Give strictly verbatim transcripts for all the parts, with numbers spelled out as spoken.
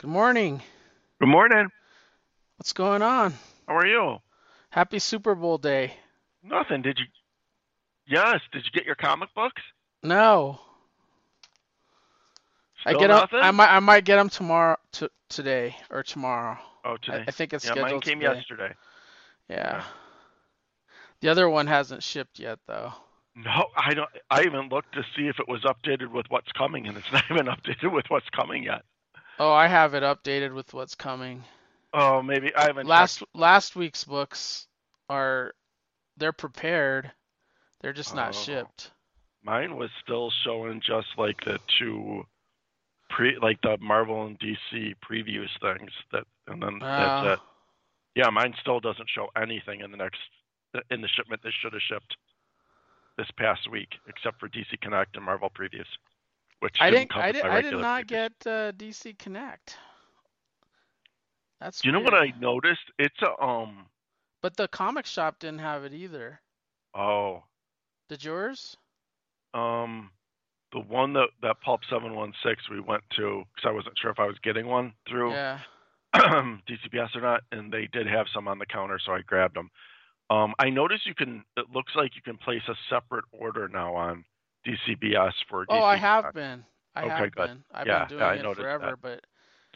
Good morning. Good morning. What's going on? How are you? Happy Super Bowl day. Nothing. Did you? Yes. Did you get your comic books? No, I Still get 'em- I nothing? might I might get them tomorrow to today or tomorrow. Oh, I, today. I think it's Yeah, mine scheduled came today. yesterday. Yeah. Yeah. The other one hasn't shipped yet though. No, I don't. I even looked to see if it was updated with what's coming, and it's not even updated with what's coming yet. Oh, I have it updated with what's coming. Oh, maybe I haven't Last checked. last week's books are they're prepared. They're just not Oh, shipped. mine was still showing just like the two pre, like the Marvel and D C previews things. That, and then that's Uh, it. Yeah, mine still doesn't show anything in the next in the shipment that should have shipped this past week, except for D C Connect and Marvel previews, which I didn't didn't come I with did my I did regular not previews. get uh, D C Connect. That's Do you know what weird. I noticed? It's a um But the comic shop didn't have it either. oh Did yours? um the one that that Pulp seven one six we went to because I wasn't sure if I was getting one through Yeah. D C B S or not, and they did have some on the counter, so I grabbed them. Um, I noticed you can. It looks like you can place a separate order now on D C B S for Oh, I D C have Connect. been. I Okay, have good. been. I've been Yeah, yeah, doing I it noticed that. forever, but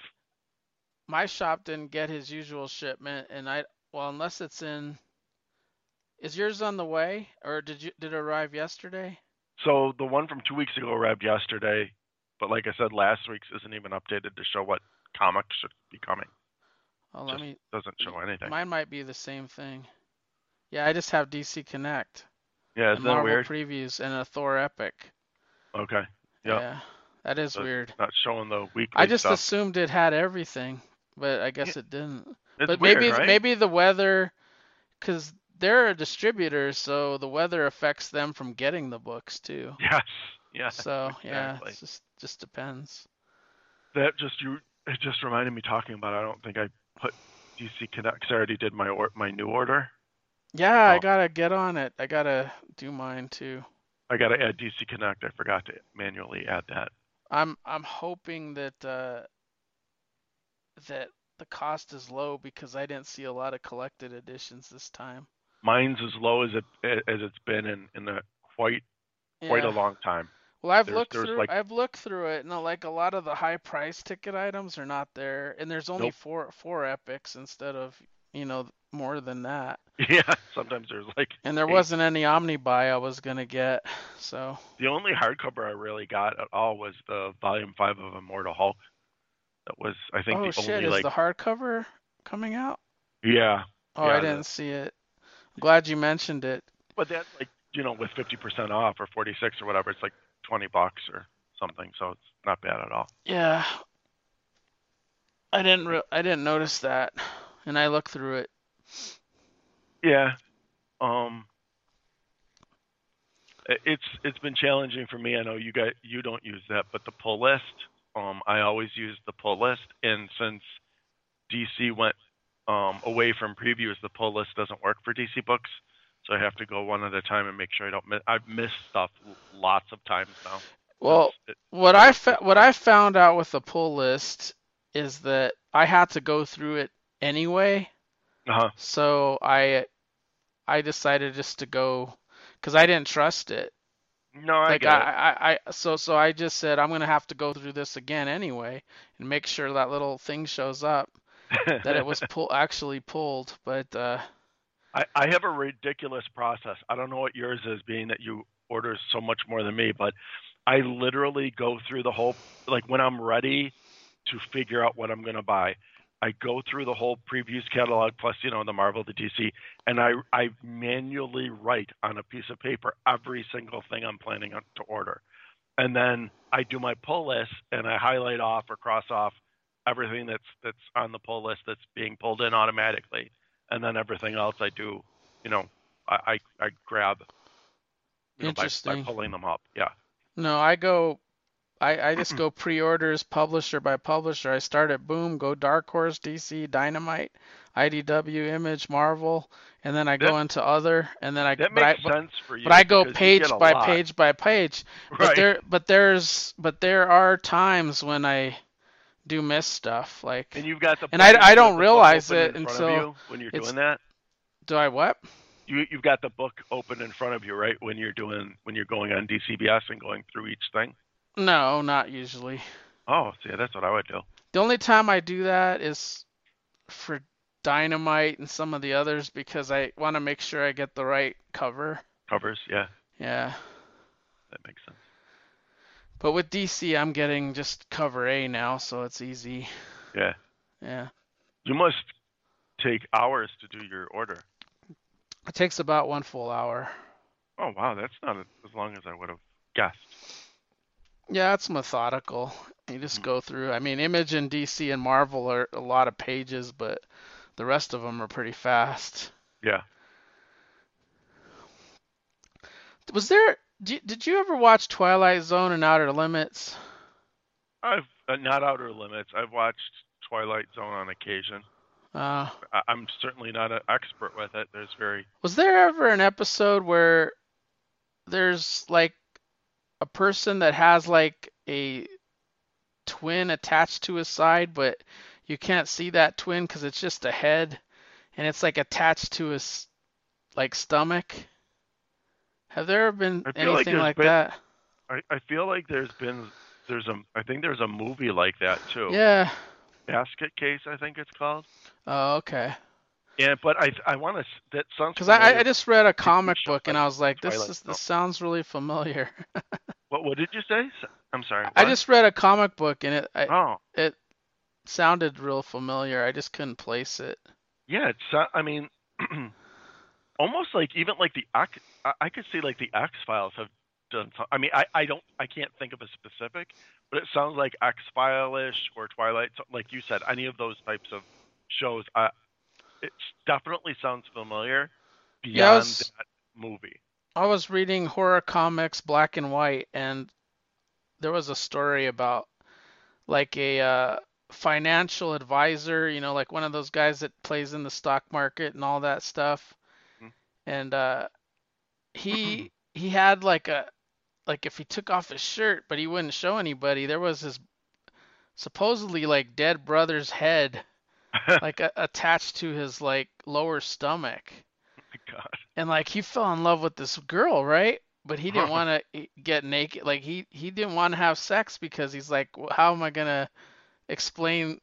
my shop didn't get his usual shipment, and I, well, unless it's in, is yours on the way, or did you did it arrive yesterday? So the one from two weeks ago arrived yesterday, but like I said, last week's isn't even updated to show what comics should be coming. Oh, let Just me. doesn't show anything. Mine might be the same thing. Yeah, I just have D C Connect Yeah, and isn't that Marvel weird? previews and a Thor Epic. Okay. Yep. Yeah, that is So it's weird. not showing the I weekly just stuff. assumed it had everything, but I Yeah, guess it didn't. it's But weird, maybe right? maybe the weather, because they're a distributor, so the weather affects them from getting the books too. Yes. Yes, So yeah, exactly. it's just just depends. That just you it just reminded me talking about it. I don't think I put D C Connect 'cause I already did my or, my new order. Yeah, I Oh, gotta get on it. I gotta do mine too. I got to add D C Connect. I forgot to manually add that. I'm I'm hoping that uh that the cost is low because I didn't see a lot of collected editions this time. Mine's as low as it as it's been in in a quite quite a Yeah. long time. Well, I've There's looked there's through like I've looked through it and uh, like a lot of the high price ticket items are not there and there's only nope. four four epics instead of, you know, more than that. Yeah, sometimes there's like And there eight. wasn't any Omni buy I was gonna get. So, The only hardcover I really got at all was the volume five of Immortal Hulk. That was I think oh the shit, only is like the hardcover coming out? yeah Oh, I yeah didn't the see it. I'm glad you mentioned it. but that's like you know with fifty percent off or forty-six or whatever it's like twenty bucks or something, so it's not bad at all. Yeah, I didn't re- I didn't notice that. And I looked through it. Yeah. Um it's it's been challenging for me. I know you guys you don't use that, but the pull list, um I always use the pull list, and since D C went um away from previews, the pull list doesn't work for D C books. So I have to go one at a time and make sure I don't miss. I've missed stuff lots of times now since Well, it what I started fa- what listing. I found out with the pull list is that I had to go through it anyway. Uh huh. So I I decided just to go because I didn't trust it. No, I Like get it. I, I, I so so I just said I'm gonna have to go through this again anyway and make sure that little thing shows up that it was pull actually pulled. But uh I, I have a ridiculous process. I don't know what yours is, being that you order so much more than me, but I literally go through the whole, like when I'm ready to figure out what I'm going to buy, I go through the whole previews catalog plus, you know, the Marvel, the D C, and I, I manually write on a piece of paper every single thing I'm planning to order. And then I do my pull list and I highlight off or cross off everything that's that's on the pull list that's being pulled in automatically, and then everything else I do, you know, I I, I grab, you know, by by Interesting. pulling them up. Yeah. No, I go I, I just go pre-orders publisher by publisher. I start at Boom, go Dark Horse, D C, Dynamite, I D W, Image, Marvel, and then I That go into other, and then I that but makes I but, sense for but you I go because you get page a by lot, page by page. But right? there but there's but there are times when I do miss stuff. Like, And you've got the and book. I, I You have don't the book realize open it in front of until you when you're it's, doing that. do I what? You you've got the book open in front of you, right? When you're doing when you're going on D C B S and going through each thing. No, not usually. Oh, see, that's what I would do. The only time I do that is for Dynamite and some of the others because I want to make sure I get the right cover. Covers, yeah, Yeah. that makes sense. But with D C, I'm getting just cover A now, so it's easy. Yeah. Yeah. You must take hours to do your order. It takes about one full hour. Oh, wow, that's not as long as I would have guessed. Yeah, it's methodical. You just go through. I mean, Image and D C and Marvel are a lot of pages, but the rest of them are pretty fast. Yeah. Was there? Did you ever watch Twilight Zone and Outer Limits? I've uh, not Outer Limits. I've watched Twilight Zone on occasion. Uh, I, I'm certainly not an expert with it. There's very. Was there ever an episode where there's like a person that has like a twin attached to his side, but you can't see that twin because it's just a head, and it's like attached to his like stomach? Have there ever been anything like, like been, that? I, I feel like there's been there's a I think there's a movie like that too. Yeah. Basket Case, I think it's called. Oh, okay. Yeah, but I I want to that sounds because I I just read a comic book and I was like, this Twilight is, Zone. this sounds really familiar. What what did you say? I'm sorry. What? I just read a comic book and it I, oh it sounded real familiar. I just couldn't place it. Yeah, it's I mean. Almost like even like the X, I could see like the X Files have done. Some, I mean, I, I don't I can't think of a specific, but it sounds like X File-ish or Twilight. Like you said, any of those types of shows. Uh, it definitely sounds familiar beyond yeah, I was, that movie. I was reading horror comics, black and white, and there was a story about like a uh, financial advisor. You know, like one of those guys that plays in the stock market and all that stuff. And uh, he he had like a like if he took off his shirt, but he wouldn't show anybody, there was his supposedly like dead brother's head, like a, attached to his like lower stomach. Oh my God. And like he fell in love with this girl, right? But he didn't want to get naked. Like he he didn't want to have sex because he's like, well, how am I gonna explain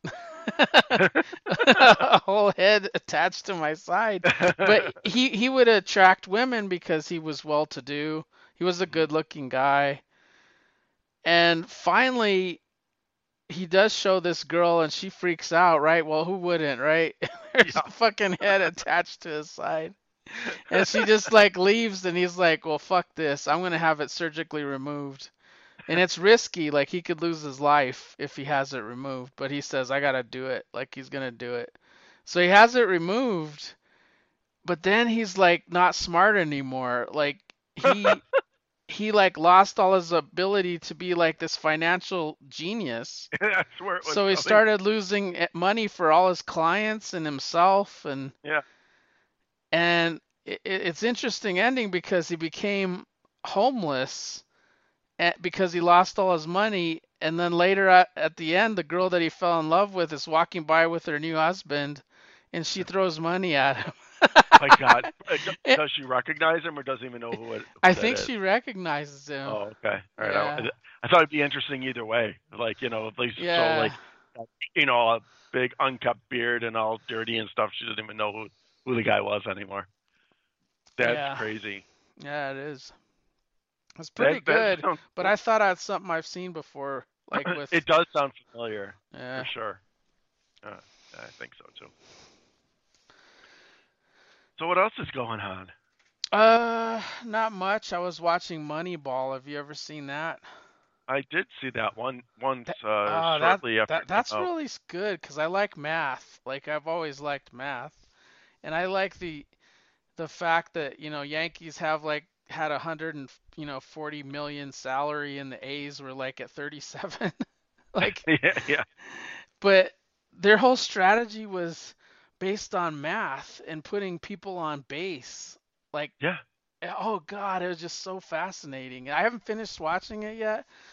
a whole head attached to my side? But he he would attract women because he was well to do. He was a good looking guy. And finally he does show this girl and she freaks out, right? Well, who wouldn't, right? There's yeah. a fucking head attached to his side. And she just like leaves and he's like, well, fuck this. I'm going to have it surgically removed. And it's risky, like he could lose his life if he has it removed, but he says I gotta do it, like he's gonna do it. So he has it removed, but then he's like not smart anymore. Like he he like lost all his ability to be like this financial genius. That's where it was so he coming. started losing money for all his clients and himself, and yeah. And it, it's interesting ending because he became homeless because he lost all his money, and then later at, at the end, the girl that he fell in love with is walking by with her new husband, and she throws money at him. My God, does she recognize him or doesn't even know who it? Who I think is? she recognizes him. Oh, okay, all right. Yeah. I, I thought it'd be interesting either way. Like you know, at least yeah. so like you know, a big unkept beard and all dirty and stuff. She doesn't even know who who the guy was anymore. That's yeah. crazy. Yeah, it is. It's pretty that, that good, sounds... but I thought it's something I've seen before. Like with it does sound familiar, yeah. for sure. Uh, I think so too. So what else is going on? Uh, not much. I was watching Moneyball. Have you ever seen that? I did see that one once uh, uh, shortly that, after. That, that's oh. really good because I like math. Like I've always liked math, and I like the the fact that you know Yankees have like had a hundred and you know forty million salary, and the A's were like at thirty-seven. like yeah, yeah. But their whole strategy was based on math and putting people on base. Like yeah. Oh God, it was just so fascinating. I haven't finished watching it yet,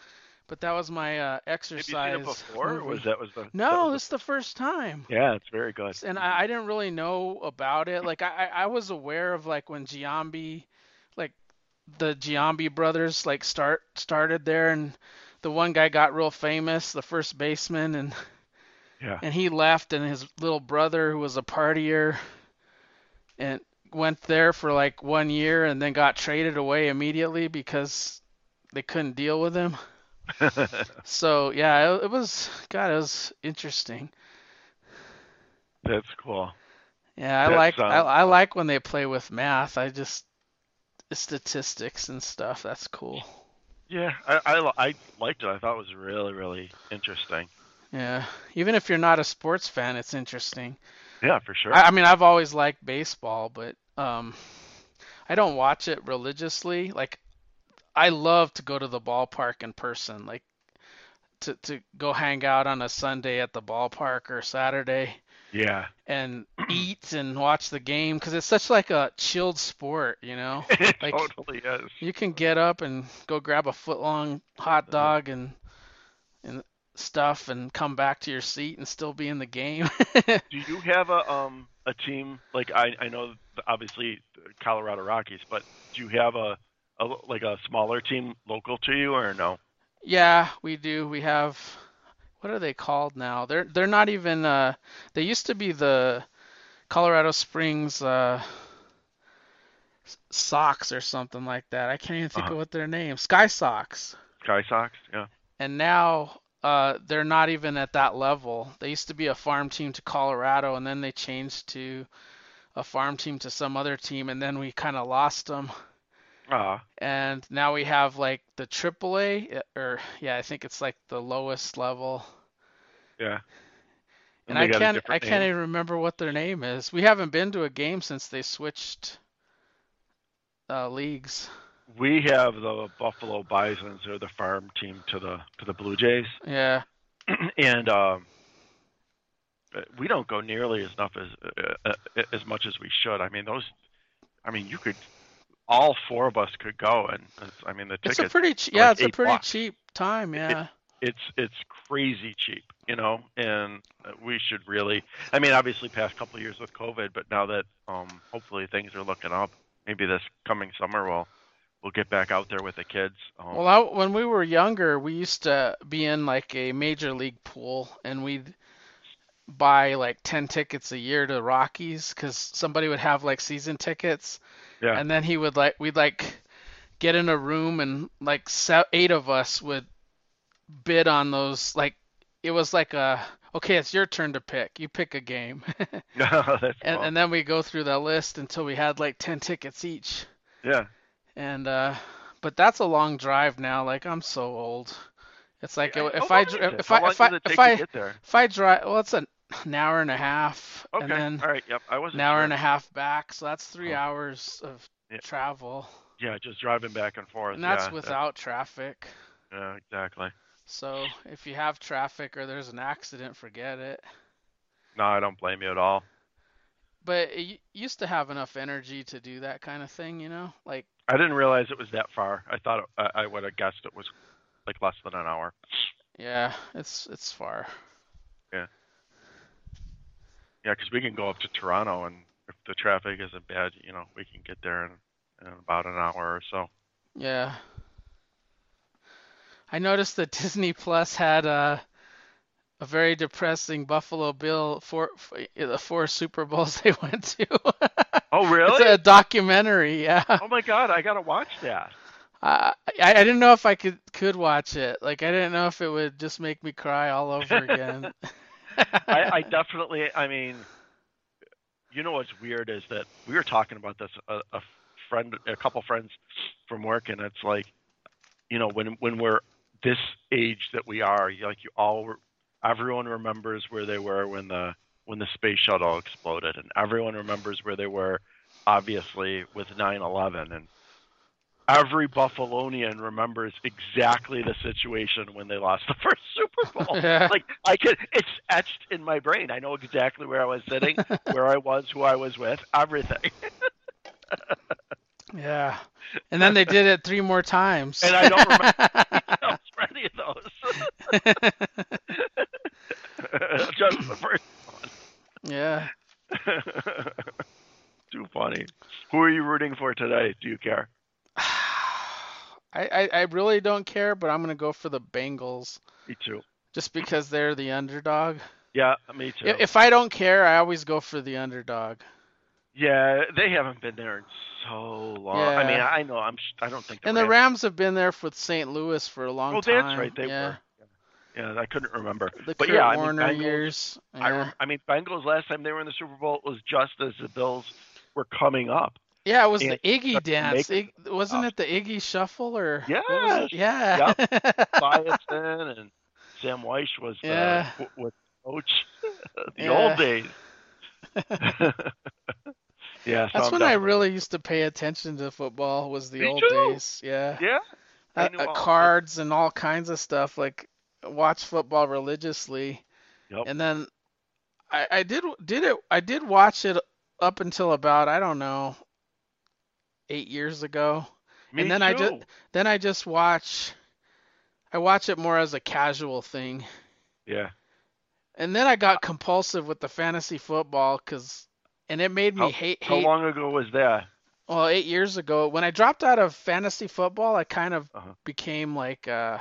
but that was my uh, Have you seen it exercise before? Or was movie. that was the that No, was the this is the first time. Yeah, it's very good. And I, I didn't really know about it. Like I, I was aware of like when Giambi, like the Giambi brothers, like start started there, and the one guy got real famous, the first baseman, and Yeah. and he left, and his little brother, who was a partier, and went there for like one year, and then got traded away immediately because they couldn't deal with him. So yeah, it, it was God, it was interesting. That's cool. Yeah, I That like I, sounds I fun. like when they play with math. I just statistics and stuff. That's cool. Yeah, I, I li- I liked it. I thought it was really really interesting. Yeah, even if you're not a sports fan, it's interesting. Yeah, for sure. I, I mean, I've always liked baseball, but um, I don't watch it religiously. Like, I love to go to the ballpark in person, like to to go hang out on a Sunday at the ballpark or Saturday Yeah. and eat and watch the game because it's such like a chilled sport, you know? It Like totally is. you can get up and go grab a foot long hot Uh, dog and and stuff and come back to your seat and still be in the game. do you have a um a team like I I know obviously the Colorado Rockies, but do you have a, a like a smaller team local to you or no? Yeah, we do. We have what are they called now? They're they're not even uh they used to be the Colorado Springs uh Sox or something like that. I can't even think Uh-huh. of what their name. Sky Sox. Sky Sox, yeah. And now uh, they're not even at that level. They used to be a farm team to Colorado, and then they changed to a farm team to some other team, and then we kind of lost them. Ah, And now we have like the triple A, or yeah, I think it's like the lowest level. yeah. And And they I got a can't I different can't name. even remember what their name is. We haven't been to a game since they switched uh, leagues. We have the Buffalo Bisons. They're the farm team to the to the Blue Jays, Yeah. and um, we don't go nearly as enough as uh, uh, as much as we should. I mean, those. I mean, you could all four of us could go, and it's- I mean the It's a tickets pretty ch- are yeah, like it's a eight pretty bucks. cheap time, It, yeah. it's it's crazy cheap, you know, and we should really. I mean, obviously, past couple of years with COVID, but now that um, hopefully things are looking up, maybe this coming summer we'll we'll get back out there with the kids. Well, Um, I, when we were younger, we used to be in like a major league pool, and we'd buy like ten tickets a year to Rockies because somebody would have like season tickets, yeah, and then he would like we'd like get in a room and like se- eight of us would bid on those. Like it was like a okay, it's your turn to pick. You pick a game, that's and cool. and then we go through the list until we had like ten tickets each. Yeah, And uh, but that's a long drive now. Like I'm so old. It's like I- how if I long dr- is it? if How I long if I does it if take to I get there? if I drive, well, it's an, an hour and a half, and Okay, then all right, yep, I an wasn't hour sure. and a half back. So that's three Oh, hours of yeah, travel, yeah, just driving back and forth. and that's Yeah, that, without traffic. yeah, exactly. So if you have traffic or there's an accident, forget it. No, I don't blame you at all. But it y- used to have enough energy to do that kind of thing, you know? Like, I didn't realize it was that far. I thought it, I, I would have guessed it was like less than an hour. yeah, it's it's far. Yeah, yeah, because we can go up to Toronto, and if the traffic isn't bad, you know, we can get there in, in about an hour or so. Yeah. I noticed that Disney Plus had uh a very depressing Buffalo Bill for, for the four Super Bowls they went to. Oh, It's really? a documentary, yeah. Oh my God, I gotta watch that. I, I I didn't know if I could could watch it. Like I didn't know if it would just make me cry all over again. I, I definitely. I mean, you know what's weird is that we were talking about this a, a friend, a couple friends from work, and it's like, you know, when when we're this age that we are, you- like you all, everyone remembers where they were when the when the space shuttle exploded, and everyone remembers where they were, obviously with nine eleven, and every Buffalonian remembers exactly the situation when they lost the first Super Bowl. Yeah. Like I could, it's etched in my brain. I know exactly where I was sitting, where I was, who I was with, everything. Yeah. And then they did it three more times. And I don't remember anything else for any of write those. Just the first Yeah. one. Too funny. Who are you rooting for today? Do you care? I, I, I really don't care, but I'm gonna go for the Bengals Me too. just because they're the underdog. Yeah, me I- too. If I don't care, I always go for the underdog. Yeah, they haven't been there in so long. I mean, Yeah. I know I'm. sh- I don't think the And the Rams. Rams have been there with Saint Louis for a long Oh, that's right. time. They Yeah. were. Yeah, I couldn't remember. The But yeah, Kurt I mean, Warner Bengals. years. I Yeah. rem- I mean, Bengals last time they were in the Super Bowl was just as the Bills were coming up Yeah, it was the and Iggy started to dance. make the Ig- wasn't playoffs. it the Iggy Shuffle or what was it? Yes. Yeah. Yep. Esiason and Sam Weiss was uh, Yeah. w- was coach. The old Yeah. days. Yeah, so That's I'm when I definitely. really used to pay attention to football, was the Me old too. days. Yeah. Yeah, I Uh, knew uh, all of it. cards and all kinds of stuff, like watch football religiously. Yep. And then I, I did did it I did watch it up until about, I don't know, eight years ago. And Me then I just too. then I just watch I watch it more as a casual thing. Yeah. And then I got compulsive with the fantasy football, cause and it made me How hate how hate long ago was that? well, eight years ago when I dropped out of fantasy football, I kind of Uh-huh. became like uh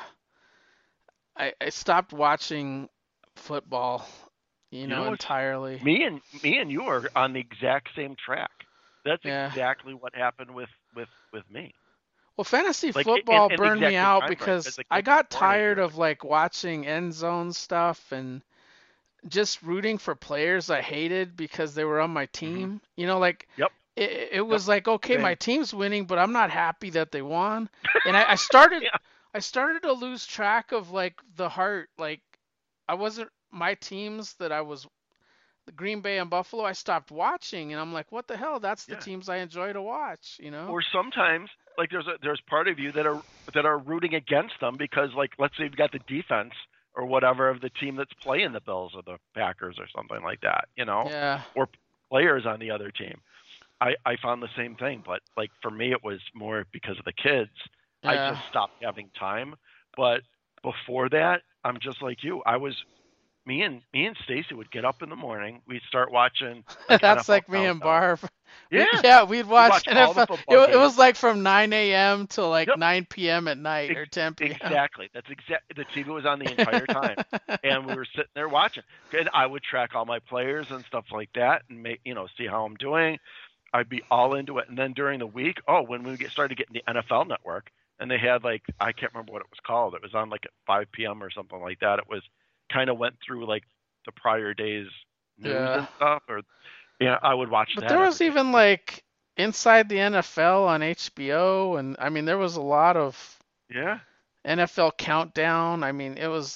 I, I stopped watching football, you You know, know what's entirely. me and me and you are on the exact same track. That's Yeah. exactly what happened with with with me. Well, fantasy Like i- in, football in the burned me exact same out time frame because because the I kids were got born eight tired years of ago. like watching end zone stuff and just rooting for players I hated because they were on my Hmm. team. You know, like Yep. it, it Yep. was like, okay, my Same. team's winning, but I'm not happy that they won. And I, I started Yeah. I started to lose track of like the heart. Like I wasn't my teams that I was the Green Bay and Buffalo, I stopped watching and I'm like, what the hell? That's the Yeah. teams I enjoy to watch, you know? Or sometimes like there's a there's part of you that are that are rooting against them because like let's say you've got the defense or whatever of the team that's playing the Bills or the Packers or something like that, you know, Yeah. or players on the other team. I I found the same thing, but like for me it was more because of the kids. I Yeah. just stopped having time. But before that, I'm just like you. I was me and me and Stacy would get up in the morning. We'd start watching like That's N F L like me and Countdown. Barb. Yeah, We, yeah, we'd we watch watch all the N F L. It, football wa- it games. was like from nine a m to like Yep. nine p m at night or Ex- ten p m exactly. That's exact. The T V was on the entire time, and we were sitting there watching. And I would track all my players and stuff like that, and make you know see how I'm doing. I'd be all into it. And then during the week, oh, when we get started getting the N F L Network, and they had like I can't remember what it was called. It was on like at five p m or something like that. It was kind of went through like the prior day's news Yeah. and stuff. Or yeah, I would watch But that there every was day. even like Inside the N F L on H B O, and I mean there was a lot of Yeah, N F L Countdown. I mean it was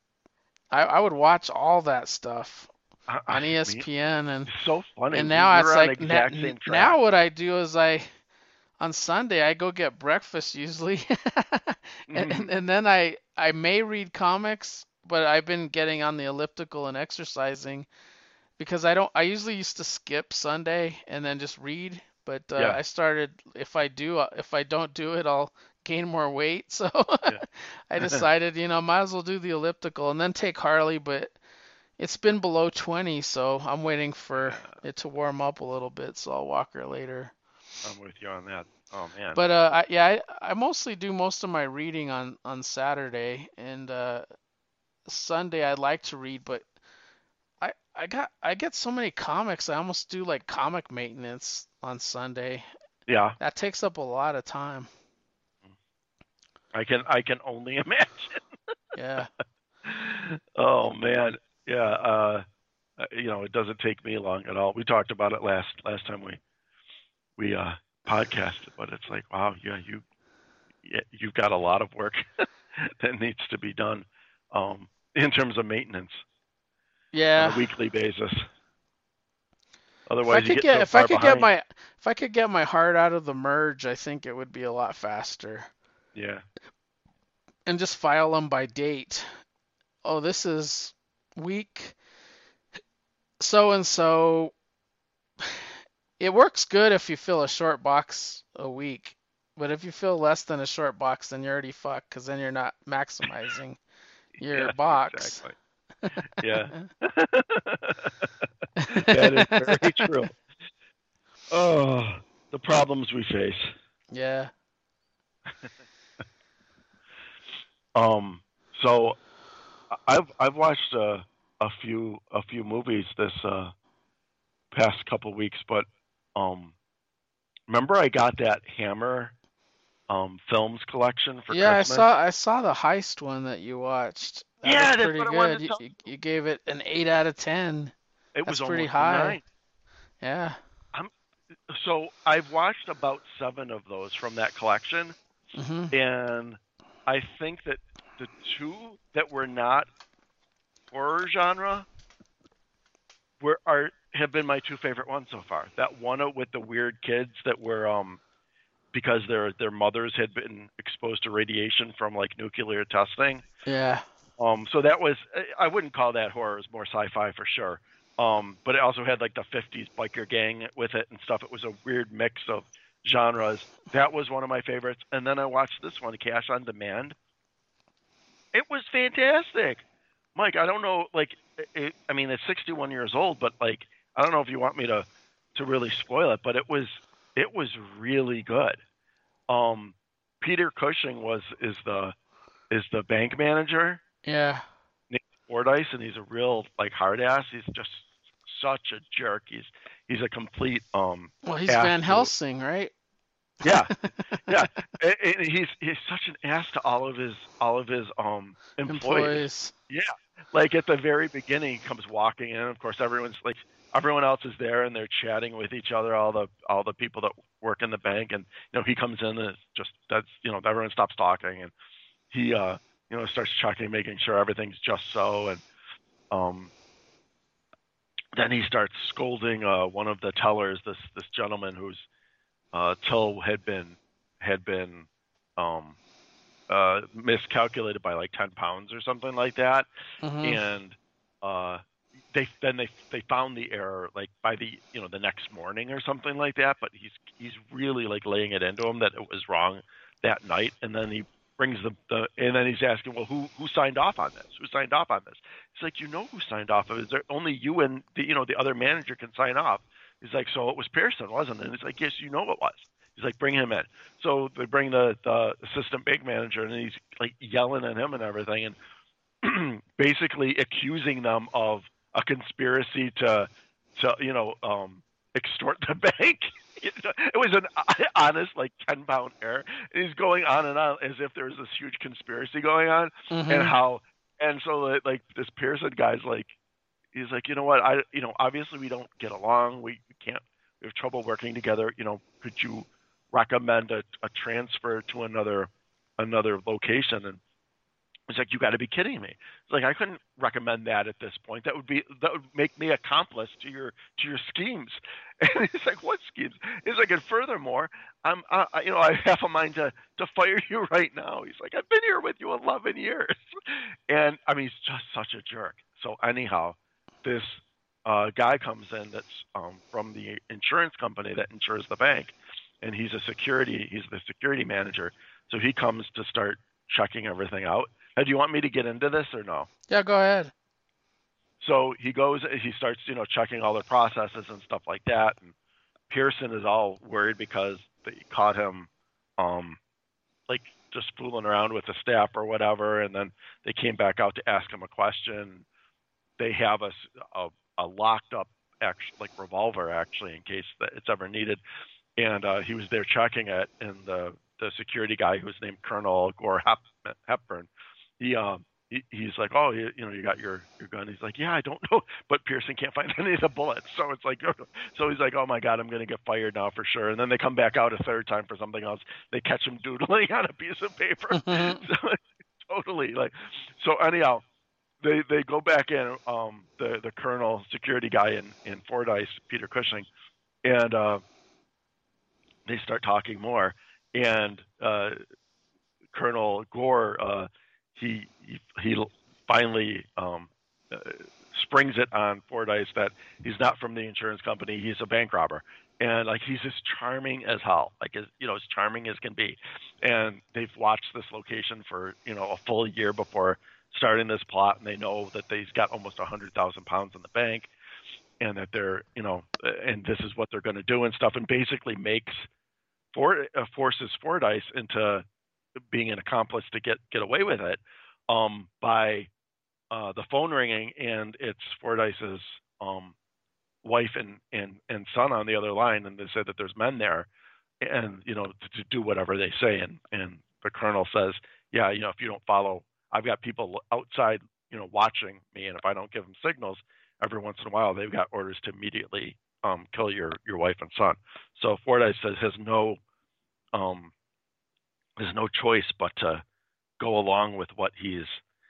I, I would watch all that stuff I, on I mean, E S P N, and it's so funny. and We, now we it's were on the like na- exact n- same track. now what I do is I on Sunday I go get breakfast usually, and, and Mhm. and then I I may read comics, but I've been getting on the elliptical and exercising because I don't I usually used to skip Sunday and then just read, but uh, Yeah, I started if I do uh, if I don't do it I'll gain more weight, so I yeah. decided you know might as well do the elliptical and then take Harley, but it's been below twenty, so I'm waiting for Yeah, it to warm up a little bit, so I'll walk her later. I'm with you on that. Oh man. But uh, I, yeah, I, I mostly do most of my reading on on Saturday, and uh, Sunday I like to read, but I I got I get so many comics, I almost do like comic maintenance on Sunday. Yeah, That takes up a lot of time. I can I can only imagine. Yeah. Oh man. Yeah. Uh, uh, you know, it doesn't take me long at all. We talked about it last last time we we uh podcasted, but it's like, wow, yeah, you yeah, you've got a lot of work that needs to be done um in terms of maintenance on Yeah. a weekly basis. If I Otherwise, you could get get so if I far could get behind. my if I could get my heart out of the merge, I think it would be a lot faster. Yeah. And just file them by date. Oh, this is week so and so. It works good if you fill a short box a week, But if you fill less than a short box, then you're already fucked because then you're not maximizing your Yes, box. exactly. Yeah. That is very true. Oh, the problems we face. Yeah. Um. So I've I've watched a a few a few movies this uh, past couple weeks, but um, remember I got that Hammer um films collection for Yeah, I Christmas. saw I saw the heist one that you watched. That Yeah, looked that's pretty what I wanted good. to You, tell you, you. you gave it an eight out of ten. It That's was pretty almost a high. nine. Yeah. I'm so I've watched about seven of those from that collection, Mhm. and I think that the two that were not horror genre were are have been my two favorite ones so far. That one with the weird kids that were um because their their mothers had been exposed to radiation from like nuclear testing. Yeah. Um, so that was I wouldn't call that horror; it was more sci-fi for sure. Um, but it also had like the fifties biker gang with it and stuff. It was a weird mix of genres. That was one of my favorites. And then I watched this one, Cash on Demand. It was fantastic. Mike, I don't know, like, it, I mean, it's sixty-one years old, but like, I don't know if you want me to to really spoil it, but it was it was really good. Um, Peter Cushing was is the is the bank manager, Yeah. Nick Fordyce, and he's a real like hard ass. He's just such a jerk. He's he's a complete um Well, he's ass Van to Helsing, right? yeah yeah. And, and he's he's such an ass to all of his all of his um employees. Employees. Yeah, like at the very beginning, he comes walking in. Of course, everyone's like everyone else is there, and they're chatting with each other. All the all the people that work in the bank, and you know he comes in and it's just that's you know everyone stops talking, and he uh you know starts checking, making sure everything's just so, and um then he starts scolding uh one of the tellers, this this gentleman who's uh till had been had been um uh miscalculated by like ten pounds or something like that, Mhm. and uh they then they they found the error like by the you know the next morning or something like that, but he's he's really like laying it into him that it was wrong that night, and then he brings the, the and then he's asking, well, who who signed off on this who signed off on this It's like, you know who signed off of it? Is there only you and the you know the other manager can sign off? He's like, so it was Pearson, wasn't it? And it's like, yes, you know it was. He's like, bring him in. So they bring the, the assistant bank manager, and he's like yelling at him and everything, and basically accusing them of a conspiracy to, to you know, um, extort the bank. It was an honest, like ten pound error. And he's going on and on as if there's this huge conspiracy going on, and Mhm. how, and so like this Pearson guy's like, he's like, you know what, I, you know, obviously we don't get along. We, we can't, we have trouble working together. You know, could you recommend a, a transfer to another, another location? And it's like, you got to be kidding me. It's like, I couldn't recommend that at this point. That would be that would make me accomplice to your to your schemes. And he's like, what schemes? He's like, and furthermore, I'm uh, you know I have a mind to to fire you right now. He's like, I've been here with you eleven years, and I mean, he's just such a jerk. So anyhow, this uh, guy comes in that's um, from the insurance company that insures the bank, and he's a security he's the security manager. So he comes to start checking everything out. Uh, do you want me to get into this or no? Yeah, go ahead. So he goes, he starts, you know, checking all their processes and stuff like that. And Pearson is all worried because they caught him, um, like just fooling around with the staff or whatever. And then they came back out to ask him a question. They have a, a, a locked up, actually, like revolver actually, in case that it's ever needed. And uh, he was there checking it, and the the security guy, who's named Colonel Gore Hep, Hepburn, he um he, he's like, oh, you, you know, you got your your gun. He's like, yeah, I don't know, but Pearson can't find any of the bullets. So it's like, so he's like, oh my God, I'm gonna get fired now for sure. And then they come back out a third time for something else. They catch him doodling on a piece of paper. So it's totally like, so anyhow, they they go back in, um the the Colonel security guy in in Fordyce, Peter Cushing, and uh, they start talking more, and uh, Colonel Gore, uh, he, he he finally um, uh, springs it on Fordyce that he's not from the insurance company, he's a bank robber. And like he's as charming as hell, like as you know, as charming as can be. And they've watched this location for you know a full year before starting this plot, and they know that they've got almost a hundred thousand pounds in the bank, and that they're you know, and this is what they're going to do and stuff, and basically makes for uh, forces Fordyce into being an accomplice to get get away with it, um, by uh, the phone ringing, and it's Fordyce's um. wife and, and, and son on the other line, and they said that there's men there, and you know to, to do whatever they say, and and the colonel says, yeah, you know if you don't follow, I've got people outside, you know watching me, and if I don't give them signals every once in a while, they've got orders to immediately um, kill your your wife and son. So Fordyce says has no um has no choice but to go along with what he's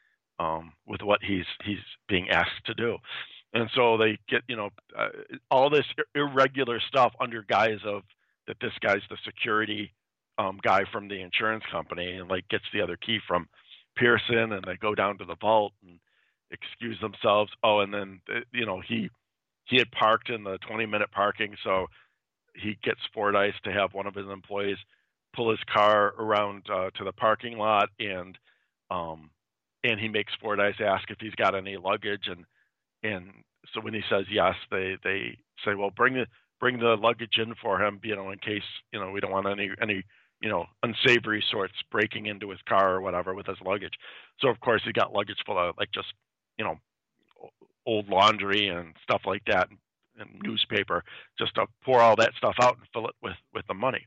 um with what he's he's being asked to do. And so they get, you know, uh, all this irregular stuff under guise of that this guy's the security um, guy from the insurance company, and like gets the other key from Pearson, and they go down to the vault and excuse themselves. Oh, and then you know he he had parked in the twenty minute parking, so he gets Fordyce to have one of his employees pull his car around uh, to the parking lot, and um, and he makes Fordyce ask if he's got any luggage, and And so when he says yes, they, they say, well, bring the bring the luggage in for him, you know, in case you know we don't want any any you know unsavory sorts breaking into his car or whatever with his luggage. So of course he got luggage full of like just you know old laundry and stuff like that, and, and newspaper, just to pour all that stuff out and fill it with with the money.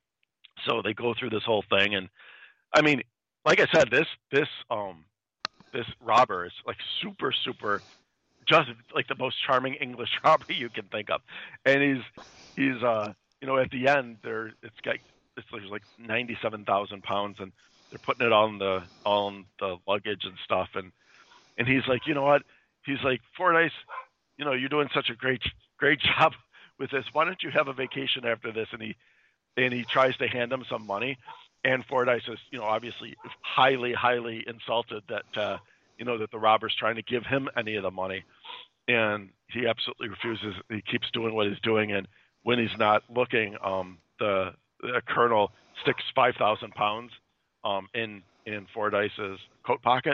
So they go through this whole thing, and I mean, like I said, this this um this robber is like super super. Just like the most charming English robber you can think of, and he's he's uh you know at the end there it's got it's there's like ninety-seven thousand pounds, and they're putting it on the on the luggage and stuff, and and he's like, you know what, he's like, Fordyce, you know you're doing such a great great job with this, why don't you have a vacation after this? And he and he tries to hand him some money, and Fordyce is you know obviously highly highly insulted that uh you know that the robber's trying to give him any of the money, and he absolutely refuses. He keeps doing what he's doing, and when he's not looking, um, the, the colonel sticks five thousand pounds um, in in Fordyce's coat pocket,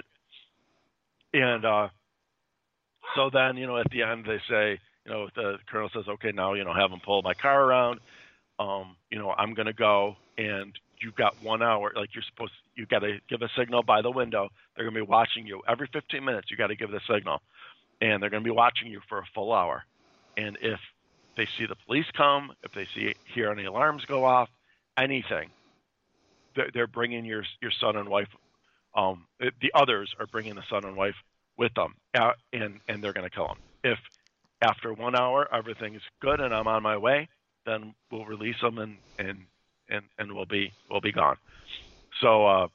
and uh, so then you know at the end they say, you know the colonel says, okay, now you know have him pull my car around, um, you know I'm gonna go, and you've got one hour, like you're supposed to, you got to give a signal by the window. They're going to be watching you every fifteen minutes. You got to give the signal, and they're going to be watching you for a full hour. And if they see the police come, if they see hear any alarms go off, anything, they're, they're bringing your your son and wife. Um, the others are bringing the son and wife with them, uh, and and they're going to kill them. If after one hour everything's good and I'm on my way, then we'll release them and and and and we'll be we'll be gone. So uh,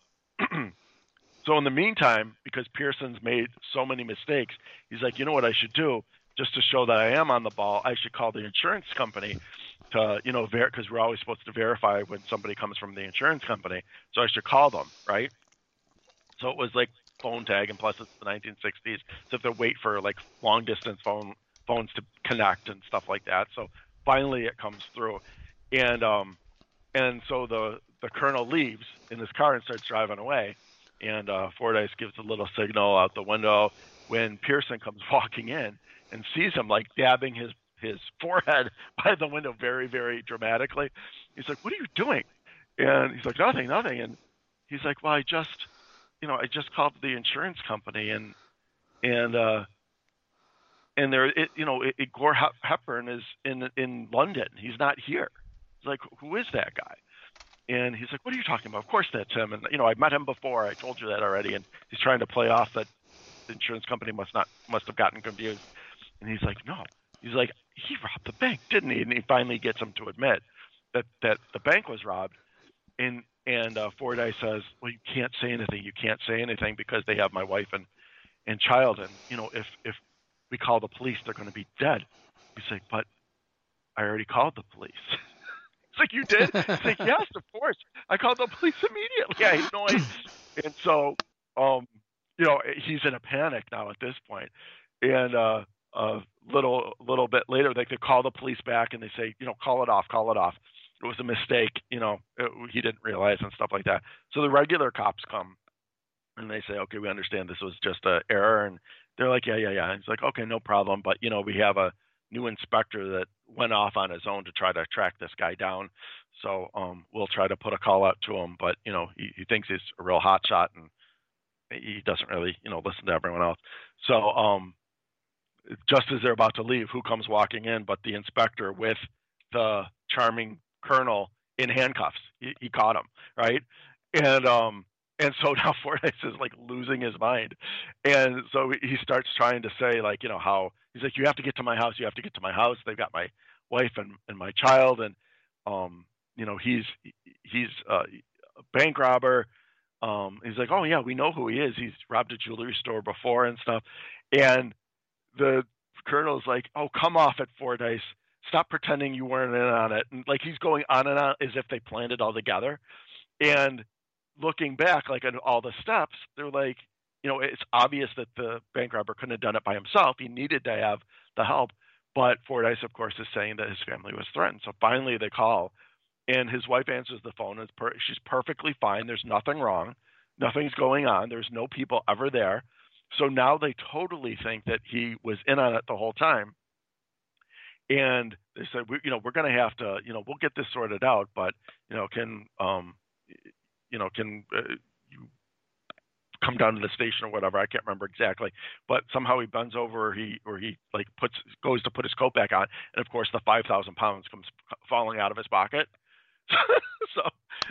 so in the meantime, because Pearson's made so many mistakes, he's like, you know what I should do, just to show that I am on the ball, I should call the insurance company to, you know, because ver- we're always supposed to verify when somebody comes from the insurance company. So I should call them, right? So it was like phone tag, and plus it's the nineteen sixties, so if they wait for like long distance phone phones to connect and stuff like that. So finally it comes through, and um. And so the, the colonel leaves in his car and starts driving away. And uh, Fordyce gives a little signal out the window when Pearson comes walking in and sees him like dabbing his, his forehead by the window very, very dramatically. He's like, what are you doing? And he's like, nothing, nothing. And he's like, well, I just, you know, I just called the insurance company, and, and, uh, and there, it, you know, it, it, Gore Hepburn is in, in London. He's not here. He's like, who is that guy? And he's like, what are you talking about? Of course that's him. And, you know, I met him before. I told you that already. And he's trying to play off that the insurance company must not must have gotten confused. And he's like, no. He's like, he robbed the bank, didn't he? And he finally gets him to admit that, that the bank was robbed. And and uh, Fordyce says, well, you can't say anything. You can't say anything because they have my wife and, and child. And, you know, if, if we call the police, they're going to be dead. He's like, but I already called the police. It's like, you did? It's like, yes, of course. I called the police immediately. I had no idea. And so, um, you know, he's in a panic now at this point. and uh, a little little bit later, they could call the police back and they say, you know, call it off, call it off. It was a mistake, you know, it, he didn't realize and stuff like that. So the regular cops come and they say, okay, we understand this was just an error, and they're like, yeah, yeah, yeah. And it's like, okay, no problem, but you know, we have a new inspector that went off on his own to try to track this guy down. So um, we'll try to put a call out to him, but you know, he, he thinks he's a real hot shot and he doesn't really, you know, listen to everyone else. So um, just as they're about to leave, who comes walking in but the inspector with the charming colonel in handcuffs? He, he caught him, right? And um, and so now Fordyce is like losing his mind, and so he starts trying to say like, you know, how he's like, you have to get to my house, you have to get to my house. They've got my wife and, and my child, and um, you know, he's he's uh, a bank robber. Um, he's like, oh yeah, we know who he is. He's robbed a jewelry store before and stuff. And the colonel's like, oh, come off it, Fordyce. Stop pretending you weren't in on it. And like he's going on and on as if they planned it all together. And looking back, like at all the steps, they're like, you know, it's obvious that the bank robber couldn't have done it by himself. He needed to have the help. But Fordyce, of course, is saying that his family was threatened. So finally they call, and his wife answers the phone. And per- she's perfectly fine. There's nothing wrong. Nothing's going on. There's no people ever there. So now they totally think that he was in on it the whole time. And they said, we, you know, we're going to have to, you know, we'll get this sorted out, but, you know, can, um, you know, can uh, you come down to the station or whatever? I can't remember exactly, but somehow he bends over, or he, or he like puts, goes to put his coat back on. And of course the five thousand pounds comes falling out of his pocket. so,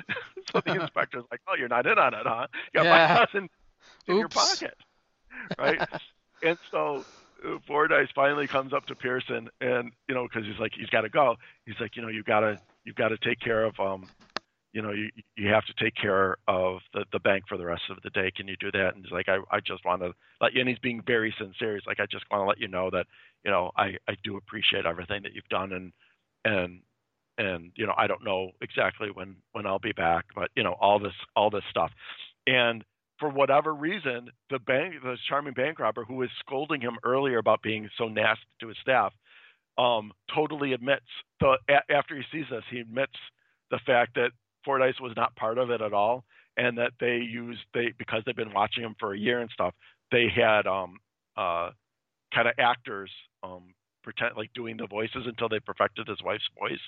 so the inspector's like, oh, you're not in on it, huh? You got Yeah. five thousand in Oops. your pocket. Right. And so uh, Fordyce finally comes up to Pearson, and you know, because he's like, he's got to go. He's like, you know, you gotta, you've got to take care of, um, you know, you you have to take care of the the bank for the rest of the day. Can you do that? And he's like, I I just want to let you. And he's being very sincere. He's like, I just want to let you know that, you know, I I do appreciate everything that you've done, and and and you know, I don't know exactly when when I'll be back, but you know, all this all this stuff. And for whatever reason, the bank, the charming bank robber who was scolding him earlier about being so nasty to his staff, um, totally admits the a, after he sees this, he admits the fact that Fordyce was not part of it at all, and that they used they because they've been watching him for a year and stuff. They had um, uh, kind of actors um, pretend like doing the voices until they perfected his wife's voice,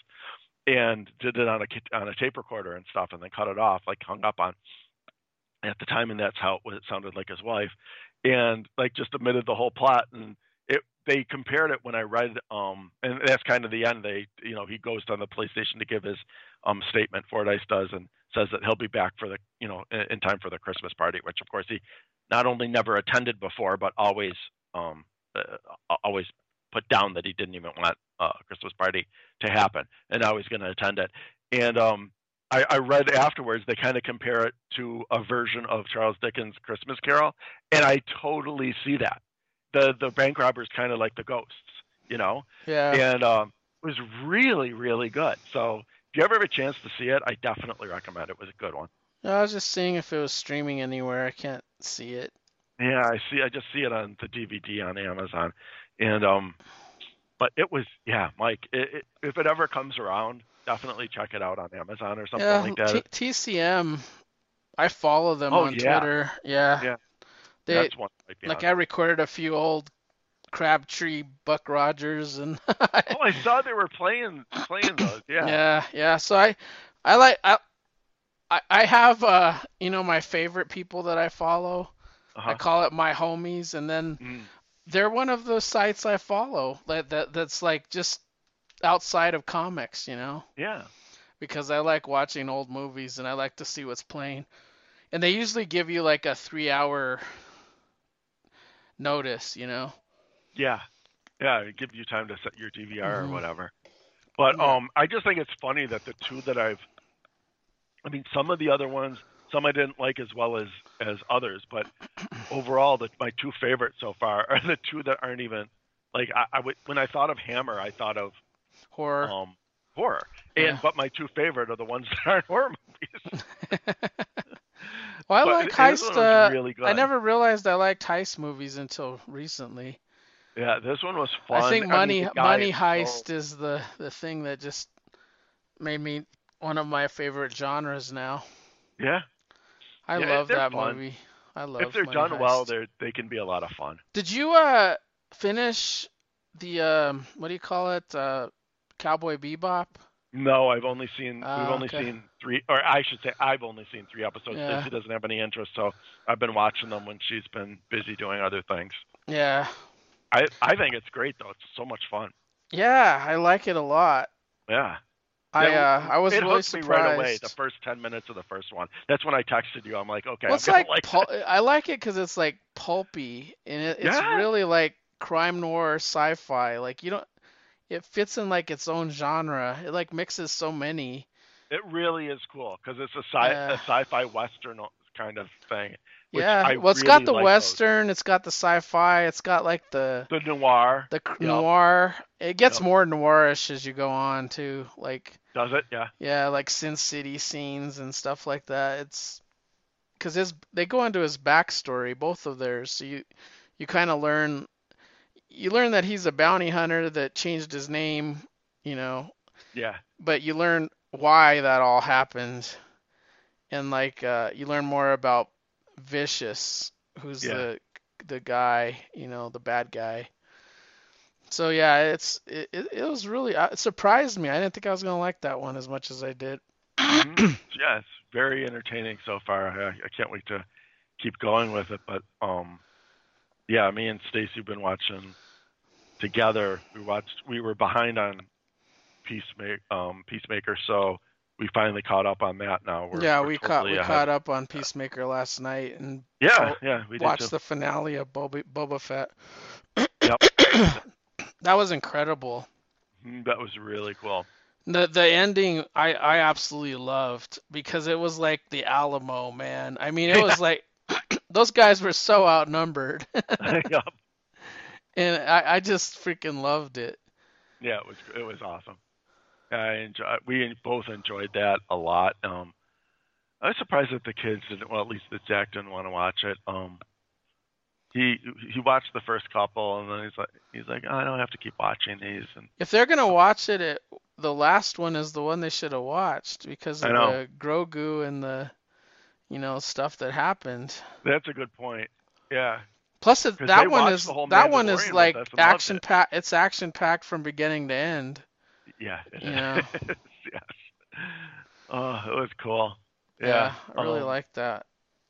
and did it on a on a tape recorder and stuff, and then cut it off, like hung up on at the time, and that's how it, it sounded like his wife, and like just admitted the whole plot. And it they compared it when I read, um, and that's kind of the end. They, you know, he goes to the police station to give his um statement. Fordyce does, and says that he'll be back for the, you know, in, in time for the Christmas party, which of course he not only never attended before, but always um uh, always put down that he didn't even want uh, a Christmas party to happen, and now he's going to attend it. And um. I, I read afterwards, they kind of compare it to a version of Charles Dickens' Christmas Carol, and I totally see that. The the bank robbers kind of like the ghosts, you know? Yeah. And um, it was really, really good. So if you ever have a chance to see it, I definitely recommend it. It was a good one. No, I was just seeing if it was streaming anywhere. I can't see it. Yeah, I see. I just see it on the D V D on Amazon. And um, but it was, yeah, Mike, it, it, if it ever comes around, definitely check it out on Amazon or something Yeah, like that. T- TCM. I follow them Oh on yeah, Twitter. Yeah. yeah, They that's one. like I recorded a few old Crabtree, Buck Rogers, and Oh, I saw they were playing playing those. Yeah. yeah, yeah. So I, I like I, I I have uh you know my favorite people that I follow. I Uh-huh. call it my homies, and then Mm. they're one of those sites I follow that that that's like just outside of comics, you know, Yeah. because I like watching old movies and I like to see what's playing. And they usually give you like a three hour notice, you know. Yeah. Yeah. It gives you time to set your D V R or hmm whatever. But Yeah. um, I just think it's funny that the two that I've, I mean, some of the other ones, some I didn't like as well as as others, but overall, the, my two favorites so far are the two that aren't even like I, I would when I thought of Hammer, I thought of Horror. um horror, Yeah. and but my two favorite are the ones that aren't horror movies. Well, I But like it, this heist. one was Uh, really I good. never realized I liked heist movies until recently. Yeah, this one was I fun. think I mean, Money the guy Money is so Heist is the the thing that just made me one of my favorite genres now. yeah, I yeah. It, love they're that fun. movie. I If love they're Money done well, Heist. they they can be a lot of fun. Did you uh finish the um what do you call it? Uh Cowboy Bebop? No, I've only seen we've Oh, only okay. seen three, or I should say, I've only seen three episodes. Yeah. Stacey doesn't have any interest, so I've been watching them when she's been busy doing other things. Yeah. I I think it's great though. It's so much fun. Yeah, I like it a lot. Yeah. I That uh I was it really hooked me right away. The surprised. first ten minutes of the first one. That's when I texted you. I'm like, okay, Well, I'm it's gonna like like pul- this. I like it because it's like pulpy and it, it's Yeah, really like crime noir sci-fi. Like you don't, it fits in like its own genre. It like mixes so many. it really is cool because it's a sci Uh, a sci-fi western kind of thing, which yeah. I Well, it's got really the like those. western. It's got the sci-fi. It's got like the The noir. the cr- Yep. noir. It gets Yep. more noirish as you go on too. Like Does it? Yeah. yeah, like Sin City scenes and stuff like that. It's because his they go into his backstory, both of theirs. So you you kind of learn you learn that he's a bounty hunter that changed his name, you know, Yeah. but you learn why that all happened, and like uh, you learn more about Vicious, who's Yeah. the the guy, you know, the bad guy. So yeah, it's it, it, it was really uh, it surprised me. I didn't think I was gonna like that one as much as I did. hmm Yeah, it's very entertaining so far. I, I can't wait to keep going with it. But um, yeah, me and Stacy have been watching together. We watched. We were behind on Peacemaker, um, Peacemaker, so we finally caught up on that. Now we're Yeah, we're we caught totally we ahead. caught up on Peacemaker last night and Yeah, bo- yeah, we did too. watched the finale of Boba, Boba Fett. Yep, That was incredible. Mhm, that was really cool. The the ending I I absolutely loved because it was like the Alamo, man. I mean, it Yeah, was like those guys were so outnumbered. yep, And I I just freaking loved it. yeah. It was it was awesome. I enjoy. We both enjoyed that a lot. Um, I was surprised that the kids didn't. Well, at least that Jack didn't want to watch it. Um, he he watched the first couple, and then he's like he's like, oh, I don't have to keep watching these. And If they're gonna watch it, it the last one is the one they should have watched because I of know the Grogu and the you know stuff that happened. that's a good point. Yeah, Plus, it, because they that one watched is the whole that one is Mandalorian with like us and loved action it. packed. It's action packed from beginning to end. Yeah, it You know. is. Yes. Oh, it was cool. Yeah. Yeah, I really Um. like that.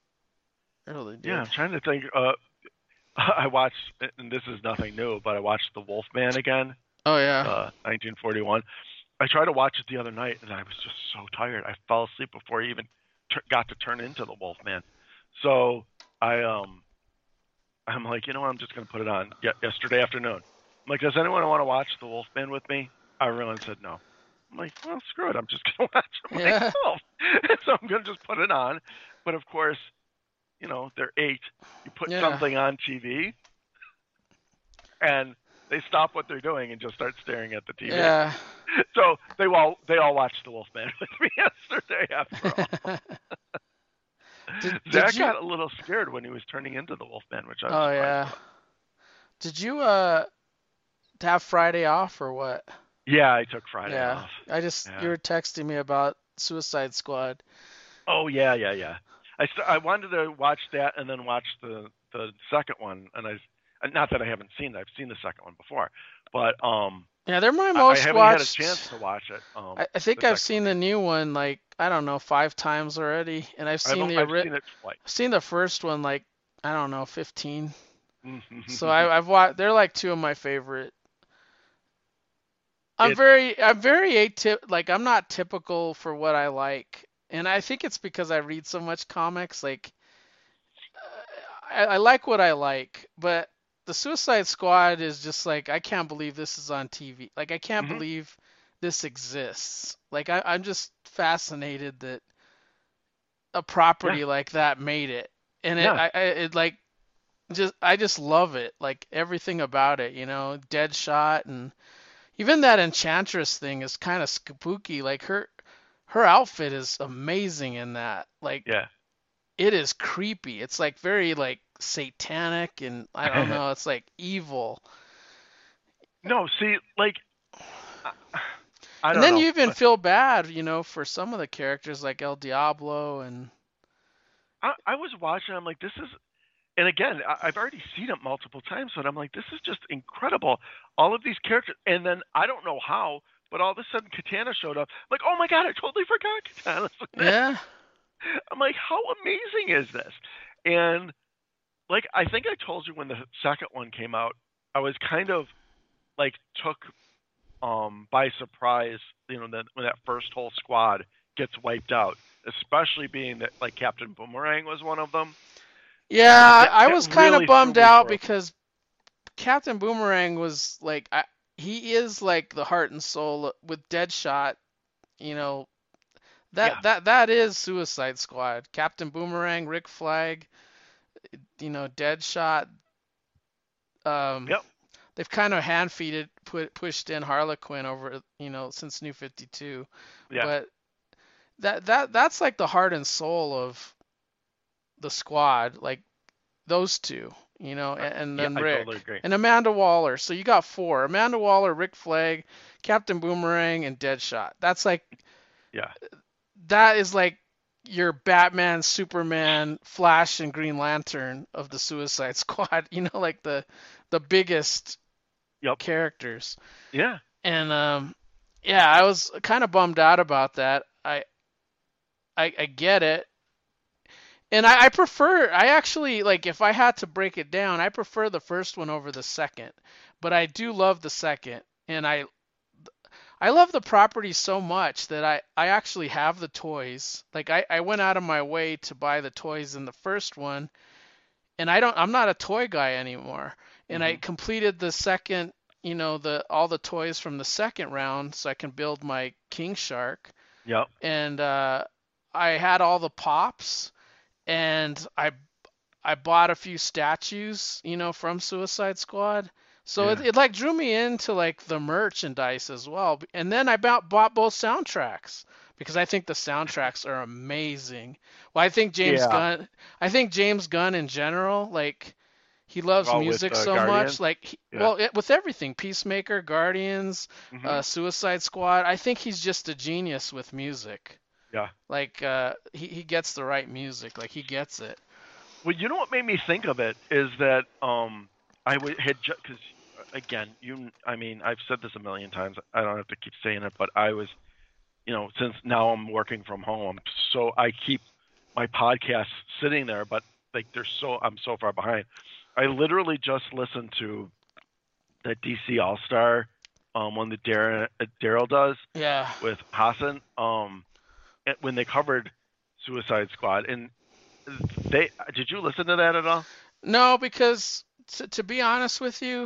I really Yeah, did. I'm trying to think. Uh, I watched, and this is nothing new, but I watched The Wolfman again, Oh yeah. uh, nineteen forty-one. I tried to watch it the other night, and I was just so tired. I fell asleep before I even t- got to turn into The Wolfman. So I um, I'm like, you know what? I'm just gonna put it on ye- yesterday afternoon. I'm like, does anyone want to watch The Wolfman with me? Everyone said no. I'm like, well, screw it. I'm just gonna watch it Yeah. myself. So I'm gonna just put it on. But of course, you know, they're eight. You put Yeah. something on T V, and they stop what they're doing and just start staring at the T V. Yeah. So they all they all watched The Wolfman with me yesterday. After all, Did did Zach you? got a little scared when he was turning into The Wolfman, which I was Oh surprised yeah. about. Did you uh have Friday off or what? Yeah, I took Friday Yeah. off. I just you Yeah. were texting me about Suicide Squad. Oh yeah, yeah, yeah. I st- I wanted to watch that and then watch the the second one, and I not that I haven't seen it. I've seen the second one before, but um, Yeah, they're my I, I most haven't had a chance watched. to watch it. Um, I, I think the I've second seen one the yet. new one like I don't know five times already, and I've I've seen on- the I've ori- seen it twice. seen the first one like I don't know fifteen. So it I, I've watched. They're like two of my favorite. I'm very, I'm very atyp. Like I'm not typical for what I like, and I think it's because I read so much comics. Like I, I like what I like, but the Suicide Squad is just like I can't believe this is on T V. Like I can't hmm believe this exists. Like I, I'm just fascinated that a Yeah, property like that made it, and it, yeah, I, I it like just, I just love it. Like everything about it, you know, Deadshot and even that Enchantress thing is kind of spooky. Like her, her outfit is amazing in that. Like yeah. it is creepy. It's like very like satanic and I don't know, it's like evil. No, see, like I, I And don't then know. you even Uh, feel bad, you know, for some of the characters like El Diablo and I, I was watching. I'm like, this is, and again, I, I've already seen it multiple times, but I'm like, this is just incredible. All of these characters, and then I don't know how, but all of a sudden Katana showed up. Like, oh my god, I totally forgot Katana's in this. yeah, I'm like, how amazing is this? And like, I think I told you when the second one came out, I was kind of like took um by surprise, you know, that when that first whole squad gets wiped out, especially being that like Captain Boomerang was one of them. yeah. That I that was kind of really threw bummed me out for a because Captain Boomerang was like, I, he is like the heart and soul with Deadshot. You know, yeah. that that that is Suicide Squad. Captain Boomerang, Rick Flag, you know, Deadshot. Um, Yep. they've kind of hand feeded put pushed in Harlequin over, you know, since New fifty-two, Yeah. but that that that's like the heart and soul of the squad, like those two, you know, Uh, and, and yeah, then I totally Rick agree. and Amanda Waller. So you got four: Amanda Waller, Rick Flag, Captain Boomerang, and Deadshot. That's like Yeah. that is like your Batman, Superman, Flash, and Green Lantern of the Suicide Squad. You know, like the the biggest Yep. characters. Yeah. And um, yeah, I was kind of bummed out about that. I I, I get it. And I, I prefer, I actually, like, if I had to break it down, I prefer the first one over the second. But I do love the second. And I I love the property so much that I, I actually have the toys. Like, I, I went out of my way to buy the toys in the first one. And I don't, I'm not a toy guy anymore. And I Hmm. completed the second, you know, the all the toys from the second round so I can build my King Shark. Yep. And uh, I had all the pops and I I bought a few statues, you know, from Suicide Squad. So it, Yeah. it like drew me into like the merchandise as well. And then I bought, bought both soundtracks because I think the soundtracks are amazing. Well, I think James Yeah. Gunn, I think James Gunn in general, like he loves All with music uh, so much. Guardians. Like, he, Yeah. well, it, with everything, Peacemaker, Guardians, Hmm. uh, Suicide Squad. I think he's just a genius with music. Yeah. Like, uh, he he gets the right music. Like he gets it. Well, you know what made me think of it is that um I would had because again, you I mean I've said this a million times. I don't have to keep saying it, but I was, you know, since now I'm working from home, so I keep my podcasts sitting there, but like they're so I'm so far behind. I literally just listened to that D C All Star um one that Darren uh, Daryl does Yeah. with Hassan um when they covered Suicide Squad, and they did you listen to that at all? No, because to, to be honest with you,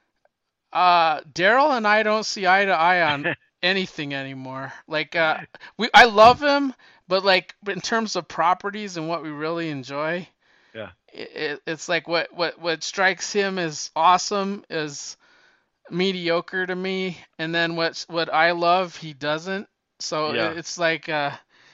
uh, Daryl and I don't see eye to eye on anything anymore. Like, uh, we I love him, but like in terms of properties and what we really enjoy, Yeah. it, it's like what what what strikes him as awesome is mediocre to me, and then what what I love he doesn't. So Yeah. it, it's like, uh,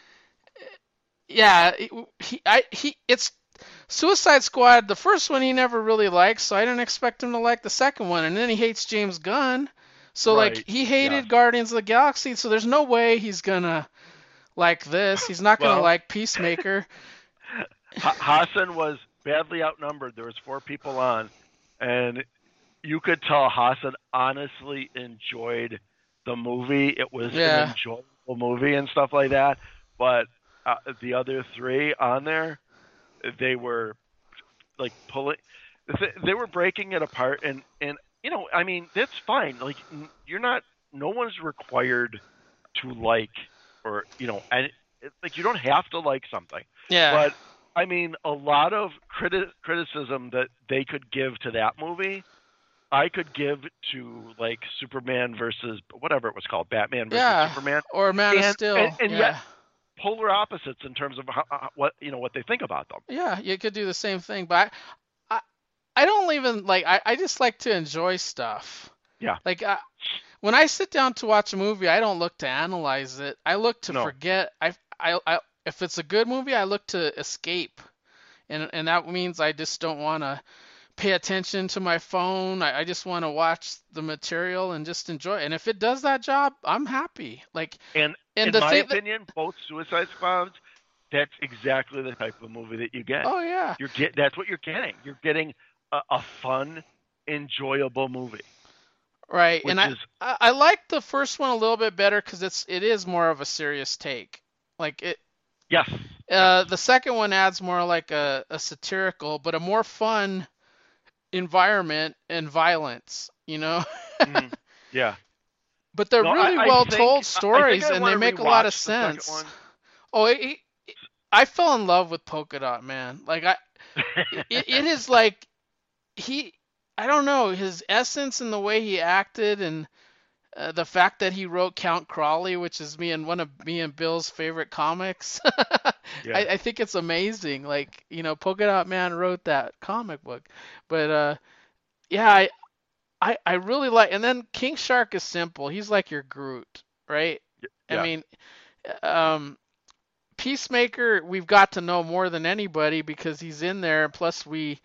yeah, it, he I he it's Suicide Squad, the first one he never really liked, so I didn't expect him to like the second one. And then he hates James Gunn. So like Right. he Yes. hated Guardians of the Galaxy, so there's no way he's gonna like this. He's not gonna Well, like Peacemaker. H- Hassan was badly outnumbered. There was four people on, and you could tell Hassan honestly enjoyed the movie. It was an Yeah. enjoyable movie and stuff like that. But uh, the other three on there, they were like pulling. They were breaking it apart, and and you know, I mean, that's fine. Like you're not. No one's required to like, or you know, and like you don't have to like something. Yeah. But I mean, a lot of criti- criticism that they could give to that movie, I could give to like Superman versus whatever it was called, Batman versus Yeah. Superman, Or Man of and and, Steel. and yet Yeah. polar opposites in terms of how, what you know what they think about them. Yeah, you could do the same thing, but I I, I don't even like I, I just like to enjoy stuff. Yeah. Like I, when I sit down to watch a movie, I don't look to analyze it. I look to No. forget. I, I, I if it's a good movie, I look to escape, and and that means I just don't want to pay attention to my phone. I, I just want to watch the material and just enjoy it. And if it does that job, I'm happy. Like, And and in the my thing that, opinion, both Suicide Squads, that's exactly the type of movie that you get. oh yeah, You're get that's what you're getting. You're getting a, a fun, enjoyable movie, right. And which I, is I, I like the first one a little bit better because it's it is more of a serious take. Like it, yes, yes, uh, the second one adds more like a, a satirical, but a more fun environment and violence. You know. mm, yeah. But they're No, I, really I well think told I think stories I and want they to make a lot of rewatch the second sense. one. Oh, it, it, I fell in love with Polka Dot Man. Like I, it, it is like he, I don't know, his essence and the way he acted and uh, the fact that he wrote Count Crawley, which is me and one of me and Bill's favorite comics. I, Yeah. I think it's amazing. Like, you know, Polka Dot Man wrote that comic book. But uh, yeah, I, I, I really like, and then King Shark is simple. He's like your Groot, right? I Yes. mean, um, Peacemaker, we've got to know more than anybody because he's in there. Plus, we,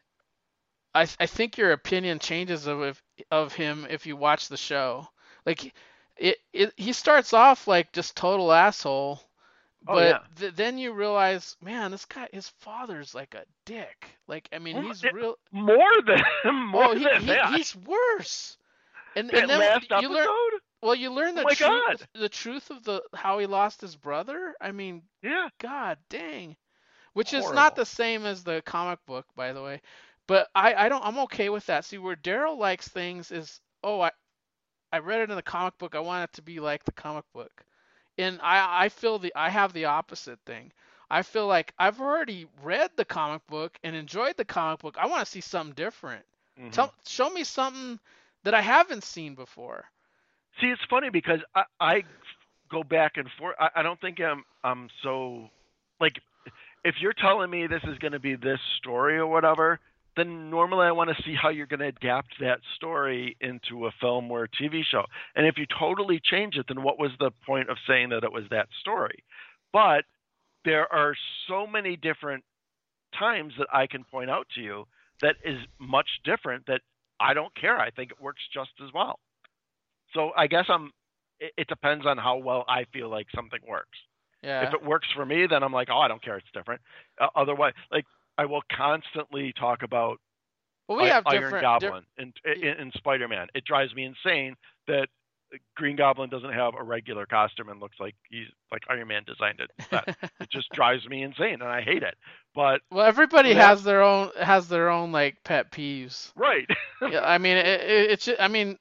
I, I think your opinion changes of if, of him if you watch the show. Like, it, it, he starts off like just total asshole, Oh but yeah. th- then you realize, man, this guy, his father's like a dick. Like, I mean, Oh, he's yeah, real. more than more Oh, he, than he that. he's worse. And and That then last you learn. episode. Well, you learn Oh the my truth, God. the truth of the how he lost his brother. I mean, Yeah. God dang. Which is not Horrible. the same as the comic book, by the way. But I, I don't I'm okay with that. See, where Daryl likes things is, oh, I I read it in the comic book. I want it to be like the comic book. And I I feel the I have the opposite thing. I feel like I've already read the comic book and enjoyed the comic book. I want to see something different. Hmm. Tell show me something that I haven't seen before. See, it's funny because I, I go back and forth. I, I don't think I'm I'm so like if you're telling me this is going to be this story or whatever, then normally I want to see how you're going to adapt that story into a film or a T V show. And if you totally change it, then what was the point of saying that it was that story? But there are so many different times that I can point out to you that is much different that I don't care. I think it works just as well. So I guess I'm. It, it depends on how well I feel like something works. If Yeah. it works for me, then I'm like, oh, I don't care. It's different. Uh, otherwise, like I will constantly talk about Well, we I, have Iron different. Di- Goblin in, in, in Spider-Man. It drives me insane that Green Goblin doesn't have a regular costume and looks like he's like Iron Man designed it instead. It just drives me insane, and I hate it. But well, everybody for that, has their own has their own like pet peeves. right? Yeah, I mean, it, it, it should, I mean,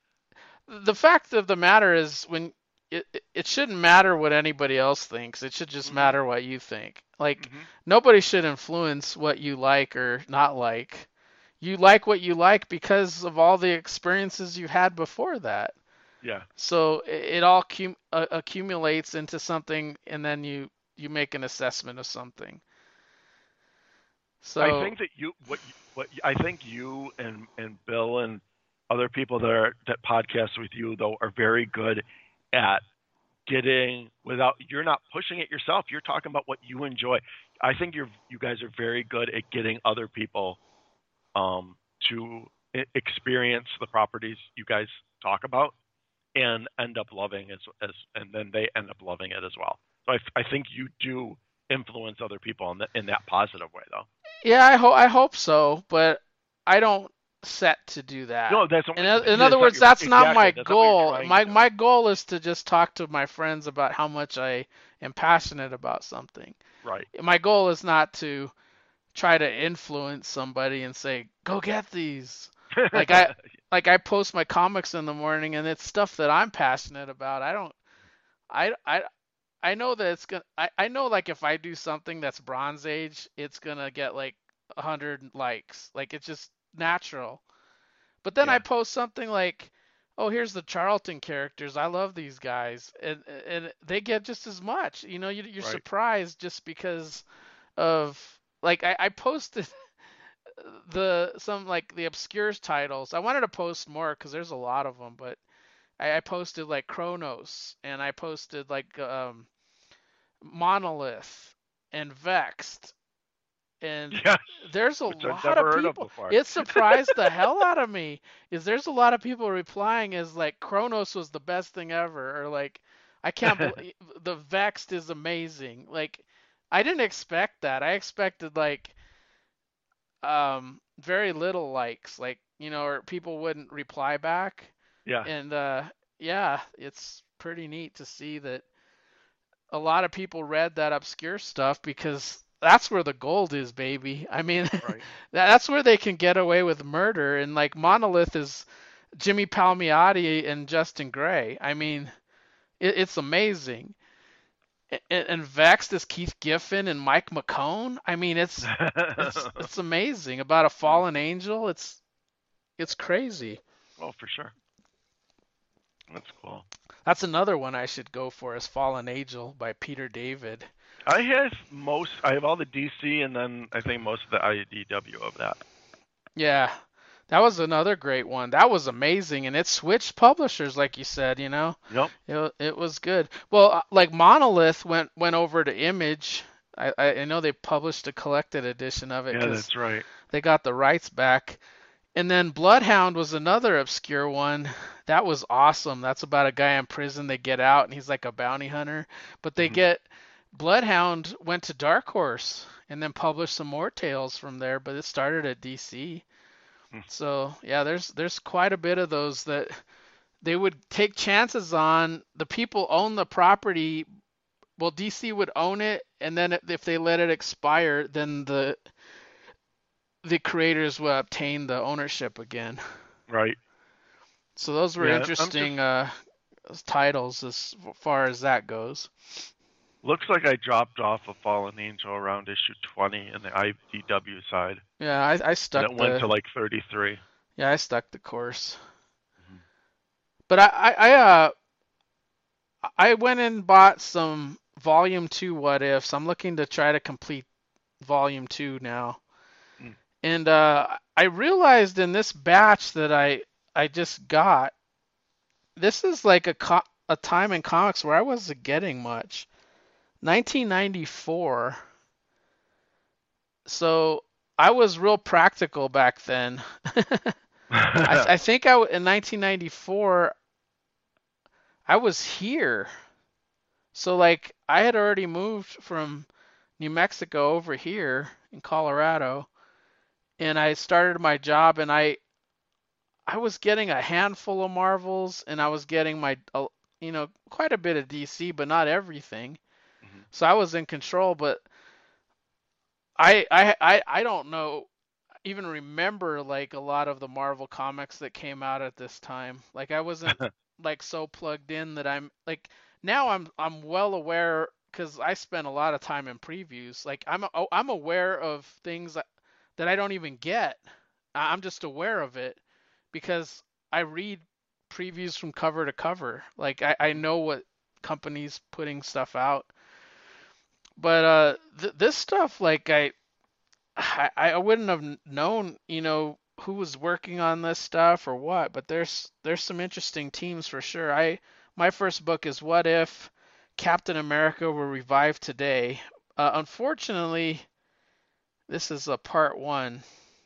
the fact of the matter is when it it shouldn't matter what anybody else thinks. It should just Hmm. matter what you think. Like Hmm. nobody should influence what you like or not like. You like what you like because of all the experiences you had before that. Yeah. So it, it all cum, uh, accumulates into something, and then you you make an assessment of something. I So think that you what you- what I think you and and Bill and other people that are that podcast with you though are very good at getting without you're not pushing it yourself. You're talking about what you enjoy. I think you're you guys are very good at getting other people um, to e- experience the properties you guys talk about and end up loving as as and then they end up loving it as well. So I, I think you do influence other people in, the, in that positive way though. yeah, I hope I hope so, but I don't set to do that. No, that's In only, o- in that's other not words, your that's not exactly. my That's not what you're goal. trying to My do. my goal is to just talk to my friends about how much I am passionate about something. Right. My goal is not to try to influence somebody and say, "Go get these." Like I like I post my comics in the morning and it's stuff that I'm passionate about. I don't I I I know that it's gonna. I, I know like if I do something that's Bronze Age, it's gonna get like a hundred likes. Like it's just natural. But then I Yeah. post something like, "Oh, here's the Charlton characters. I love these guys," and and they get just as much. You know, you, you're Right. surprised just because of like I, I posted the some like the obscure titles. I wanted to post more because there's a lot of them, but I, I posted like Chronos and I posted like um Monolith and Vexed And Yes, there's a which I've lot of never heard of people. before. It surprised the hell out of me. Is there's a lot of people replying as like Kronos was the best thing ever, or like I can't believe the Vexed is amazing. Like I didn't expect that. I expected like um very little likes, like you know, or people wouldn't reply back. Yeah. And uh yeah, it's pretty neat to see that a lot of people read that obscure stuff because that's where the gold is, baby. I mean, Right. that's where they can get away with murder. And like Monolith is Jimmy Palmiotti and Justin Gray. I mean, it, it's amazing. And, and Vexed is Keith Giffen and Mike McCone. I mean, it's it's it's amazing about a fallen angel. It's it's crazy. Oh, for sure. That's cool. That's another one I should go for is Fallen Angel by Peter David. I have most. I have all the D C, and then I think most of the I D W of that. Yeah, that was another great one. That was amazing, and it switched publishers, like you said. You know, Yep. it it was good. Well, uh, like Monolith went went over to Image. I I know they published a collected edition of it Yeah, because that's right. they got the rights back. And then Bloodhound was another obscure one. That was awesome. That's about a guy in prison. They get out and he's like a bounty hunter. But they Mhm. get Bloodhound went to Dark Horse and then published some more tales from there, but it started at D C. Hmm. So yeah, there's there's quite a bit of those that they would take chances on. The people own the property. Well, D C would own it, and then if they let it expire, then the the creators will obtain the ownership again. Right. So those were Yeah, I'm interesting just, uh, titles as far as that goes. looks like I dropped off a Fallen Angel around issue twenty in the I D W side, Yeah, I, I and stuck it went the to like thirty-three. yeah I stuck the course. Mhm. But I I, I uh I went and bought some volume two What Ifs. I'm looking to try to complete volume two now. Mm. And uh, I realized in this batch that I I just got, this is like a co- a time in comics where I wasn't getting much. nineteen ninety-four. So I was real practical back then. I, I think I w- in nineteen ninety-four I was here. So like I had already moved from New Mexico over here in Colorado, and I started my job, and I I was getting a handful of Marvels, and I was getting my uh, you know quite a bit of D C, but not everything. Mhm. So I was in control, but I I I, I don't know even remember like a lot of the Marvel comics that came out at this time. Like I wasn't like so plugged in that I'm like now I'm I'm well aware because I spent a lot of time in previews. Like I'm oh, I'm aware of things that, that I don't even get. I- I'm just aware of it because I read previews from cover to cover. Like I, I know what companies putting stuff out. But uh th- this stuff like I I, I wouldn't have known, you know, who was working on this stuff or what, but there's there's some interesting teams for sure. I my first book is What If Captain America Were Revived Today. Uh, unfortunately, this is a part one,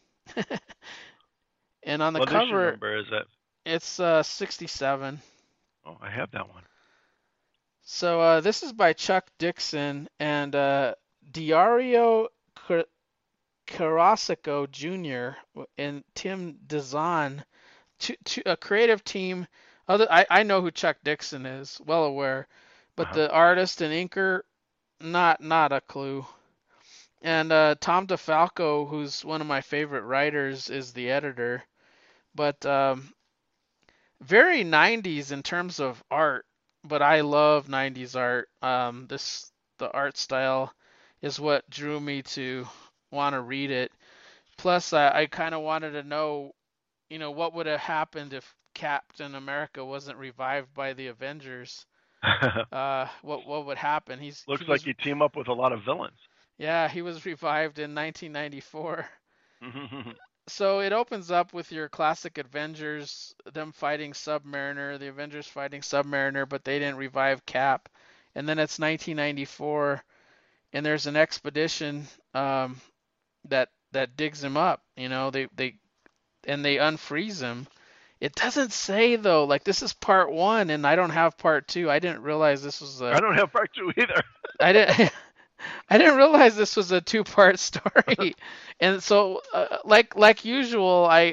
and on the What issue cover number is it? it's uh, sixty-seven. Oh, I have that one. So uh, this is by Chuck Dixon and uh, Diario Carrasco Junior and Tim DeZan, to, to a creative team. Other, I, I know who Chuck Dixon is, well aware, but Uh-huh. the artist and inker, not not a clue. And uh, Tom DeFalco, who's one of my favorite writers, is the editor. But um, very nineties in terms of art. But I love nineties art. Um, this the art style is what drew me to want to read it. Plus, I, I kind of wanted to know, you know, what would have happened if Captain America wasn't revived by the Avengers. Uh, what what would happen? He's he Looks was like you team up with a lot of villains. yeah he was revived in nineteen ninety-four. So it opens up with your classic Avengers, them fighting Submariner, the Avengers fighting Submariner, but they didn't revive Cap. And then it's nineteen ninety-four, and there's an expedition um, that that digs him up. You know, they they and they unfreeze him. It doesn't say though, like this is part one, and I don't have part two. I didn't realize this was I a. don't have part two either. I didn't. I didn't realize this was a two-part story, and so uh, like like usual, I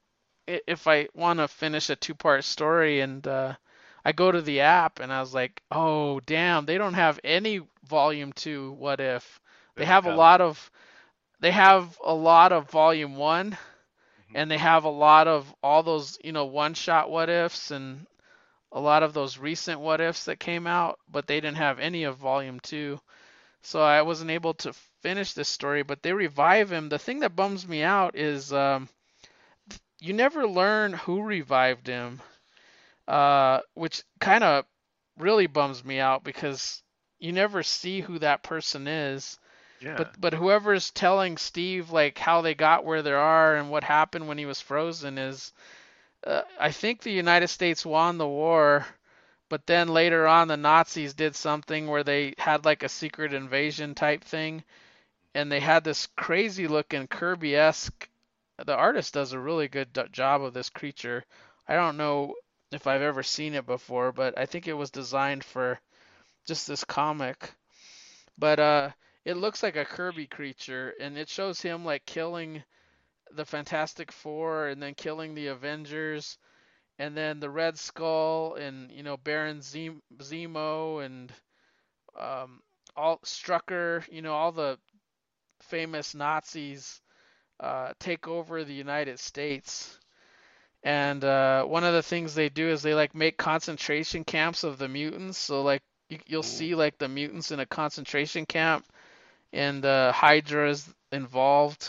if I want to finish a two-part story and uh, I go to the app and I was like, oh damn, they don't have any volume two. What if they Thank have a God. lot of they have a lot of volume one, Hmm. and they have a lot of all those you know one-shot what ifs and a lot of those recent what ifs that came out, but they didn't have any of volume two. So I wasn't able to finish this story, but they revive him. The thing that bums me out is um, you never learn who revived him, uh, which kind of really bums me out because you never see who that person is. But Yeah. but whoever's telling Steve like how they got where they are and what happened when he was frozen is, uh, I think the United States won the war, but then later on the Nazis did something where they had like a secret invasion type thing, and they had this crazy looking Kirby-esque. The artist does a really good job of this creature. I don't know if I've ever seen it before, but I think it was designed for just this comic. But uh, it looks like a Kirby creature, and it shows him like killing the Fantastic Four and then killing the Avengers, and then the Red Skull and you know Baron Zemo and um, all Strucker, you know all the famous Nazis uh, take over the United States. And uh, one of the things they do is they like make concentration camps of the mutants. So like you, you'll Ooh. see like the mutants in a concentration camp, and uh, Hydra is involved.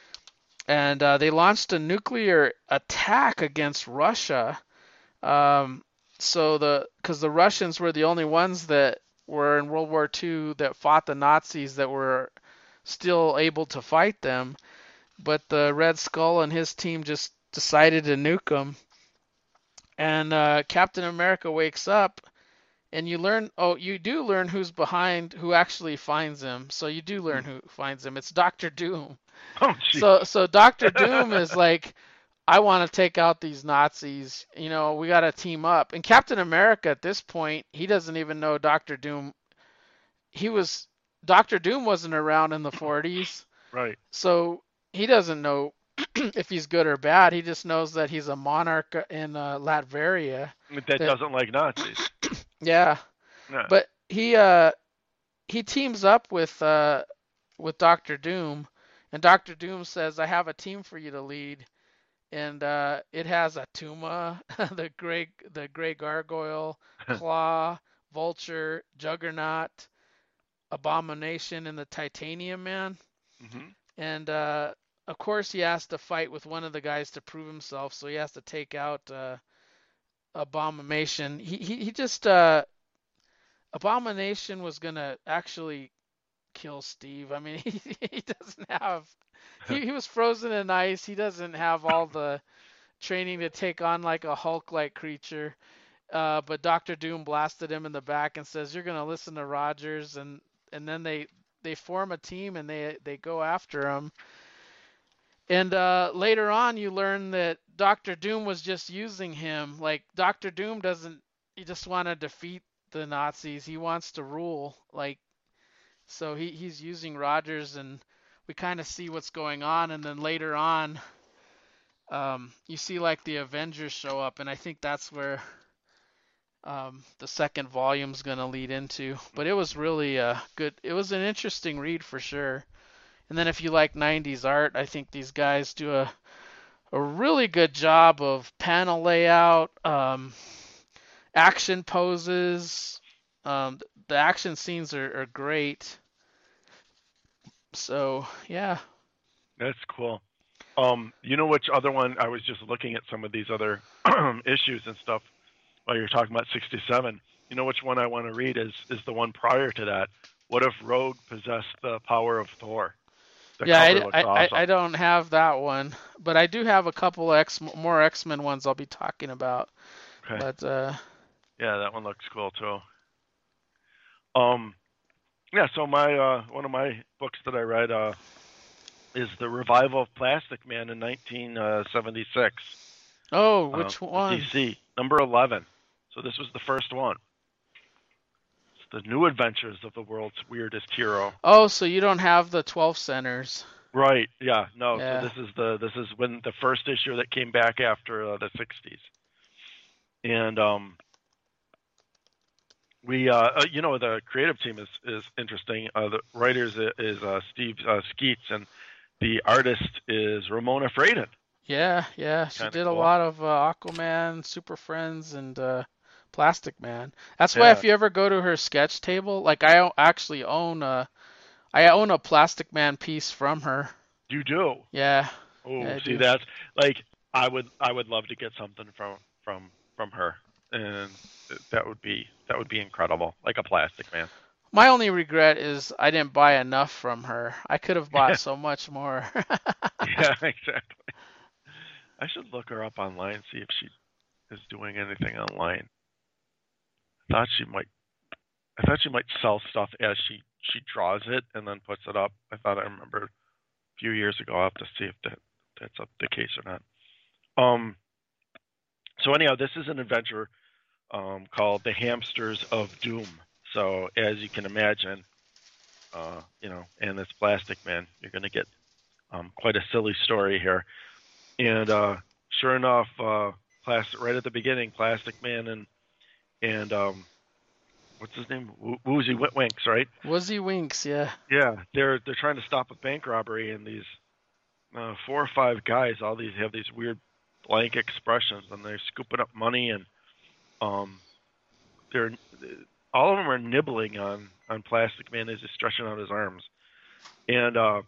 And uh, they launched a nuclear attack against Russia. Um, so the because the Russians were the only ones that were in World War two that fought the Nazis that were still able to fight them, but the Red Skull and his team just decided to nuke them. And uh, Captain America wakes up, and you learn, oh, you do learn who's behind, who actually finds him. So you do learn Hmm. who finds him. It's Doctor Doom. Oh, jeez. So so Doctor Doom is like, I want to take out these Nazis. You know, we got to team up. And Captain America at this point, he doesn't even know Doctor Doom. He was Doctor Doom wasn't around in the forties, Right. so he doesn't know if he's good or bad. He just knows that he's a monarch in uh, Latveria. That That doesn't like Nazis. yeah, Yeah. but he uh he teams up with uh with Doctor Doom, and Doctor Doom says, "I have a team for you to lead." And uh, it has Atuma, the gray the gray gargoyle, Claw, Vulture, Juggernaut, Abomination, and the Titanium Man. Hmm. And uh, of course, he has to fight with one of the guys to prove himself. So he has to take out uh, Abomination. He he, he just uh, Abomination was gonna actually kill Steve. I mean, he, he doesn't have. He, he was frozen in ice. He doesn't have all the training to take on like a Hulk-like creature. Uh, but Doctor Doom blasted him in the back and says, "You're gonna listen to Rogers," and and then they they form a team and they they go after him. And uh, later on, you learn that Doctor Doom was just using him. Like Doctor Doom doesn't, he just want to defeat the Nazis. He wants to rule. Like so, he he's using Rogers, and we kind of see what's going on. And then later on, um, you see like the Avengers show up, and I think that's where um, the second volume's gonna lead into. But it was really a good. It was an interesting read for sure. And then if you like nineties art, I think these guys do a a really good job of panel layout, um, action poses. Um, the action scenes are, are great. So yeah, That's cool. Um, you know which other one? I was just looking at some of these other issues and stuff while you're talking about sixty-seven. You know which one I want to read is is the one prior to that. What if Rogue possessed the power of Thor? The yeah. cover looks I, I, awesome. I don't have that one, but I do have a couple X more X Men ones I'll be talking about. Okay. But uh, Yeah, that one looks cool too. Um, yeah. So my uh, one of my books that I read, uh, is the revival of Plastic Man in nineteen seventy-six. Oh, Uh, which with one? D C, number eleven. So this was the first one. It's the New Adventures of the World's Weirdest Hero. Oh, so you don't have the twelve centers. Right. Yeah. No. So Yeah. this is the this is when the first issue that came back after uh, the sixties, and um, we uh, uh, you know, the creative team is is interesting. Uh, the writers is uh, Steve uh, Skeets, and the artist is Ramona Fradon. Yeah, yeah. She Kind of did a cool. lot of uh, Aquaman, Super Friends, and uh, Plastic Man. That's why Yeah. if you ever go to her sketch table, like I o- actually own a, I own a Plastic Man piece from her. You do. Yeah, yeah, Oh, I see, do. that's like I would I would love to get something from from from her, and that would be that would be incredible, like a Plastic Man. My only regret is I didn't buy enough from her. I could have bought so much more. Yeah, exactly. I should look her up online, see if she is doing anything online. I thought she might. I thought she might sell stuff as she she draws it and then puts it up. I thought I remembered a few years ago. I'll have to see if that that's up the case or not. Um. So anyhow, this is an adventure um, called The Hamsters of Doom. So as you can imagine, uh, you know, and this Plastic Man, you're going to get um, quite a silly story here. And uh, sure enough, uh, plastic right at the beginning, Plastic Man and and um, what's his name, Wo- Woozy Witwinks, right? Woozy Winks, yeah. Yeah, they're they're trying to stop a bank robbery, and these uh, four or five guys, all these have these weird blank expressions, and they're scooping up money, and um, they're all of them are nibbling on on Plastic Man as he's stretching out his arms, and uh,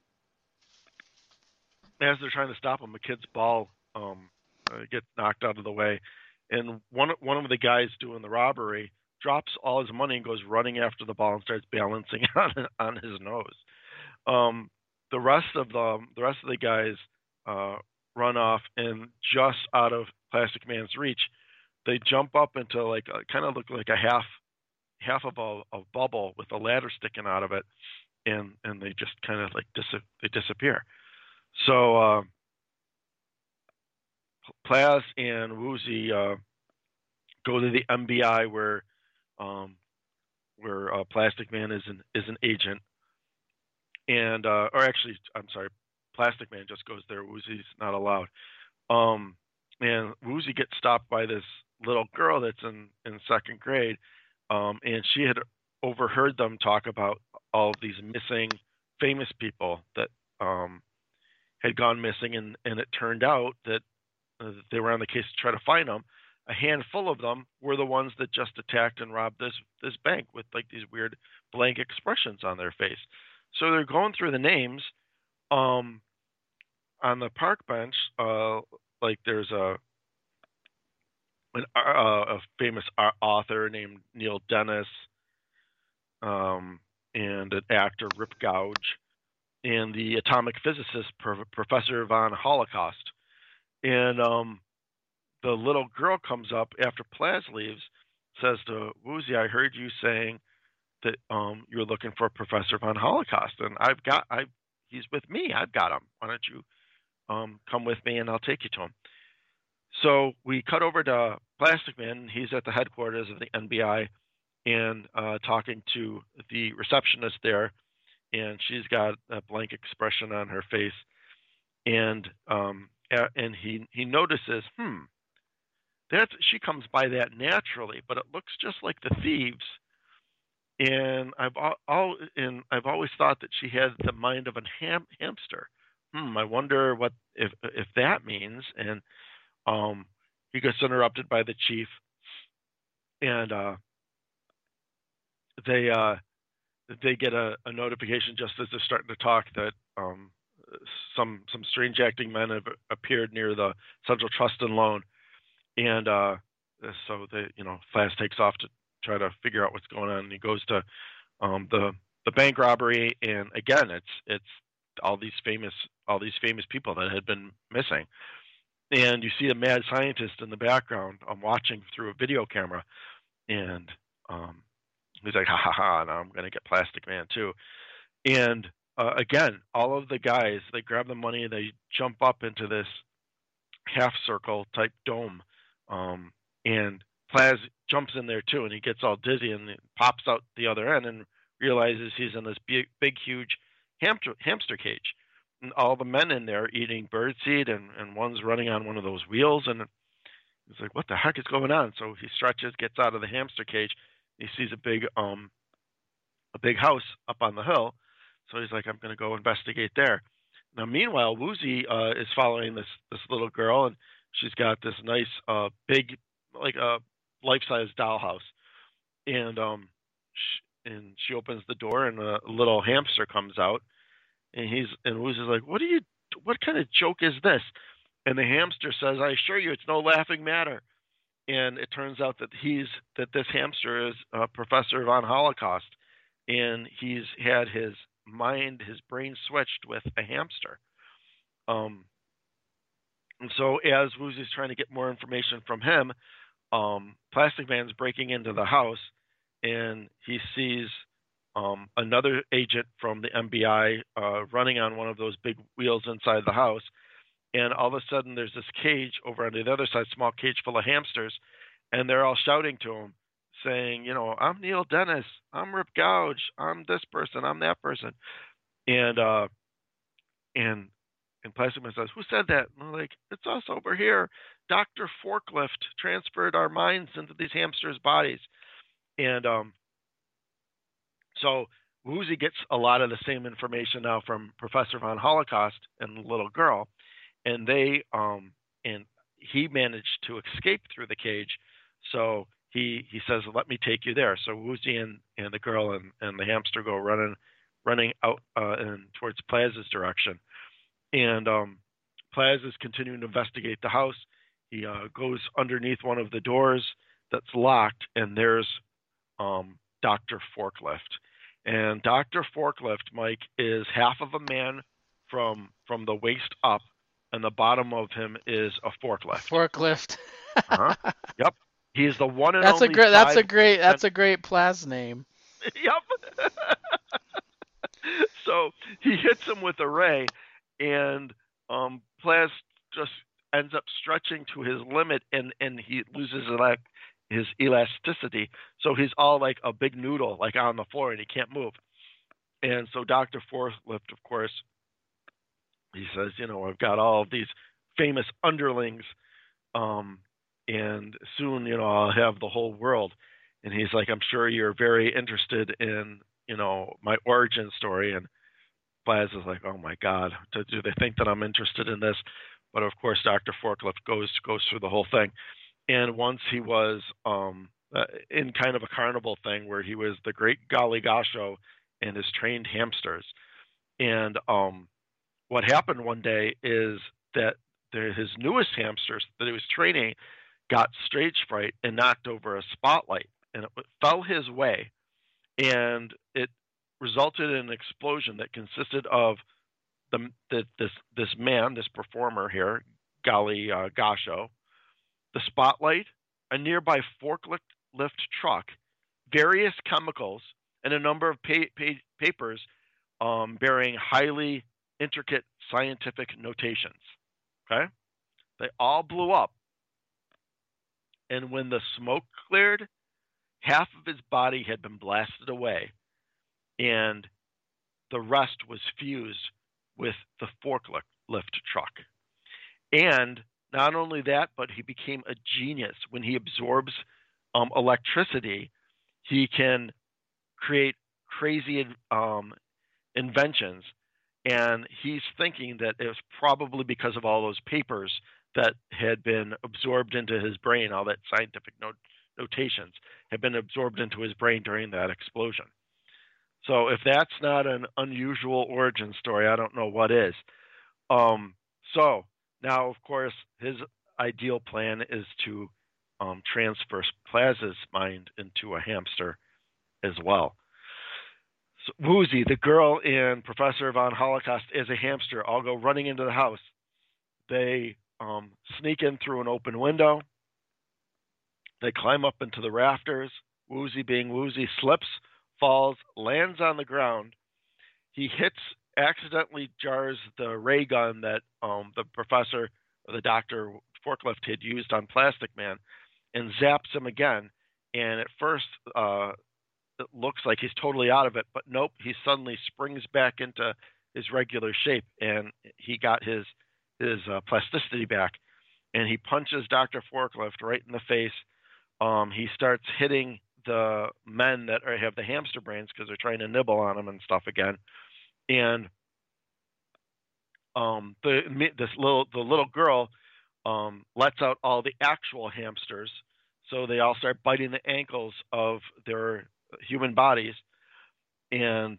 as they're trying to stop him, a kid's ball um, uh, gets knocked out of the way, and one one of the guys doing the robbery drops all his money and goes running after the ball and starts balancing on on his nose. Um, the rest of the the rest of the guys uh, run off, and just out of Plastic Man's reach, they jump up into like a, kind of look like a half half of a, a bubble with a ladder sticking out of it, and and they just kind of like dis- they disappear. So uh, Plaz and Woozy uh, go to the M B I where um, where uh, Plastic Man is an is an agent, and uh, or actually, I'm sorry, Plastic Man just goes there. Woozy's not allowed. Um, and Woozy gets stopped by this little girl that's in in second grade, um, and she had overheard them talk about all of these missing famous people that um, had gone missing, and and it turned out that uh, they were on the case to try to find them. A handful of them were the ones that just attacked and robbed this this bank with like these weird blank expressions on their face. So they're going through the names. Um, on the park bench, uh, like there's a an, uh, a famous author named Neil Dennis, um, and an actor Rip Gouge, and the atomic physicist Professor von Holocaust. And um, the little girl comes up after Plaz leaves, says to Woozy, "I heard you saying that um, you're looking for Professor von Holocaust, and I've got I he's with me. I've got him. Why don't you um, come with me, and I'll take you to him." So we cut over to Plastic Man. He's at the headquarters of the N B I and uh, talking to the receptionist there, and she's got a blank expression on her face, and um, and he he notices, hmm, that's she comes by that naturally, but it looks just like the thieves. And I've all, all and I've always thought that she had the mind of a ham, hamster. Hmm, I wonder what if if that means. And um, he gets interrupted by the chief, and uh, they uh, they get a, a notification just as they're starting to talk that um, some some strange acting men have appeared near the Central Trust and Loan, and uh, so they you know Flash takes off to try to figure out what's going on. And he goes to um, the the bank robbery, and again it's it's all these famous all these famous people that had been missing. And you see a mad scientist in the background um, watching through a video camera, and um, he's like, ha ha ha, now I'm going to get Plastic Man too. And uh, again, all of the guys, they grab the money, they jump up into this half circle type dome, um, and Plaz jumps in there too, and he gets all dizzy and pops out the other end and realizes he's in this big, big huge hamster hamster cage, and all the men in there eating birdseed, and and one's running on one of those wheels, and he's like, "What the heck is going on?" So he stretches, gets out of the hamster cage. He sees a big um a big house up on the hill, so he's like, "I'm going to go investigate there." Now, meanwhile, Woozy uh, is following this this little girl, and she's got this nice, uh, big, like a life-size dollhouse, and um, sh- and she opens the door, and a little hamster comes out, and he's and Woozy's like, "What are you? What kind of joke is this?" And the hamster says, "I assure you, it's no laughing matter." And it turns out that he's that this hamster is uh, Professor von Holocaust, and he's had his mind, his brain switched with a hamster. Um, and so as Woozy's trying to get more information from him, um, Plastic Man's breaking into the house, and he sees um, another agent from the M B I uh, running on one of those big wheels inside the house. And all of a sudden, there's this cage over on the other side, small cage full of hamsters, and they're all shouting to him, saying, you know, "I'm Neil Dennis, I'm Rip Gouge, I'm this person, I'm that person," and uh, and and Plastic Man says, "Who said that?" And they're like, "It's us over here. Doctor Forklift transferred our minds into these hamsters' bodies," and um, so Woozy gets a lot of the same information now from Professor von Holocaust and the little girl, and they um, and he managed to escape through the cage, so. He, he says, "Let me take you there." So Woozy and, and the girl and, and the hamster go running running out uh, in, towards Plaz's direction. And um, Plaz is continuing to investigate the house. He uh, goes underneath one of the doors that's locked, and there's um, Doctor Forklift. And Doctor Forklift, Mike, is half of a man from from the waist up, and the bottom of him is a forklift. Forklift. uh-huh. Yep. He's the one and that's only. A great, that's a great. That's a great Plaz name. Yep. So he hits him with a ray, and um, Plaz just ends up stretching to his limit, and, and he loses his elasticity. So he's all like a big noodle, like on the floor, and he can't move. And so Doctor Forklift, of course, he says, you know, "I've got all of these famous underlings, um, and soon, you know, I'll have the whole world." And he's like, "I'm sure you're very interested in, you know, my origin story." And Plaz is like, "Oh my God, do they think that I'm interested in this?" But of course, Doctor Forklift goes goes through the whole thing. And once he was um, uh, in kind of a carnival thing where he was the great Golly Gasho and his trained hamsters. And um, what happened one day is that the, his newest hamsters that he was training got stage fright and knocked over a spotlight, and it fell his way, and it resulted in an explosion that consisted of the, the this this man, this performer here, Golly uh, Gasho, the spotlight, a nearby forklift lift truck, various chemicals, and a number of pa- pa- papers um, bearing highly intricate scientific notations. Okay, they all blew up. And when the smoke cleared, half of his body had been blasted away, and the rest was fused with the forklift truck. And not only that, but he became a genius. When he absorbs um, electricity, he can create crazy um, inventions. And he's thinking that it was probably because of all those papers that had been absorbed into his brain, all that scientific not- notations had been absorbed into his brain during that explosion. So if that's not an unusual origin story, I don't know what is. Um, so now, of course, his ideal plan is to um, transfer Plaz's mind into a hamster as well. So Woozy, the girl, and Professor von Holocaust as a hamster all go running into the house. They um, sneak in through an open window. They climb up into the rafters. Woozy, being Woozy, slips, falls, lands on the ground. He hits accidentally jars the ray gun that um, the professor or the doctor Forklift had used on Plastic Man, and zaps him again. And at first, uh, it looks like he's totally out of it, but nope, he suddenly springs back into his regular shape, and he got his his uh, plasticity back, and he punches Doctor Forklift right in the face. Um, he starts hitting the men that are, have the hamster brains because they're trying to nibble on him and stuff again, and um, the this little the little girl um, lets out all the actual hamsters, so they all start biting the ankles of their human bodies, and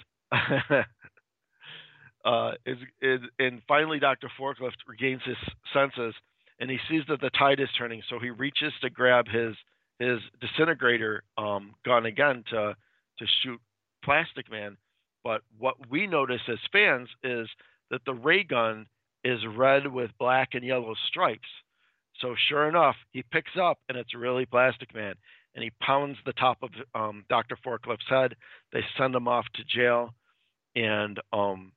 uh, is, is and finally Doctor Forklift regains his senses, and he sees that the tide is turning, so he reaches to grab his his disintegrator um, gun again to to shoot Plastic Man. But what we notice as fans is that the ray gun is red with black and yellow stripes. So sure enough, he picks up, and it's really Plastic Man, and he pounds the top of um, Doctor Forklift's head. They send him off to jail, and um,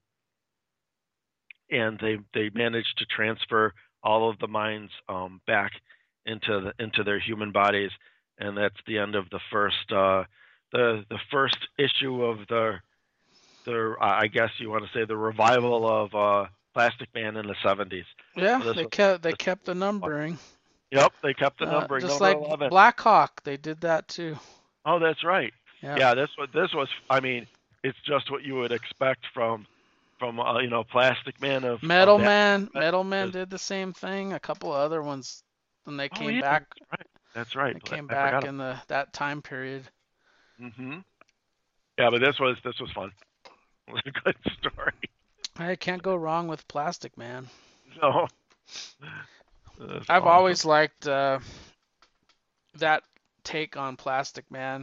and they they manage to transfer all of the minds um, back into the, into their human bodies, and that's the end of the first uh, the the first issue of the the I guess you want to say the revival of uh, Plastic Man in the seventies. Yeah, So they was, kept they kept the numbering. Yep, they kept the Uh, numbering. just Number like eleven. Black Hawk, they did that too. Oh, that's right. Yeah. Yeah, this was this was. I mean, it's just what you would expect from from uh, you know Plastic Man of Metal of that. Man, Metal Man did the same thing. A couple of other ones when they Oh, came yeah, back. that's right. That's right. They came I back forgot in the that time period. Mm-hmm. Yeah, but this was this was fun. It was a good story. I can't go wrong with Plastic Man. No. I've awesome. always liked uh, that take on Plastic Man.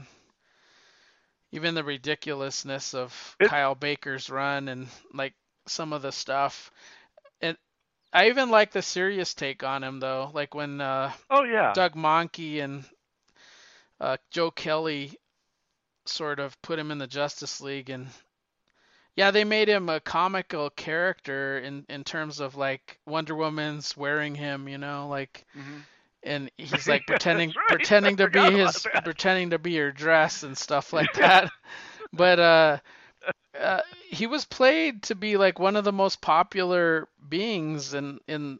Even the ridiculousness of It, Kyle Baker's run and like some of the stuff. And I even like the serious take on him though, like when uh, oh yeah. Doug Mahnke and uh, Joe Kelly sort of put him in the Justice League, and yeah, they made him a comical character in in terms of like Wonder Woman's wearing him, you know, like, mm-hmm. and he's like pretending right. pretending to be his pretending to be her dress and stuff like that. But uh, uh, he was played to be like one of the most popular beings in in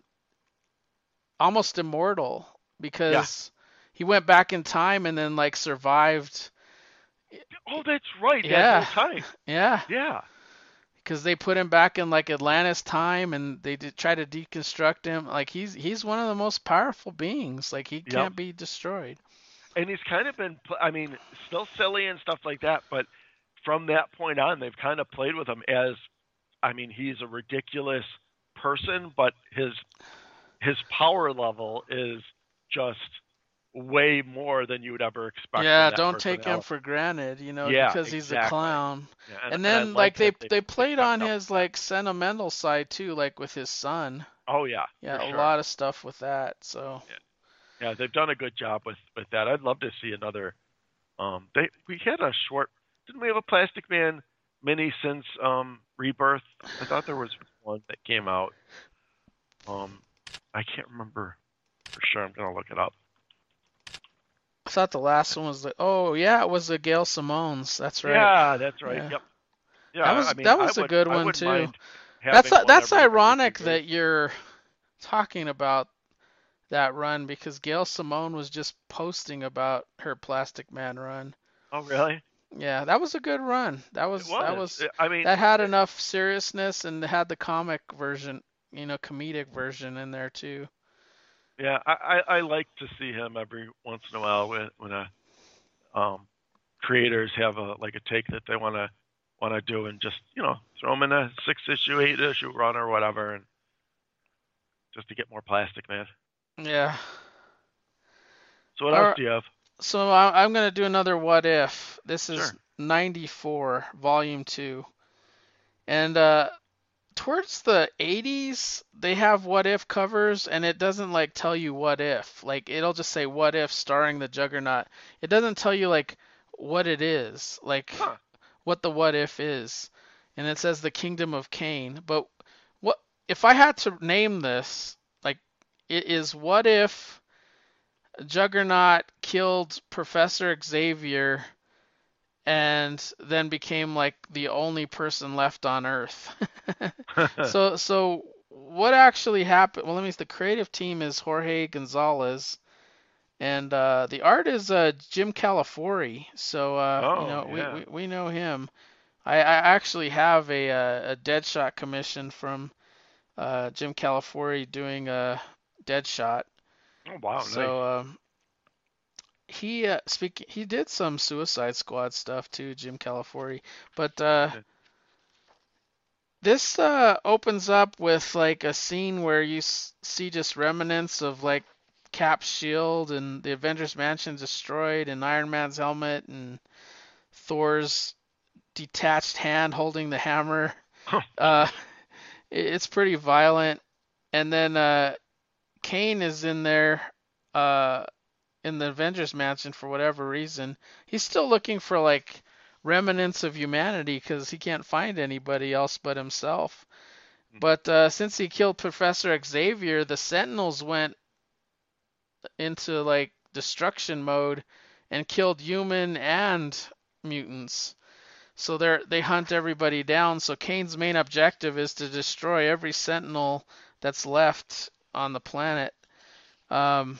almost immortal because yeah. he went back in time and then like survived. Oh, that's right. Yeah. That whole time. Yeah. Yeah. Because they put him back in like Atlantis time, and they did try to deconstruct him. Like he's he's one of the most powerful beings. Like he can't yep. be destroyed. And he's kind of been, I mean, still silly and stuff like that, but from that point on, they've kind of played with him as, I mean, he's a ridiculous person, but his his power level is just way more than you would ever expect. Yeah, don't take him for granted, you know, yeah, because exactly. he's a clown. Yeah, and, and then and like they they, they played they on his like sentimental side too, like with his son. Oh yeah. Yeah, a sure. lot of stuff with that. So. Yeah. yeah, they've done a good job with, with that. I'd love to see another. Um, they we had a short. Didn't we have a Plastic Man mini since um, Rebirth? I thought there was one that came out. Um, I can't remember for sure. I'm gonna look it up. I thought the last one was the oh yeah, it was the Gail Simone's. That's right. Yeah, that's right. Yeah. Yep. Yeah, that was I mean, that was I a would, good I one too. Mind that's that's every, ironic every that you're talking about that run because Gail Simone was just posting about her Plastic Man run. Oh really? Yeah, that was a good run. That was, was. that was I mean that had enough seriousness and had the comic version, you know, comedic version in there too. Yeah, I, I, I like to see him every once in a while when when a um creators have a like a take that they want to want to do and just you know throw him in a six issue, eight issue run or whatever, and just to get more Plastic Man. Yeah. So what All else right. do you have? So I'm going to do another What If. This is sure. ninety-four, Volume two. And uh, towards the eighties, they have What If covers, and it doesn't, like, tell you what if. Like, it'll just say What If starring the Juggernaut. It doesn't tell you, like, what it is. Like, huh. what the what if is. and it says the Kingdom of Cain. But what if I had to name this? Like, it is what if Juggernaut killed Professor Xavier and then became like the only person left on Earth. so so what actually happened? Well, let me see. The creative team is Jorge Gonzalez, and uh, the art is uh, Jim Calafiore. So uh, you Oh know we, yeah. we, we know him. I, I actually have a a, a Deadshot commission from uh, Jim Calafiore doing a Deadshot. Oh wow, nice. So um, he uh, speak he did some Suicide Squad stuff too, Jim Calafiore. But uh, Okay. this uh, opens up with like a scene where you s- see just remnants of like Cap's shield and the Avengers Mansion destroyed and Iron Man's helmet and Thor's detached hand holding the hammer. Oh, Uh, jeez. it- it's pretty violent. And then uh, Kane is in there uh, in the Avengers Mansion for whatever reason. He's still looking for like remnants of humanity because he can't find anybody else but himself. But uh, since he killed Professor Xavier, the Sentinels went into like destruction mode and killed human and mutants. So they they hunt everybody down. So Kane's main objective is to destroy every Sentinel that's left on the planet. Um,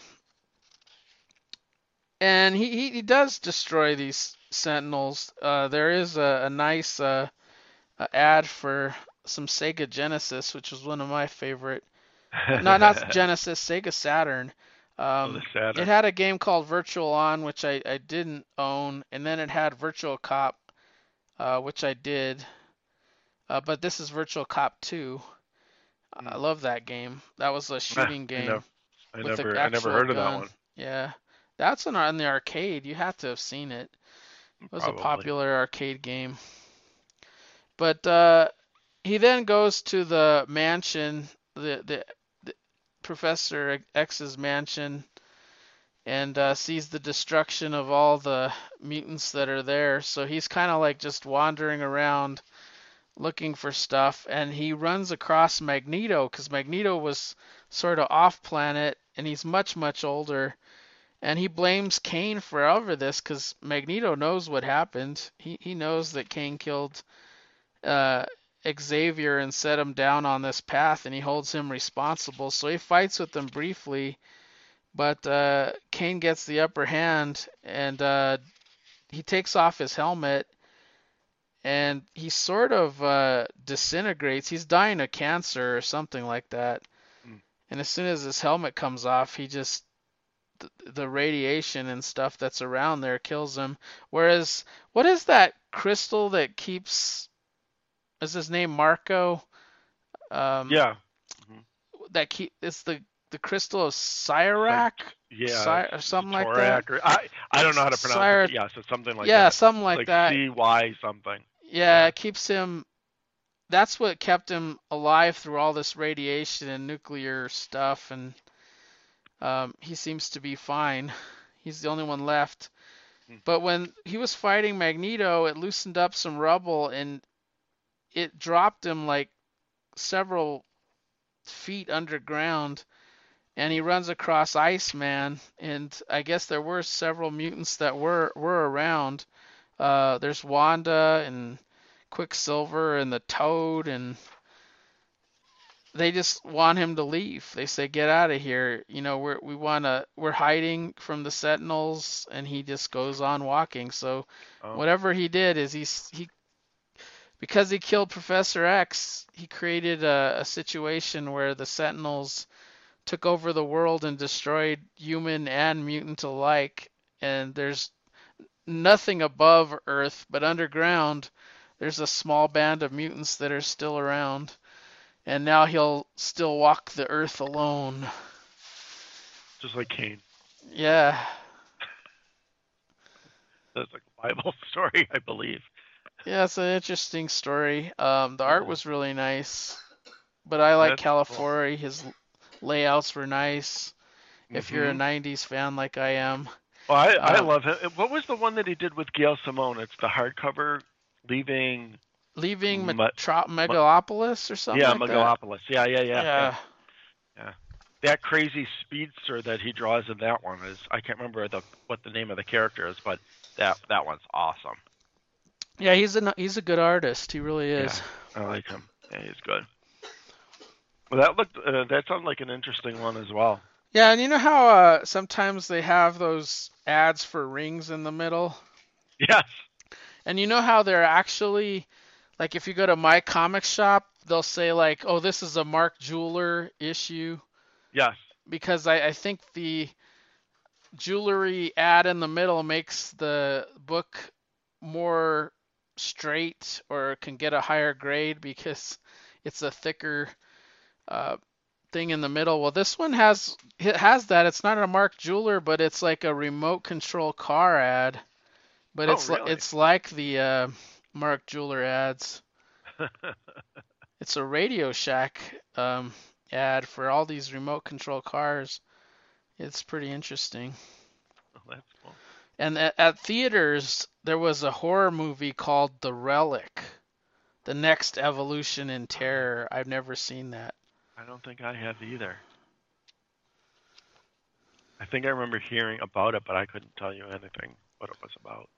and he, he, he does destroy these Sentinels. Uh, there is a, a nice uh, a ad for some Sega Genesis, which was one of my favorite. Not not Genesis, Sega Saturn. Oh, the Um, it Saturn. had a game called Virtual On, which I, I didn't own, and then it had Virtual Cop, uh, which I did. Uh, but this is Virtual Cop two. I Hmm. love that game. That was a Ah, shooting I game never, I with an never, I never actual heard of that gun. one. Yeah, that's in, in the arcade. You have to have seen it. It was a Probably. popular arcade game. But uh, he then goes to the mansion, the, the, the Professor X's mansion, and uh, sees the destruction of all the mutants that are there. So he's kind of like just wandering around looking for stuff, and he runs across Magneto because Magneto was sort of off planet, and he's much much older. And he blames Kane for all of this because Magneto knows what happened. He he knows that Kane killed uh, Xavier and set him down on this path, and he holds him responsible. So he fights with him briefly, but uh, Kane gets the upper hand, and uh, he takes off his helmet, and he sort of uh, disintegrates. He's dying of cancer or something like that. Mm. And as soon as his helmet comes off, he just the, the radiation and stuff that's around there kills him. Whereas, what is that crystal that keeps? Is his name Marco? Um, Yeah. Hmm. that keep it's the the crystal of Like, Cyrac, yeah, Cy, or something like that. Zatorak, or I, I don't know how to pronounce it, Cyr, but yes, it's something like yeah, that. something It's like like that. C Y something. Yeah, Yeah. it keeps him. That's what kept him alive through all this radiation and nuclear stuff, and um, he seems to be fine. He's the only one left. Mm. But when he was fighting Magneto, it loosened up some rubble and it dropped him like several feet underground. And he runs across Iceman, and I guess there were several mutants that were were around. Uh, there's Wanda and Quicksilver and the Toad, and they just want him to leave. They say, "Get out of here." You know, we're we wanna we're hiding from the Sentinels, and he just goes on walking. So Oh. whatever he did is he's he because he killed Professor X, he created a, a situation where the Sentinels took over the world and destroyed human and mutant alike. And there's nothing above Earth, but underground, there's a small band of mutants that are still around. And now he'll still walk the Earth alone. Just like Cain. Yeah. That's like a Bible story, I believe. Yeah, it's an interesting story. Um, the It art is. was really nice, but I like That's cool. California. His layouts were nice. If you're a Hmm. nineties fan like I am. Well, I, I Um, love him. What was the one that he did with Gail Simone? It's the hardcover, leaving. leaving Me- Metro- Me- Megalopolis or something yeah, like that. Megalopolis. Yeah, yeah, yeah, yeah, Yeah. yeah. That crazy speedster that he draws in that one is, I can't remember the what the name of the character is, but that that one's awesome. Yeah, he's a he's a good artist. He really Yeah, is. I like him. Yeah, he's good. Well, that looked uh, that sounded like an interesting one as well. Yeah, and you know how uh, sometimes they have those ads for rings in the middle, Yes. and you know how they're actually like if you go to My Comic Shop, they'll say like, "Oh, this is a Mark Jeweler issue," Yes. because I, I think the jewelry ad in the middle makes the book more straight or can get a higher grade because it's a thicker uh, thing in the middle. Well, this one has it has that. It's not a Mark Jeweler, but it's like a remote control car ad. But Oh, it's li- really? it's like the uh, Mark Jeweler ads. It's a Radio Shack um, ad for all these remote control cars. It's pretty interesting. Oh, that's cool. And at, at theaters, there was a horror movie called The Relic, The Next Evolution in Terror. I've never seen that. I don't think I have either. I think I remember hearing about it, but I couldn't tell you anything what it was about.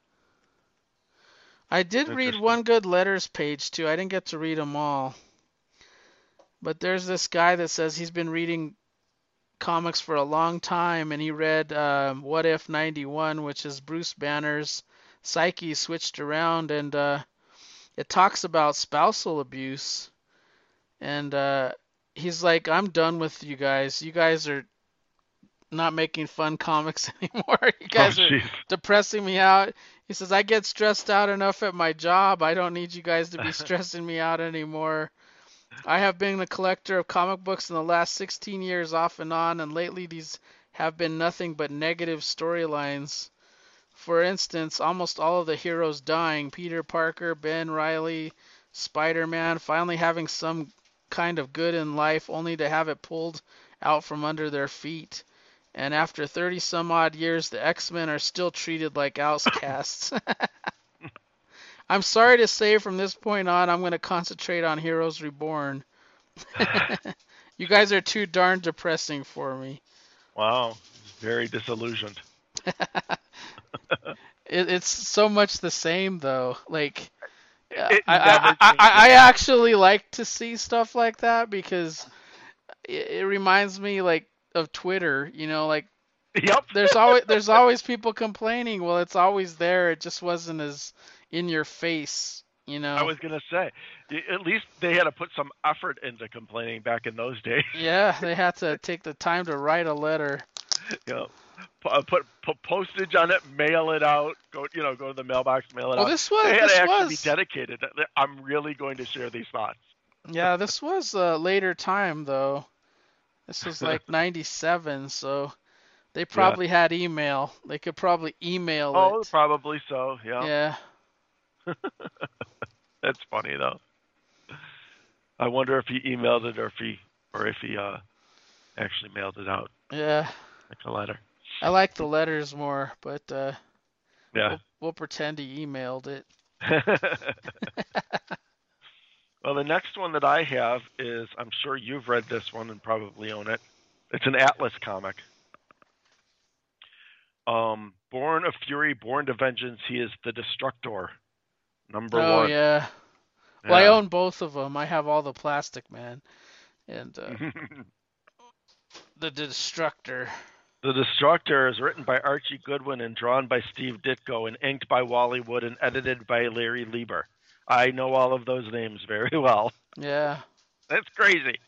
I did read Interesting. one good letters page too. I didn't get to read them all. But there's this guy that says he's been reading comics for a long time, and he read um, What If ninety-one, which is Bruce Banner's psyche switched around, and uh, it talks about spousal abuse. And uh, he's like, I'm done with you guys. You guys are not making fun comics anymore. You guys Oh, are jeez. depressing me out. He says, I get stressed out enough at my job. I don't need you guys to be stressing me out anymore. I have been a collector of comic books in the last sixteen years off and on, and lately these have been nothing but negative storylines. For instance, almost all of the heroes dying, Peter Parker, Ben Riley, Spider-Man, finally having some kind of good in life only to have it pulled out from under their feet. And after thirty some odd years, the X-Men are still treated like outcasts. I'm sorry to say from this point on, I'm going to concentrate on Heroes Reborn. You guys are too darn depressing for me. Wow. Very disillusioned. It, it's so much the same, though. Like, It I, never I, I, changes. I actually like to see stuff like that because it, it reminds me, like, of Twitter. You know, like, Yep. there's always there's always people complaining. Well, it's always there. It just wasn't as in your face, you know. I was going to say, at least they had to put some effort into complaining back in those days. Yeah, they had to take the time to write a letter. You know, put, put put postage on it, mail it out, go you know, go to the mailbox, mail it Well, out. this was They had this to actually was be dedicated. I'm really going to share these thoughts. yeah, this was a later time though. This was like ninety-seven, so they probably yeah. had email. They could probably email oh, it. Oh, probably so. Yeah. Yeah. That's funny though. I wonder if he emailed it or if he or if he uh actually mailed it out. Yeah. Like a letter. I like the letters more, but uh yeah. We'll, we'll pretend he emailed it. Well, the next one that I have is, I'm sure you've read this one and probably own it. It's an Atlas comic. Um, Born of Fury, Born to Vengeance. He is the Destructor, number oh, one. Oh yeah. Well, I own both of them. I have all the Plastic Man and uh, the Destructor. The Destructor is written by Archie Goodwin and drawn by Steve Ditko and inked by Wally Wood and edited by Larry Lieber. I know all of those names very well. Yeah. That's crazy.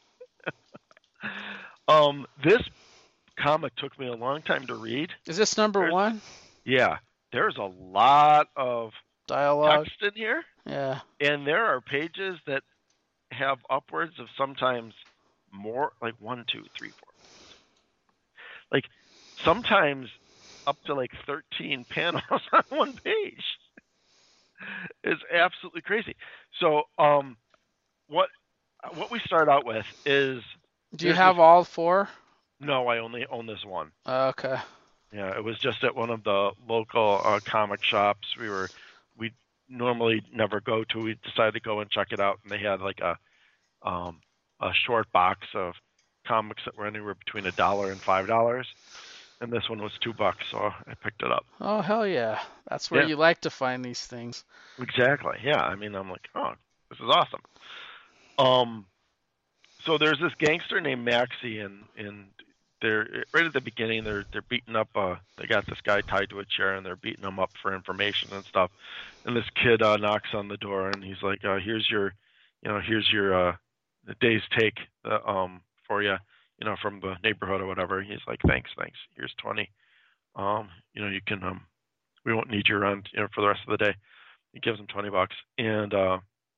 um, this comic took me a long time to read. Is this number there's, one? Yeah. There's a lot of dialogue text in here. Yeah. And there are pages that have upwards of sometimes more, like one, two, three, four. Like sometimes up to like thirteen panels on one page. It's absolutely crazy. So, um, what what we start out with is. Do you have this... all four? No, I only own this one. Uh, okay. Yeah, it was just at one of the local uh, comic shops. We were we normally never go to. We decided to go and check it out, and they had like a um, a short box of comics that were anywhere between a dollar and five dollars, and this one was two bucks, so I picked it up. Oh, hell yeah. That's where Yeah, you like to find these things. exactly. Yeah, I mean, I'm like, oh, this is awesome. Um, so there's this gangster named Maxie, and and they're right at the beginning. They're they're beating up. Uh, they got this guy tied to a chair, and they're beating him up for information and stuff. And this kid uh, knocks on the door, and he's like, uh, "Here's your, you know, here's your uh, the day's take uh, um for you, you know, from the neighborhood or whatever." He's like, "Thanks, thanks. Here's twenty. Um, you know, you can um, we won't need you around, you know, for the rest of the day." He gives him twenty bucks, and uh,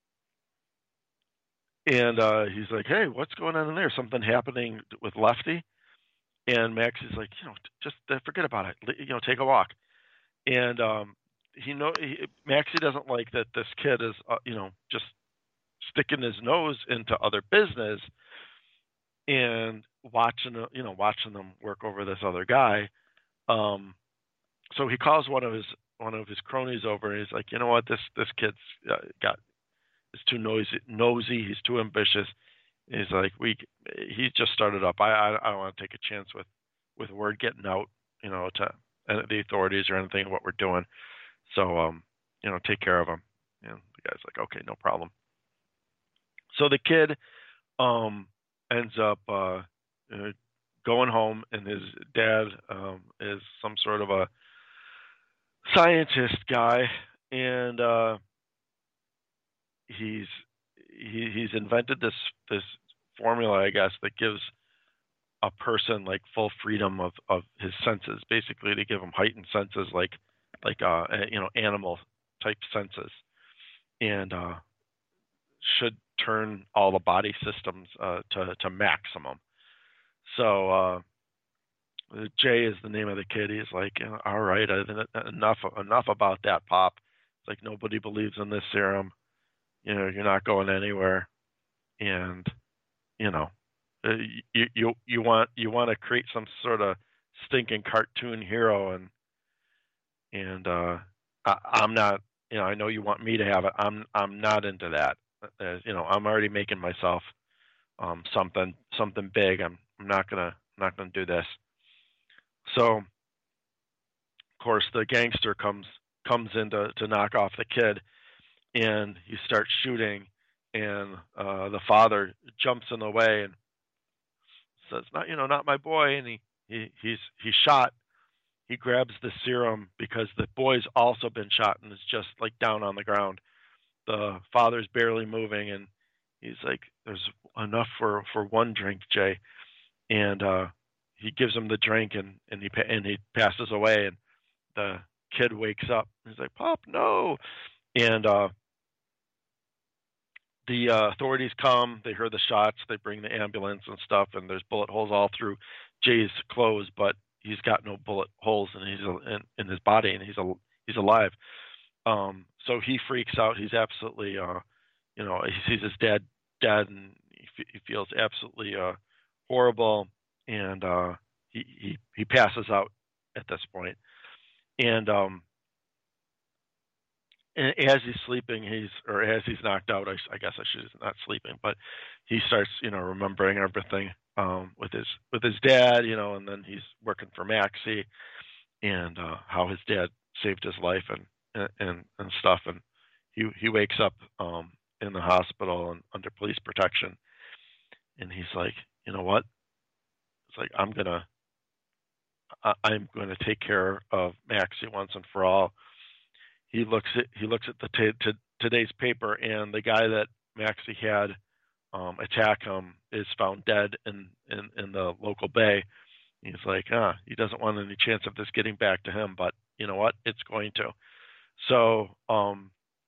and uh, he's like, "Hey, what's going on in there? Something happening with Lefty?" And Max is like, "You know, just uh, forget about it. You know, take a walk." And um, he know he, Maxie doesn't like that this kid is, uh, you know, just sticking his nose into other business and watching, uh, you know, watching them work over this other guy. Um, so he calls one of his one of his cronies over, and he's like, "You know what? This this kid's uh, got is too noisy. Nosy. He's too ambitious." He's like, "We he just started up. I I, I don't want to take a chance with with word getting out, you know, to the authorities or anything what we're doing. So um, you know, take care of him." And the guy's like, "Okay, no problem." So the kid um ends up uh, uh going home, and his dad um is some sort of a scientist guy, and uh he's he, he's invented this this formula, I guess, that gives a person like full freedom of, of his senses, basically to give him heightened senses, like like uh you know animal type senses, and uh, should turn all the body systems uh, to to maximum. So uh, Jay is the name of the kid. He's like, "All right, enough enough about that, Pop. It's like nobody believes in this serum. You know, you're not going anywhere, and you know, uh, you you you want you want to create some sort of stinking cartoon hero, and and uh, I, I'm not. You know, I know you want me to have it. I'm I'm not into that. Uh, you know, I'm already making myself um, something something big. I'm I'm not gonna I'm not gonna do this." So, of course, the gangster comes comes in to, to knock off the kid, and he starts shooting, and uh, the father jumps in the way and says, "Not, you know, not my boy." And he, he he's he's shot. He grabs the serum because the boy's also been shot and is just like down on the ground. The father's barely moving, and he's like, "There's enough for, for one drink, Jay." And uh, he gives him the drink, and, and he and he passes away, and the kid wakes up. He's like, "Pop, no!" And uh, the uh, authorities come. They hear the shots. They bring the ambulance and stuff, and there's bullet holes all through Jay's clothes, but he's got no bullet holes in his in, in his body, and he's a, he's alive. Um, so he freaks out. He's absolutely, uh, you know, he sees his dad dead, and he, f- he feels absolutely uh, horrible, and uh, he, he he passes out at this point. And um, and as he's sleeping, he's or as he's knocked out, I, I guess I should not sleeping, but he starts, you know, remembering everything um, with his with his dad, you know, and then he's working for Maxie, and uh, how his dad saved his life and and and stuff, and he he wakes up um, in the hospital and under police protection, and he's like, "You know what? It's like I'm gonna I, I'm going to take care of Maxie once and for all." He looks at he looks at the t- t- today's paper, and the guy that Maxie had um, attack him is found dead in, in, in the local bay. He's like, ah, he doesn't want any chance of this getting back to him, but you know what? It's going to. So um,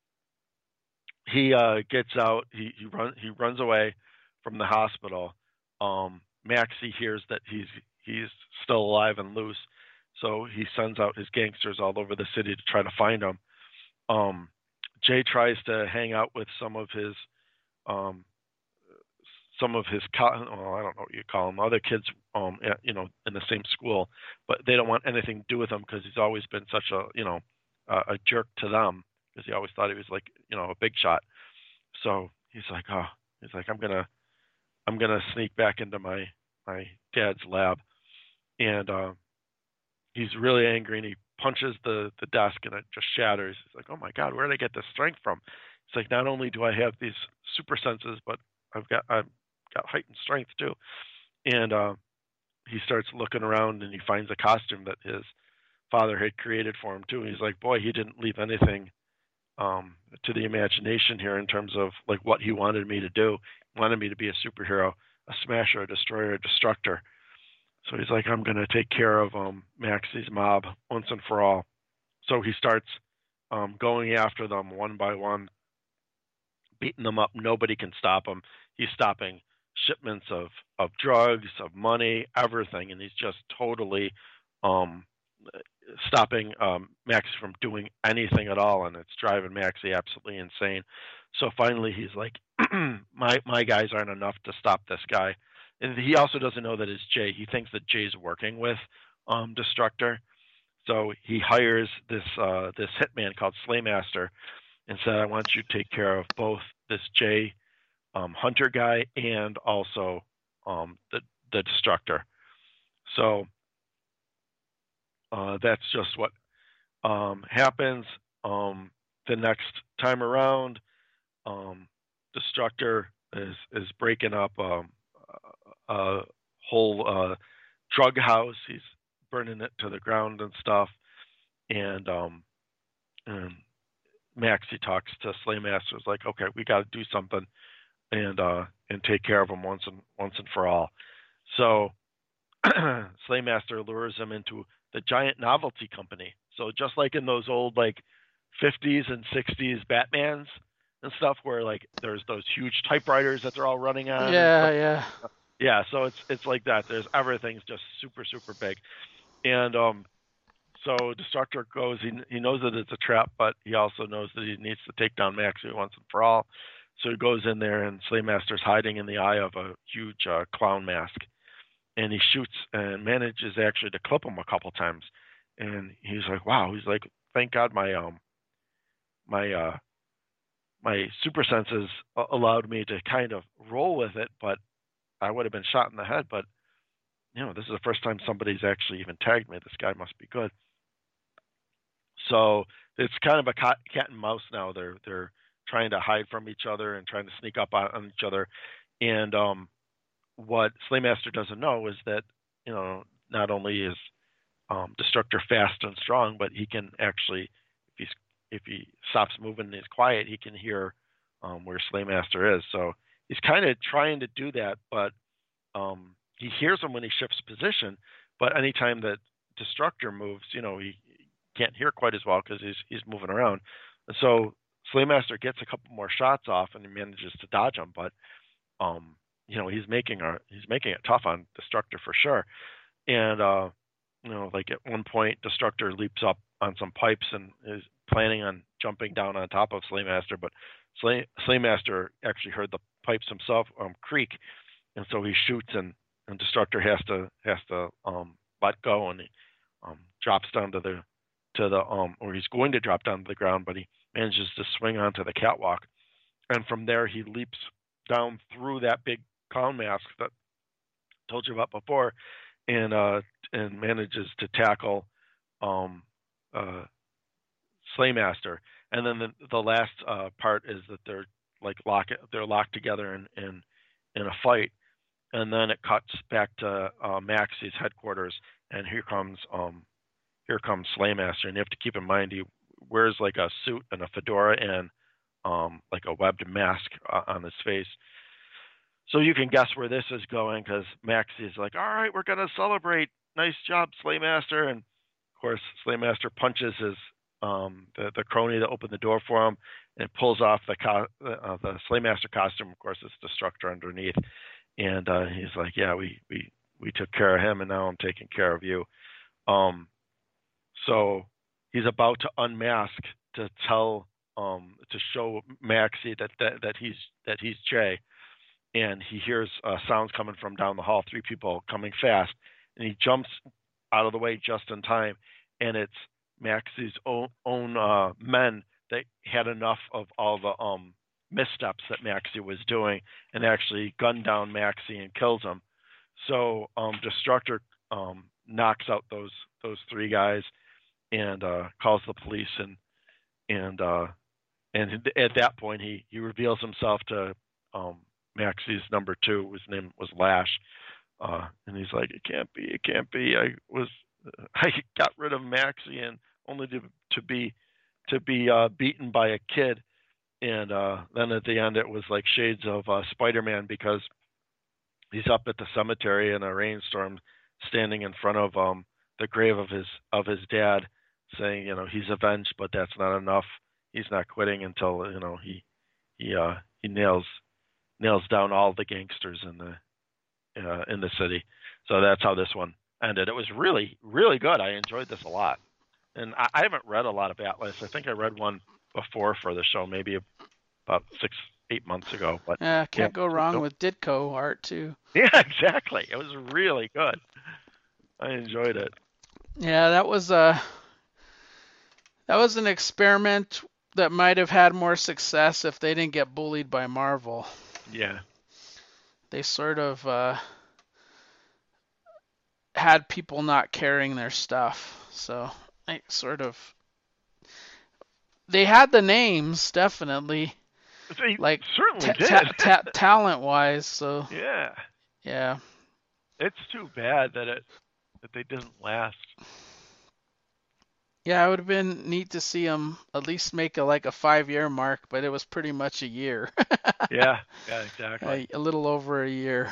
he uh, gets out. He he runs he runs away from the hospital. Um, Maxie hears that he's he's still alive and loose, so he sends out his gangsters all over the city to try to find him. Um, Jay tries to hang out with some of his um, some of his well, I don't know what you call them, other kids, um, you know, in the same school, but they don't want anything to do with him because he's always been such a, you know, a, a jerk to them. because he always thought he was like, you know, a big shot. So he's like, oh, he's like, I'm gonna, I'm gonna sneak back into my my dad's lab, and uh, he's really angry, and he punches the the desk, and it just shatters. He's like, oh my God, where did I get this strength from? It's like, not only do I have these super senses, but I've got I've got heightened strength too. And uh, he starts looking around, and he finds a costume that his father had created for him too. And he's like, boy, he didn't leave anything um, to the imagination here in terms of like what he wanted me to do. He wanted me to be a superhero, a smasher, a destroyer, a destructor. So he's like, I'm going to take care of um, Maxie's mob once and for all. So he starts um, going after them one by one, beating them up. Nobody can stop him. He's stopping shipments of, of drugs, of money, everything. And he's just totally um, stopping um, Maxie from doing anything at all. And it's driving Maxie absolutely insane. So finally he's like, my, my guys aren't enough to stop this guy. And he also doesn't know that it's Jay. He thinks that Jay's working with um, Destructor. So he hires this uh, this hitman called Slaymaster and said, I want you to take care of both this Jay um, Hunter guy and also um, the, the Destructor. So uh, that's just what um, happens. Um, the next time around, um, Destructor is, is breaking up um, a whole uh, drug house. He's burning it to the ground and stuff. And, um, and Maxie talks to Slaymaster. Is like, okay, we got to do something and uh, and take care of him once and once and for all. So Slaymaster lures him into the Giant Novelty Company. So just like in those old like fifties and sixties Batmans and stuff, where like there's those huge typewriters that they're all running on. Yeah, yeah. Yeah, so it's it's like that. There's everything's just super super big, and um, so Destructor goes. He he knows that it's a trap, but he also knows that he needs to take down Maxie once and for all. So he goes in there, and Slaymaster's hiding in the eye of a huge uh, clown mask, and he shoots and manages actually to clip him a couple times. And he's like, "Wow!" He's like, "Thank God my um my uh my super senses allowed me to kind of roll with it, but I would have been shot in the head, but you know, this is the first time somebody's actually even tagged me. This guy must be good." So it's kind of a cat, cat and mouse now. They're they're trying to hide from each other and trying to sneak up on, on each other. And um, what Slaymaster doesn't know is that, you know, not only is um, Destructor fast and strong, but he can actually, if he's if he stops moving and is quiet, he can hear um, where Slaymaster is. So he's kind of trying to do that, but um, he hears him when he shifts position. But anytime that Destructor moves, you know, he can't hear quite as well because he's he's moving around. And so Slaymaster gets a couple more shots off, and he manages to dodge them. But um, you know, he's making a he's making it tough on Destructor for sure. And uh, you know, like at one point, Destructor leaps up on some pipes and is planning on jumping down on top of Slaymaster, but Slay, Slaymaster actually heard the pipes himself um, creak, and so he shoots, and, and Destructor has to has to um, let go, and he um, drops down to the to the um, or he's going to drop down to the ground, but he manages to swing onto the catwalk, and from there he leaps down through that big clown mask that I told you about before, and uh, and manages to tackle um, uh, Slaymaster. And then the, the last uh, part is that they're like lock they're locked together in, in in a fight, and then it cuts back to uh, Maxie's headquarters, and here comes um here comes Slaymaster, and you have to keep in mind he wears like a suit and a fedora and um like a webbed mask uh, on his face. So you can guess where this is going, because Maxie's like, "All right, we're gonna celebrate. Nice job, Slaymaster." And of course, Slaymaster punches his um, the, the crony that opened the door for him and pulls off the co- uh, the Slaymaster costume. Of course, it's Destructor underneath, and uh, he's like, "Yeah, we, we we took care of him, and now I'm taking care of you." Um, so he's about to unmask to tell um, to show Maxie that, that that he's that he's Jay, and he hears uh, sounds coming from down the hall. Three people coming fast, and he jumps out of the way just in time, and it's Maxie's own, own uh, men they had enough of all the um missteps that Maxie was doing and actually gun down Maxie and kills him. So um, Destructor um, knocks out those those three guys and uh, calls the police and and uh, and at that point he, he reveals himself to um, Maxie's number two. His name was Lash, uh, and he's like, "It can't be, it can't be. I was I got rid of Maxie and only to to be to be uh, beaten by a kid." And uh, then at the end, it was like shades of uh, Spider-Man because he's up at the cemetery in a rainstorm, standing in front of um, the grave of his of his dad, saying, you know, he's avenged, but that's not enough. He's not quitting until you know he he uh, he nails nails down all the gangsters in the uh, in the city. So that's how this one ended. It was really really good. I enjoyed this a lot, and I, I haven't read a lot of Atlas. I think I read one before for the show, maybe about six, eight months ago. But Yeah, can't yeah, go wrong with Ditko art too. yeah, exactly. It was really good. I enjoyed it. Yeah, that was a that was an experiment that might have had more success if they didn't get bullied by Marvel. Yeah. They sort of uh, had people not carrying their stuff, so I sort of they had the names definitely, They like certainly ta- did. ta- ta- talent-wise. So yeah. yeah, It's too bad that it that they didn't last. yeah, it would have been neat to see them at least make a like a five-year mark, but it was pretty much a year. Yeah. Yeah. Exactly. a, a little over a year.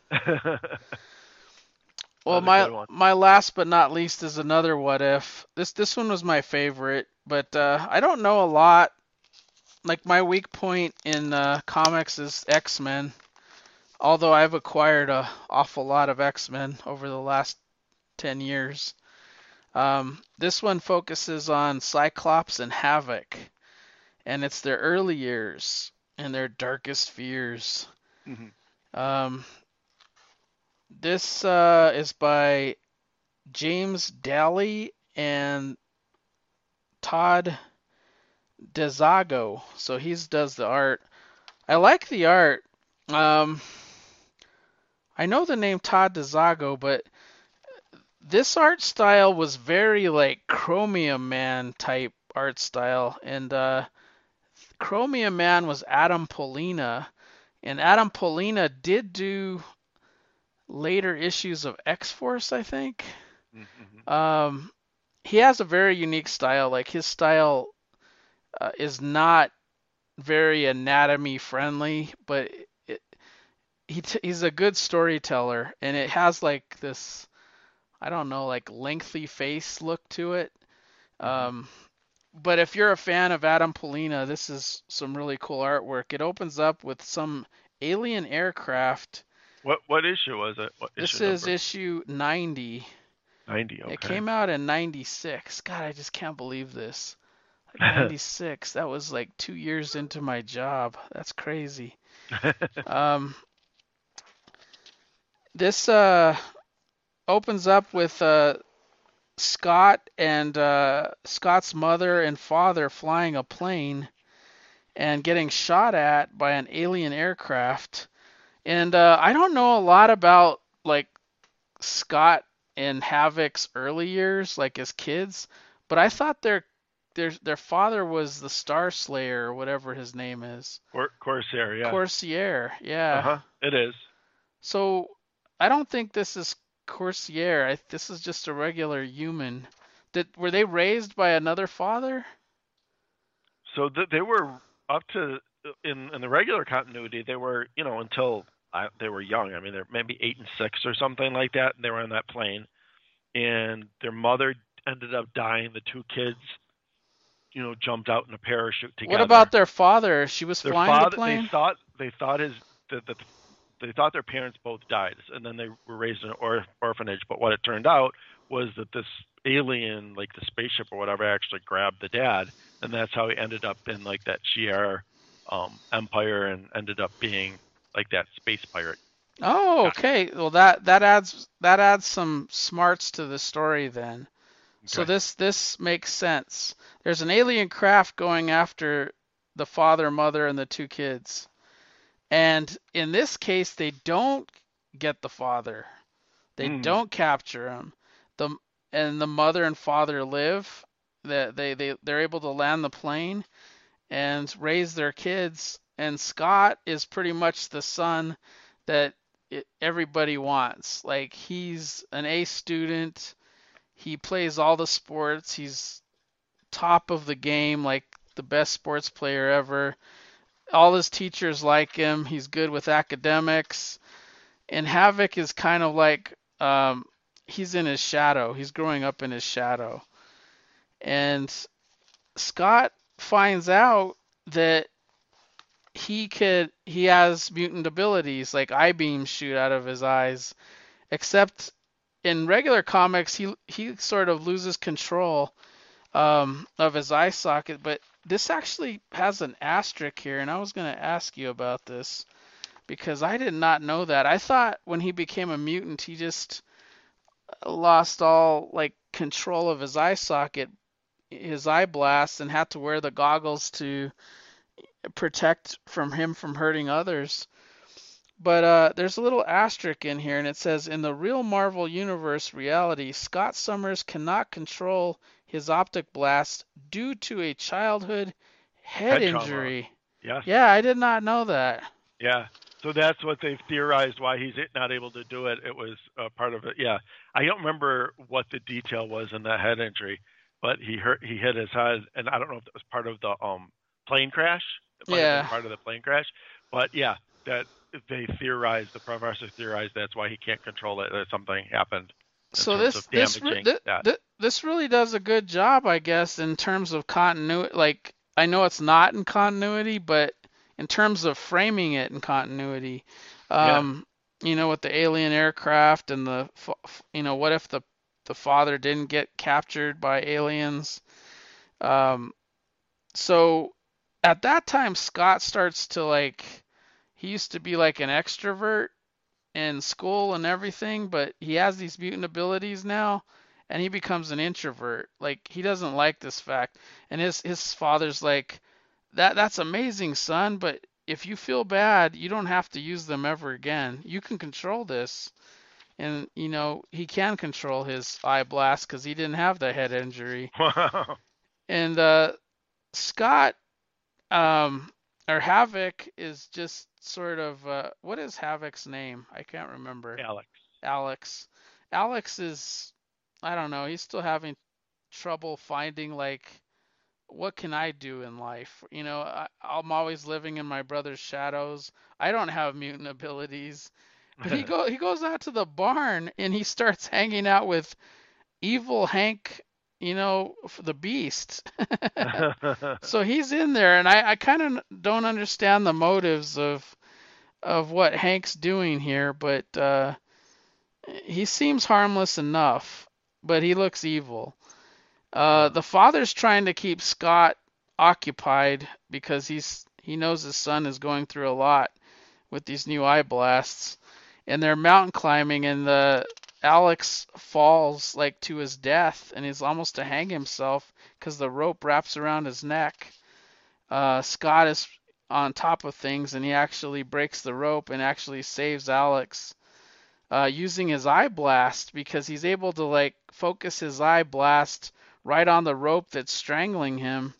Well, Another my good one. my last but not least is another what if. This this one was my favorite, but uh, I don't know a lot. Like my weak point in uh, comics is X-Men. Although I've acquired a awful lot of X-Men over the last ten years. Um, this one focuses on Cyclops and Havoc, and it's their early years and their darkest fears. Mm-hmm. Um, this uh, is by James Daly and Todd DeZago. So he does the art. I like the art. Um, I know the name Todd DeZago, but this art style was very like Chromium Man type art style, and uh, Chromium Man was Adam Polina, and Adam Polina did do later issues of X-Force, I think. Mm-hmm. Um, he has a very unique style. Like his style uh, is not very anatomy friendly, but it, he t- he's a good storyteller, and it has like this, I don't know, like lengthy face look to it. Mm-hmm. Um, but if you're a fan of Adam Polina, this is some really cool artwork. It opens up with some alien aircraft. What what issue was it? What This issue is number? issue ninety. ninety. Okay. It came out in ninety-six. God, I just can't believe this. Like ninety-six. That was like two years into my job. That's crazy. Um, this uh, opens up with uh, Scott and uh, Scott's mother and father flying a plane and getting shot at by an alien aircraft. And uh, I don't know a lot about like Scott and Havoc's early years, like as kids, but I thought their their their father was the Star Slayer or whatever his name is. Cor- Corsair, yeah. Corsair, yeah. Uh huh. It is. So I don't think this is Corsair. I, this is just a regular human. Did were they raised by another father? So th- they were up to in in the regular continuity. They were you know until I, they were young. I mean, they're maybe eight and six or something like that. And they were on that plane, and their mother ended up dying. The two kids, you know, jumped out in a parachute together. What about their father? She was their flying father, the plane? They thought they thought his that the, they thought their parents both died, and then they were raised in an or, orphanage. But what it turned out was that this alien, like the spaceship or whatever, actually grabbed the dad, and that's how he ended up in like that Shi'ar um, empire, and ended up being like that space pirate. Oh, okay. Well, that that adds that adds some smarts to the story then. So Okay. this this makes sense. There's an alien craft going after the father, mother, and the two kids. And in this case, they don't get the father. They Mm. don't capture him. The and the mother and father live. That they, they they're able to land the plane and raise their kids. And Scott is pretty much the son that it, everybody wants. Like he's an A student. He plays all the sports. He's top of the game, like the best sports player ever. All his teachers like him. He's good with academics. And Havoc is kind of like um, he's in his shadow. He's growing up in his shadow. And Scott finds out that he could he has mutant abilities like eye beams shoot out of his eyes. Except in regular comics, he he sort of loses control um, of his eye socket. But this actually has an asterisk here, and I was going to ask you about this because I did not know that. I thought when he became a mutant, he just lost all like control of his eye socket, his eye blast, and had to wear the goggles to protect from him from hurting others. But uh, there's a little asterisk in here, and it says, in the real Marvel Universe reality, Scott Summers cannot control his optic blast due to a childhood head Head trauma. injury. Yes. Yeah, I did not know that. Yeah. So that's what they've theorized why he's not able to do it. It was uh, part of it. Yeah. I don't remember what the detail was in that head injury, but he hurt. He hit his head, and I don't know if it was part of the um plane crash. It might have been Yeah. part of the plane crash, but yeah, that they theorized. The professor theorized that's why he can't control it. That something happened in So terms this of this damaging th- that. th- this really does a good job, I guess, in terms of continuity. Like I know it's not in continuity, but in terms of framing it in continuity, Yeah. um, you know, with the alien aircraft and the, you know, what if the the father didn't get captured by aliens? Um, so at that time, Scott starts to like, he used to be like an extrovert in school and everything, but he has these mutant abilities now, and he becomes an introvert. Like he doesn't like this fact, and his his father's like, that that's amazing, son, but if you feel bad, you don't have to use them ever again. You can control this. And you know, he can control his eye blast because he didn't have the head injury. Wow. And uh, Scott um, or Havoc is just sort of uh, what is Havoc's name? I can't remember. Alex. Alex. Alex is, I don't know, he's still having trouble finding like what can I do in life? You know, I, I'm always living in my brother's shadows. I don't have mutant abilities. But he go he goes out to the barn and he starts hanging out with evil Hank, you know, the Beast. So he's in there, and I, I kind of don't understand the motives of of what Hank's doing here, but uh, he seems harmless enough, but he looks evil. Uh, the father's trying to keep Scott occupied because he's he knows his son is going through a lot with these new eye blasts, and they're mountain climbing, and the Alex falls like to his death, and he's almost to hang himself because the rope wraps around his neck. Uh, Scott is on top of things, and he actually breaks the rope and actually saves Alex uh, using his eye blast because he's able to like focus his eye blast right on the rope that's strangling him.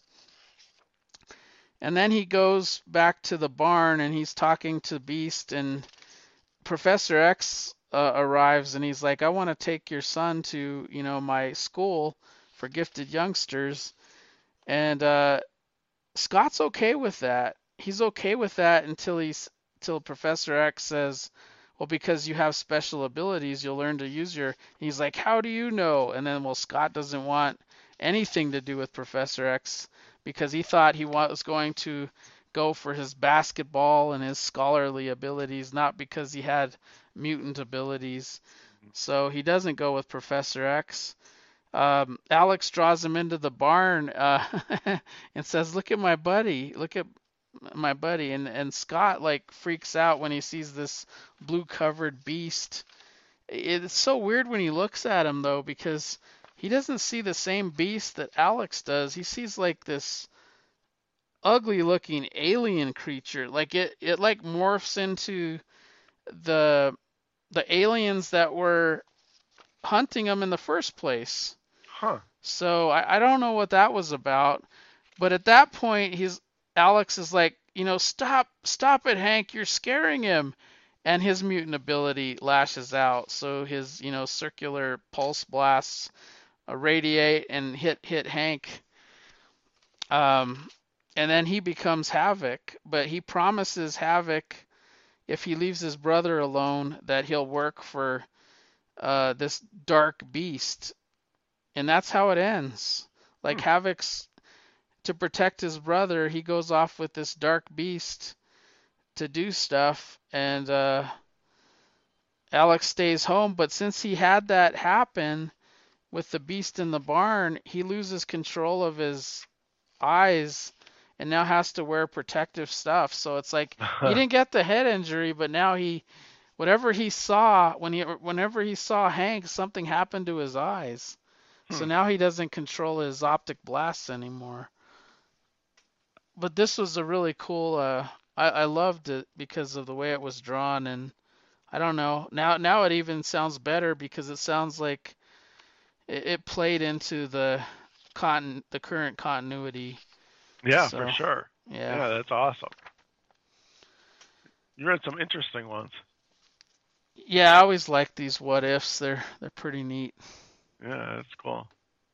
And then he goes back to the barn and he's talking to Beast, and Professor X uh, arrives and he's like, I want to take your son to, you know, my school for gifted youngsters. And uh, Scott's okay with that. He's okay with that until he's until Professor X says, well, because you have special abilities, you'll learn to use your. He's like, how do you know? And then, well, Scott doesn't want anything to do with Professor X because he thought he was going to go for his basketball and his scholarly abilities, not because he had mutant abilities. So he doesn't go with Professor X. Um, Alex draws him into the barn uh, and says, look at my buddy. Look at my buddy. And, and Scott like freaks out when he sees this blue covered beast. It's so weird when he looks at him though, because he doesn't see the same beast that Alex does. He sees like this ugly looking alien creature. Like it it like morphs into the the aliens that were hunting him in the first place. Huh. So I, I don't know what that was about. But at that point he's Alex is like, you know, stop stop it, Hank, you're scaring him. And his mutant ability lashes out. So his, you know, circular pulse blasts uh, radiate and hit hit Hank. Um and then he becomes Havoc, but he promises Havoc if he leaves his brother alone that he'll work for uh, this dark beast, and that's how it ends. Like Hmm. Havoc's to protect his brother, he goes off with this dark beast to do stuff, and uh, Alex stays home. But since he had that happen with the beast in the barn, he loses control of his eyes and now has to wear protective stuff. So it's like he didn't get the head injury, but now he, whatever he saw when he, whenever he saw Hank, something happened to his eyes. So Hmm. now he doesn't control his optic blasts anymore. But this was a really cool. Uh, I, I loved it because of the way it was drawn, and I don't know. Now now it even sounds better because it sounds like it, it played into the con the current continuity. Yeah, for So sure. yeah. Yeah, that's awesome. You read some interesting ones. Yeah, I always like these what ifs. They're they're pretty neat. Yeah, that's cool.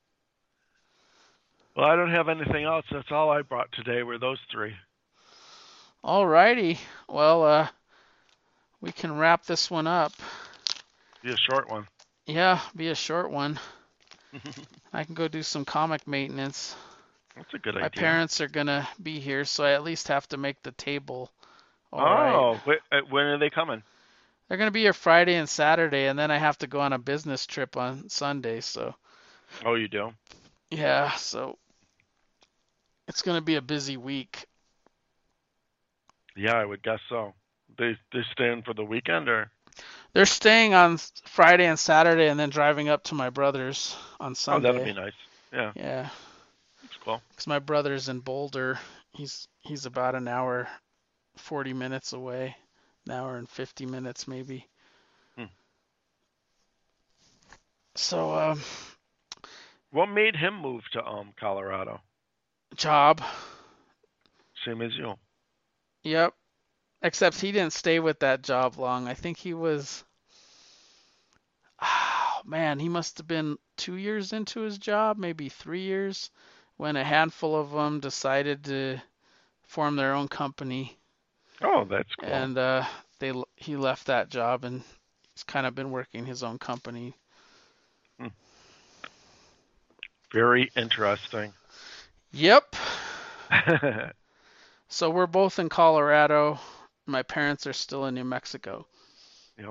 Well, I don't have anything else. That's all I brought today were those three. Alrighty. Well, uh, we can wrap this one up. Be a short one. Yeah, be a short one. I can go do some comic maintenance. That's a good My idea. parents are gonna be here, so I at least have to make the table all right. Oh, wait, uh, when are they coming? They're gonna be here Friday and Saturday, and then I have to go on a business trip on Sunday. So Oh, you do? yeah, so it's gonna be a busy week. Yeah, I would guess so. They they stay in for the weekend, or? They're staying on Friday and Saturday, and then driving up to my brother's on Oh, that'll Sunday. be nice. Yeah, Yeah, that's cool. because my brother's in Boulder. He's he's about an hour, forty minutes away, an hour and fifty minutes maybe. Hmm. So um, What made him move to um Colorado? job. Same as you. Yep. Except he didn't stay with that job long. I think he was. Oh, man, he must have been two years into his job, maybe three years, when a handful of them decided to form their own company, Oh, that's cool. and uh, they he left that job and he's kind of been working his own company. Hmm. Very interesting. Yep. So we're both in Colorado. My parents are still in New Mexico. Yep.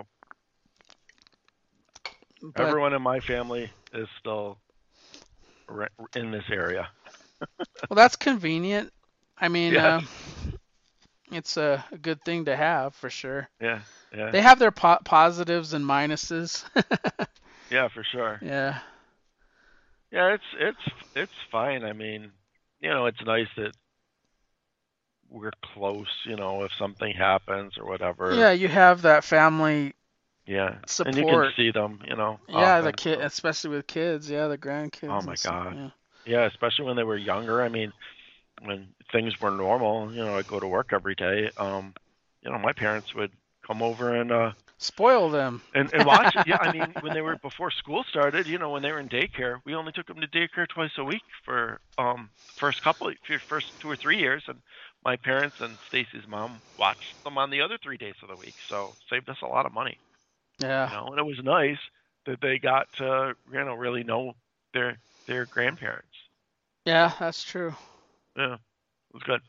But Everyone in my family is still re- in this area. well, that's convenient. I mean, Yes. uh, it's a, a good thing to have for sure. Yeah. Yeah. They have their po- positives and minuses. Yeah, for sure. Yeah. Yeah, it's it's it's fine. I mean, you know, it's nice that we're close, you know, if something happens or whatever. Yeah, you have that family Yeah. support. And you can see them, you know, Yeah, often, the kid, so. especially with kids. Yeah, the grandkids. Oh and my stuff, God. Yeah. Yeah, especially when they were younger. I mean, when things were normal, you know, I'd go to work every day. Um, you know, my parents would come over and uh Spoil them. and, and watch it. Yeah, I mean, when they were before school started, you know, when they were in daycare, we only took them to daycare twice a week for um first couple, for first two or three years, and my parents and Stacy's mom watched them on the other three days of the week, so saved us a lot of money. Yeah. You know, and it was nice that they got to, you know, really know their their grandparents. Yeah, that's true. Yeah, it was good.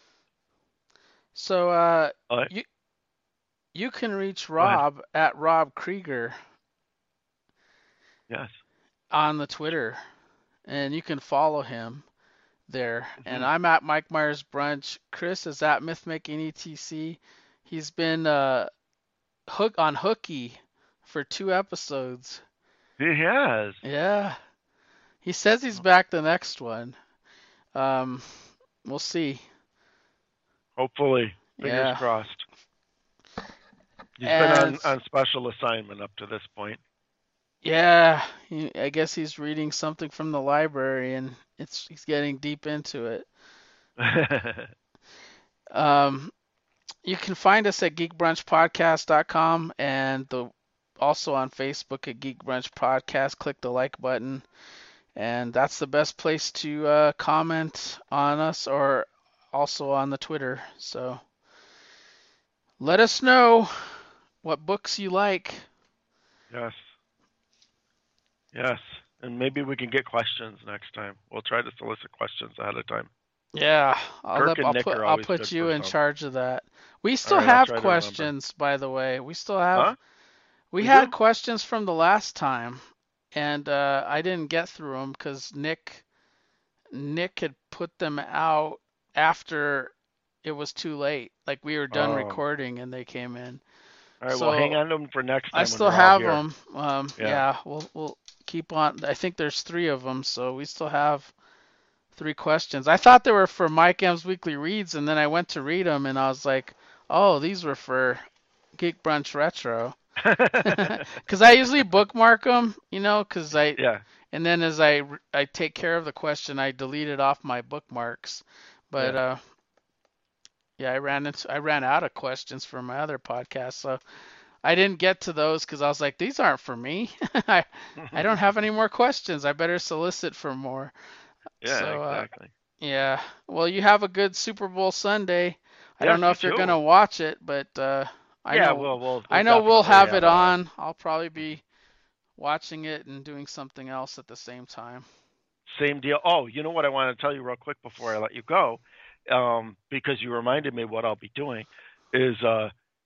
So uh, Uh, you you can reach Go ahead. Rob at Rob Krieger Yes. on the Twitter, and you can follow him there. And Hmm. I'm at Mike Myers Brunch. Chris is at Mythmaking E T C. He's been uh, hook on Hooky for two episodes. He has. Yeah. He says he's back the next one. Um, we'll see. Hopefully, fingers Yeah. crossed. He's been on, And on special assignment up to this point. yeah, he, I guess he's reading something from the library and it's he's getting deep into it. Um, you can find us at geek brunch podcast dot com and the also on Facebook at Geek Brunch Podcast. Click the like button, and that's the best place to uh, comment on us, or also on the Twitter. So let us know what books you like. Yes. Yes. And maybe we can get questions next time. We'll try to solicit questions ahead of time. Yeah, I'll, Kirk let, and I'll Nick put are I'll always put good you for in some. charge of that. We still All right, I'll have try to remember. questions, by the way. We still have Huh? we, We had do? questions from the last time, and uh, I didn't get through them because Nick Nick had put them out after it was too late. Like we were done Oh. recording and they came in. All right, well, hang So on to them for next I time when still we're all have here. them. Um, Yeah. yeah, we'll we'll keep on. I think there's three of them, so we still have three questions. I thought they were for Mike M's Weekly Reads, and then I went to read them, and I was like, oh, these were for Geek Brunch Retro. Because I usually bookmark them, you know, because I Yeah. and then as I I take care of the question, I delete it off my bookmarks. But Yeah. uh, yeah, I ran into I ran out of questions for my other podcast, so I didn't get to those because I was like, these aren't for me. I I don't have any more questions. I better solicit for more. Yeah, So uh, exactly. yeah. Well, you have a good Super Bowl Sunday. I Yes, don't know you if you're too. gonna watch it, but uh, I Yeah, know we'll, we'll, I we'll know we'll definitely have have it a. on. I'll probably be watching it and doing something else at the same time. Same deal. Oh, you know what I want to tell you real quick before I let you go, um, because you reminded me what I'll be doing, is uh,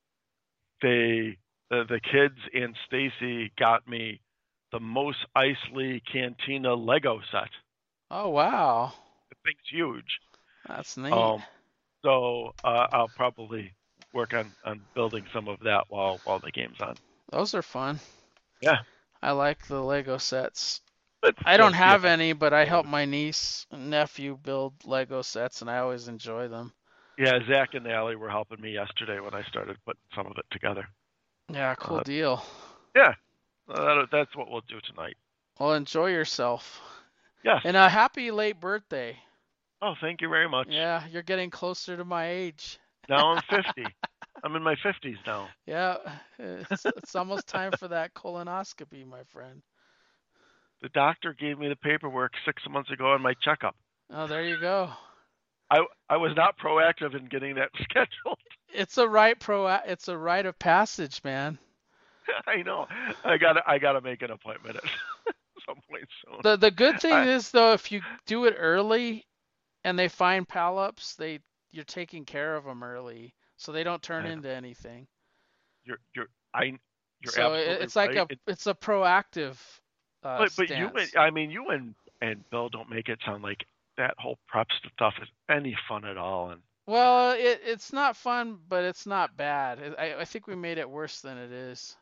they the, the kids and Stacy got me the Mos Eisley Cantina Lego set. Oh wow, The thing's huge. that's neat. Um, so uh, I'll probably work on, on building some of that while while the game's on. Those are fun. Yeah, I like the Lego sets. let's I go don't see if have I any, but I can. help my niece and nephew build Lego sets, and I always enjoy them. Yeah, Zach and Allie were helping me yesterday when I started putting some of it together. Yeah, cool Uh, deal. yeah, uh, that's what we'll do tonight. Well, enjoy yourself. Yes. And a happy late birthday. Oh, thank you very much. Yeah, you're getting closer to my age. Now I'm fifty. I'm in my fifties now. Yeah, it's, it's almost time for that colonoscopy, my friend. The doctor gave me the paperwork six months ago on my checkup. Oh, there you go. I I was not proactive in getting that scheduled. It's a right pro. It's a rite of passage, man. I know. I gotta I gotta make an appointment at some point soon. The the good thing I, is though, if you do it early and they find polyps, they you're taking care of them early, so they don't turn I into anything. You're you're I you're So absolutely it's like right. a It, it's a proactive uh, but but you stance. and I mean you and and Bill don't make it sound like that whole prep stuff is any fun at all. And Well, it it's not fun, but it's not bad. I I think we made it worse than it is.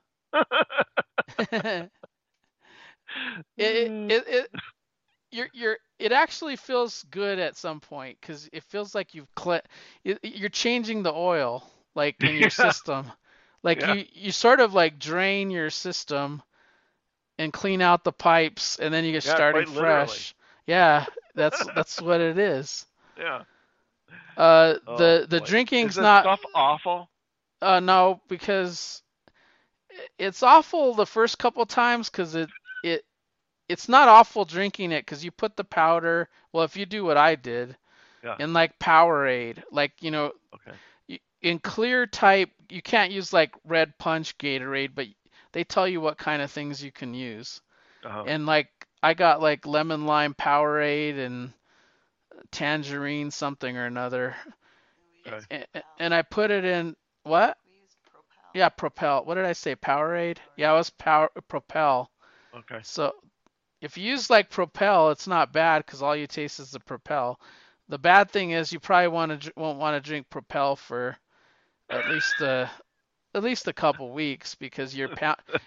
it, it it it you're you're it actually feels good at some point because it feels like you've cle- it, you're changing the oil like in your yeah, system. Like yeah, you you sort of like drain your system and clean out the pipes and then you get yeah, started quite literally. fresh. Yeah, that's that's what it is. Yeah. Uh, Oh the the boy. Is drinking's this not stuff awful? uh no because it's awful the first couple times because it it it's not awful drinking it because you put the powder. Well, if you do what I did Yeah. in like Powerade, like you know, Okay. y- in clear type, you can't use like red punch Gatorade, but they tell you what kind of things you can use. Uh-huh. And like I got like lemon lime Powerade and tangerine something or another, Okay. and, and I put it in what? Yeah, Propel. What did I say? Powerade? Yeah, it was Power Propel. Okay. So if you use like Propel, it's not bad because all you taste is the Propel. The bad thing is you probably want to won't want to drink Propel for at least a at least a couple weeks because you're pound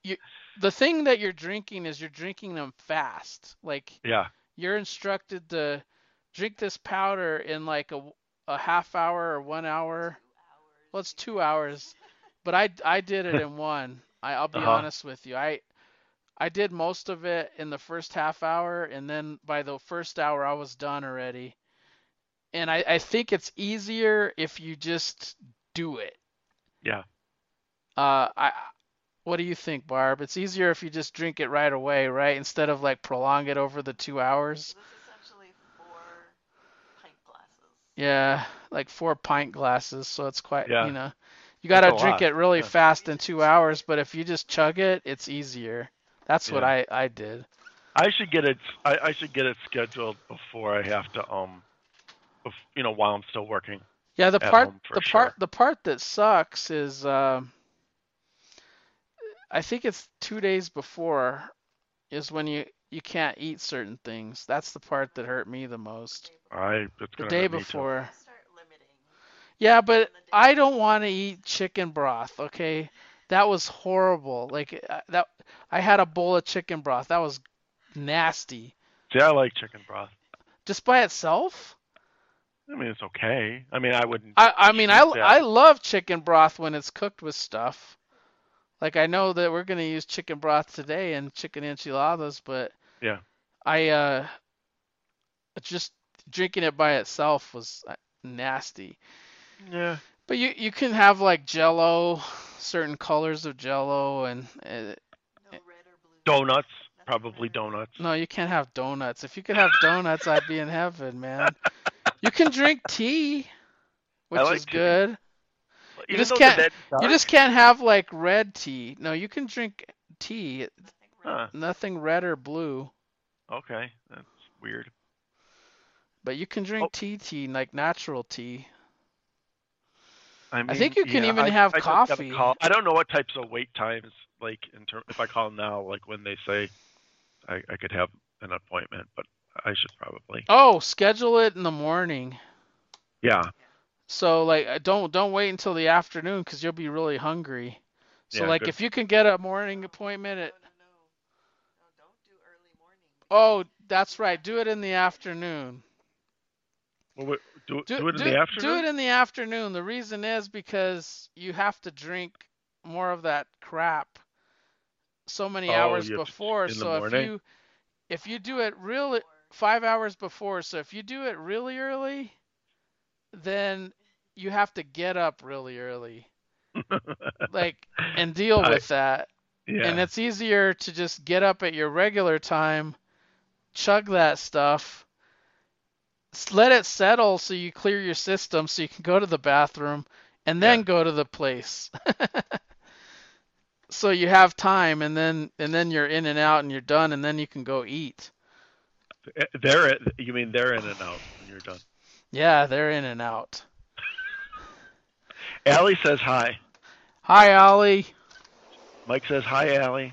you the thing that you're drinking is you're drinking them fast. Like Yeah. you're instructed to drink this powder in like a, a half hour or one hour. Well, it's two hours, but I I did it in one. I, I'll be Uh-huh. honest with you. I I did most of it in the first half hour, and then by the first hour I was done already. And I, I think it's easier if you just do it. Yeah. Uh, I what do you think, Barb? It's easier if you just drink it right away, right? Instead of like prolong it over the two hours. This is essentially four pint glasses. Yeah, like four pint glasses, so it's quite, Yeah. you know, you That's gotta a drink lot. it really Yeah. fast in two hours, but if you just chug it, it's easier. That's what Yeah. I I did. I should get it. I, I should get it scheduled before I have to. Um, bef- you know, while I'm still working Yeah, the at part home for the sure. part the part that sucks is um I think it's two days before is when you you can't eat certain things. That's the part that hurt me the most. I. It's The gonna day hurt me too. before. Start limiting. Yeah, but I don't want to eat chicken broth, okay? That was horrible. Like uh, that I had a bowl of chicken broth. That was nasty. See, I like chicken broth. Just by itself? I mean, it's okay. I mean, I wouldn't. I I mean I choose that. I love chicken broth when it's cooked with stuff. Like I know that we're going to use chicken broth today and chicken enchiladas, but Yeah. I uh just drinking it by itself was uh, nasty. Yeah. But you you can have like Jello, certain colors of Jello, and uh, No red or blue. Donuts. Nothing Probably red. donuts. no, you can't have donuts. If you could have donuts, I'd be in heaven, man. You can drink tea, which like is tea. good. Even just though can't- the dark, You just can't have like red tea. No, you can drink tea, Nothing red. Huh. nothing red or blue. Okay, that's weird. But you can drink Oh. tea tea, like natural tea. I, mean, think you can yeah, even I, have I just gotta coffee. Call, I don't know what types of wait times, like in term, if I call now, like when they say I, I could have an appointment, but I should probably. Oh, schedule it in the morning. Yeah. So like uh, don't don't wait until the afternoon because you'll be really hungry. So Yeah, like good. if you can get a morning appointment at No, no, no. No, don't do early morning. oh that's right, do it in the afternoon. Well, wait, do, Do, do it in do, the afternoon. do it in the afternoon. The reason is because you have to drink more of that crap so many Oh, hours you have to- before. in the So if morning? you if you do it really five hours before, so if you do it really early, then you have to get up really early, like and deal I- with that. yeah. And it's easier to just get up at your regular time, chug that stuff, s- let it settle so you clear your system so you can go to the bathroom and then Yeah. go to the place. So you have time and then and then you're in and out and you're done and then you can go eat. They're you mean they're in and out when you're done. Yeah, they're in and out. Allie says hi. Hi, Ollie. Mike says hi, Allie.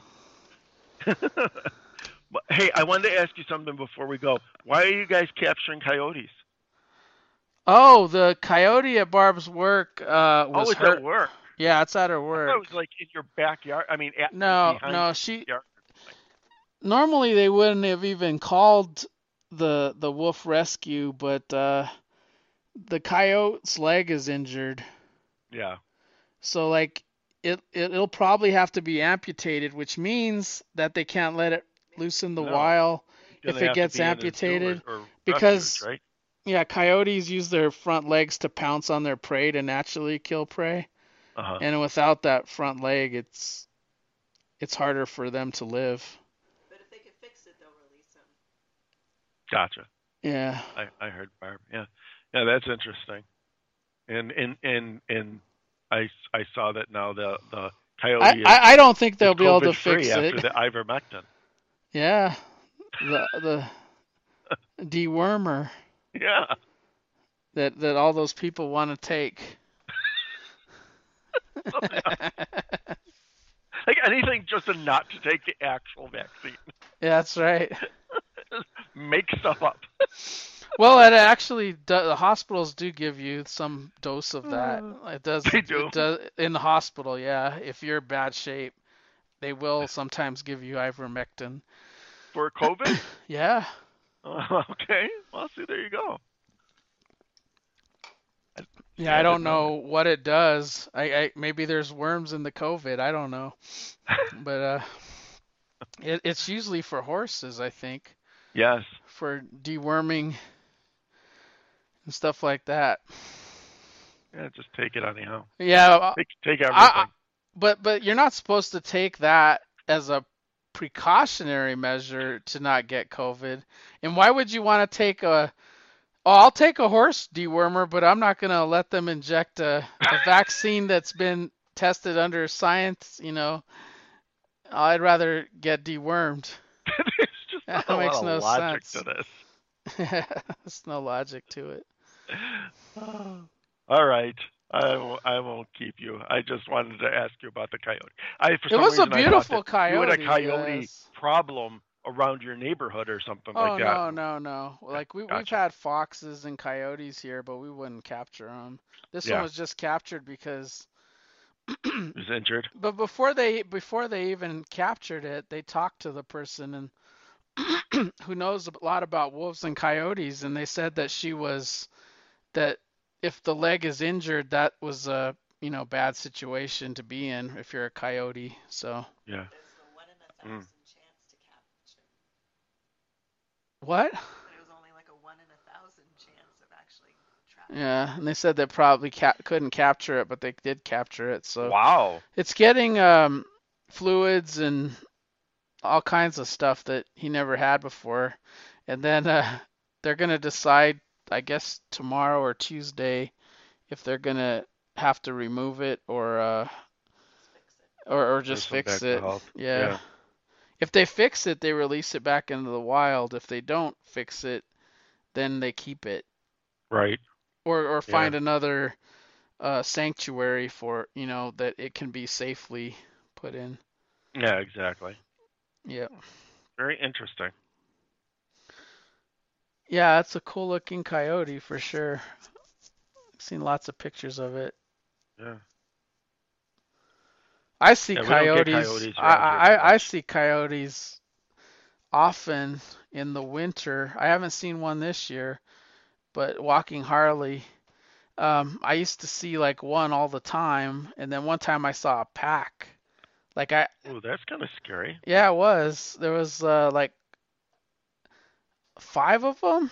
Hey, I wanted to ask you something before we go. Why are you guys capturing coyotes? Oh, the coyote at Barb's work uh, was oh, it's her. at work. Yeah, it's at her I thought work. it was like in your backyard. I mean, at, No, behind no, your she. yard. Normally they wouldn't have even called the the wolf rescue, but uh, the coyote's leg is injured, Yeah. so like it, it it'll probably have to be amputated, which means that they can't let it loose in the No. wild. Do If they it have to gets be in a zoo amputated, or, or because- refuge, right? Yeah, coyotes use their front legs to pounce on their prey to naturally kill prey, Uh-huh. and without that front leg, it's it's harder for them to live. But if they can fix it, they'll release them. Gotcha. Yeah. I, I heard Barb. Yeah. Yeah, that's interesting. And and and and I I saw that now the the coyote I, is, I, I don't think they'll is be able to COVID-free fix after it. the ivermectin. Yeah, the the dewormer Yeah. that that all those people want to take. Like anything just to not to take the actual vaccine. Yeah, that's right. Make stuff up. Well, it actually do, the hospitals do give you some dose of that. It does. They do? It does in the hospital. Yeah, if you're in bad shape, they will sometimes give you ivermectin. For COVID? Yeah. Oh, okay. Well, see, there you go. I, see, Yeah, I I don't didn't know know what it does. I, I maybe there's worms in the COVID. I don't know. that. But uh it, it's usually for horses, I think, Yes. for deworming and stuff like that. Yeah, just take it anyhow. Yeah, Take take I, I everything. but but you're not supposed to take that as a precautionary measure to not get COVID. And why would you want to take a Oh, I'll take a horse dewormer, but I'm not gonna let them inject a, a vaccine that's been tested under science, you know. I'd rather get dewormed. There's just not That a lot makes of no logic to sense. this. There's no logic to it. All right. I won't, I won't keep you. I just wanted to ask you about the coyote. I for It some was a reason I thought beautiful that you had a coyote, coyote yes. problem around your neighborhood or something like Oh that. no, no, no. Okay, Like we we've gotcha. had foxes and coyotes here, but we wouldn't capture them. This one Yeah, was just captured because he was injured. but before they before they even captured it, they talked to the person and who knows a lot about wolves and coyotes, and they said that she was that if the leg is injured, that was a you know bad situation to be in if you're a coyote. So Yeah. There's a one in a Mm. thousand chance to capture. what? But it was only like a one in a thousand chance of actually trapping. Yeah, and they said they probably ca- couldn't capture it, but they did capture it. So Wow. it's getting um, fluids and all kinds of stuff that he never had before, and then uh, they're gonna decide, I guess tomorrow or Tuesday, if they're gonna have to remove it or uh, Just fix it. or or There's just some fix back to it. health. Yeah. Yeah. If they fix it, they release it back into the wild. If they don't fix it, then they keep it Right. or or Yeah. find another uh, sanctuary for you know that it can be safely put in. Yeah. Exactly. Yeah. Very interesting. Yeah, it's a cool looking coyote for sure. I've seen lots of pictures of it. Yeah. I see Yeah. We don't get coyotes. coyotes I, around here too I I much. see coyotes often in the winter. I haven't seen one this year, but walking Harley, um, I used to see like one all the time, and then one time I saw a pack. Like I, Ooh, that's kind of scary. yeah, it was. There was uh, like five of them,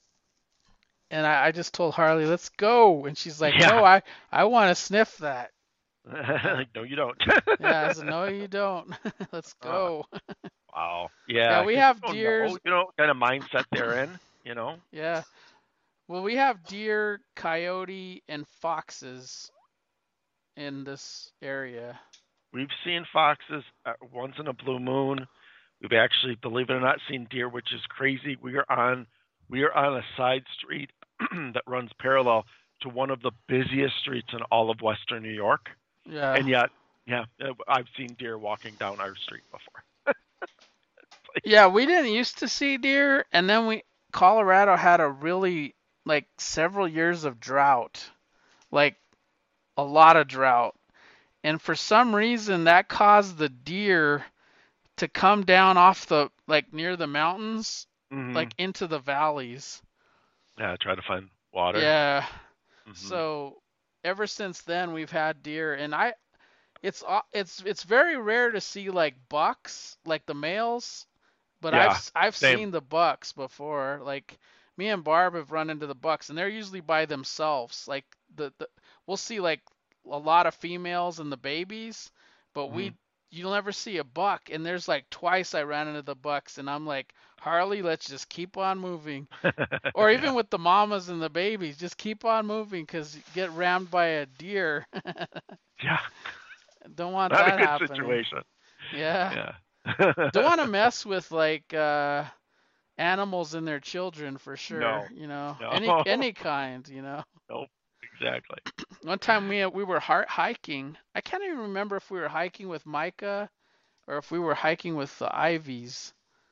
and I, I just told Harley, "Let's go," and she's like, "No, Yeah. I I want to sniff that." Uh, Like, no, you don't. yeah, I said, "No, you don't. Let's Uh, go." wow. Yeah, Yeah, we 'cause have you don't deers. know. You know what kind of mindset they're in. You know. Yeah. Well, we have deer, coyote, and foxes in this area. We've seen foxes uh, once in a blue moon. We've actually, believe it or not, seen deer, which is crazy. We are on we are on a side street that runs parallel to one of the busiest streets in all of Western New York, Yeah. and yet, yeah, uh, I've seen deer walking down our street before. Like, Yeah, we didn't used to see deer, and then we Colorado had a really like several years of drought, like a lot of drought. And for some reason that caused the deer to come down off the like near the mountains, mm-hmm. like into the valleys. Yeah, try to find water. Yeah. Mm-hmm. So ever since then we've had deer, and I it's uh, it's it's very rare to see like bucks, like the males, but I've Yeah, s- I've same. seen the bucks before. Like me and Barb have run into the bucks, and they're usually by themselves. Like the, the we'll see like a lot of females and the babies, but Mm-hmm. we you'll never see a buck. And there's like twice I ran into the bucks, and I'm like, Harley, let's just keep on moving. Or even Yeah, with the mamas and the babies, just keep on moving because you get rammed by a deer. yeah, Don't want not a that good happening. situation. Yeah. Yeah. Don't want to mess with like uh animals and their children for sure, No, you know. no, Any any kind, you know. nope, exactly. One time we we were hi- hiking. I can't even remember if we were hiking with Micah or if we were hiking with the Ivies.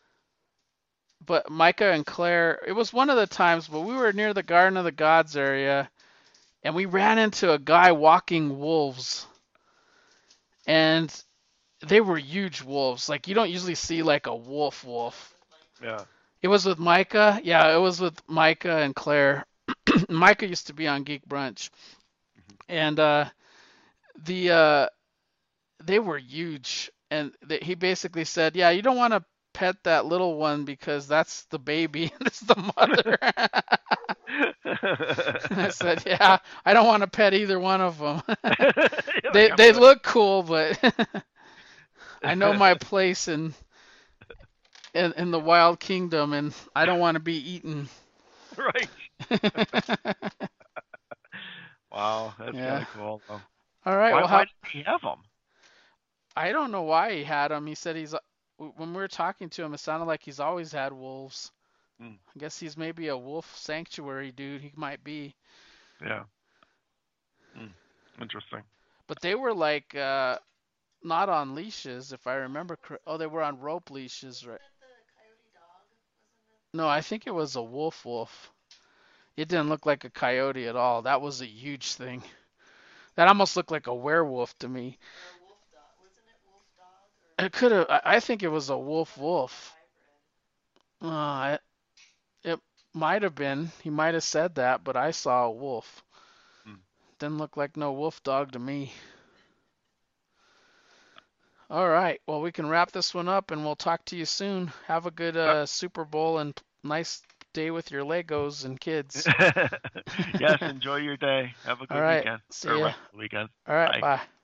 But Micah and Claire, it was one of the times, but we were near the Garden of the Gods area and we ran into a guy walking wolves. And they were huge wolves. Like you don't usually see like a wolf wolf. Yeah. It was with Micah. Yeah, it was with Micah and Claire. Micah used to be on Geek Brunch, and uh, the uh, they were huge. And th- he basically said, "Yeah, you don't want to pet that little one because that's the baby and it's the mother." I said, "Yeah, I don't want to pet either one of them. Yeah, they like, they I'm look cool, but I know gonna- my place in, in in the wild kingdom, and I don't want to be eaten." Right. Wow, that's kind Yeah. of cool. Though. All right. Why? Well, Why how, did he have them? I don't know why he had them. He said he's when we were talking to him, it sounded like he's always had wolves. Hmm. I guess he's maybe a wolf sanctuary dude. He might be. Yeah. Hmm. Interesting. But they were like uh, not on leashes, if I remember correct. Oh, they were on rope leashes, right? No, I think it was a wolf wolf. It didn't look like a coyote at all. That was a huge thing. That almost looked like a werewolf to me. It could have. I I think it was a wolf wolf. Uh, it, it might have been. He might have said that, but I saw a wolf. Hmm. Didn't look like no wolf dog to me. All right. Well, we can wrap this one up and we'll talk to you soon. Have a good uh, Super Bowl and nice day with your Legos and kids. Yes. Enjoy your day. Have a good All right. weekend. See Or ya. rest of the weekend. All right. Bye. Bye.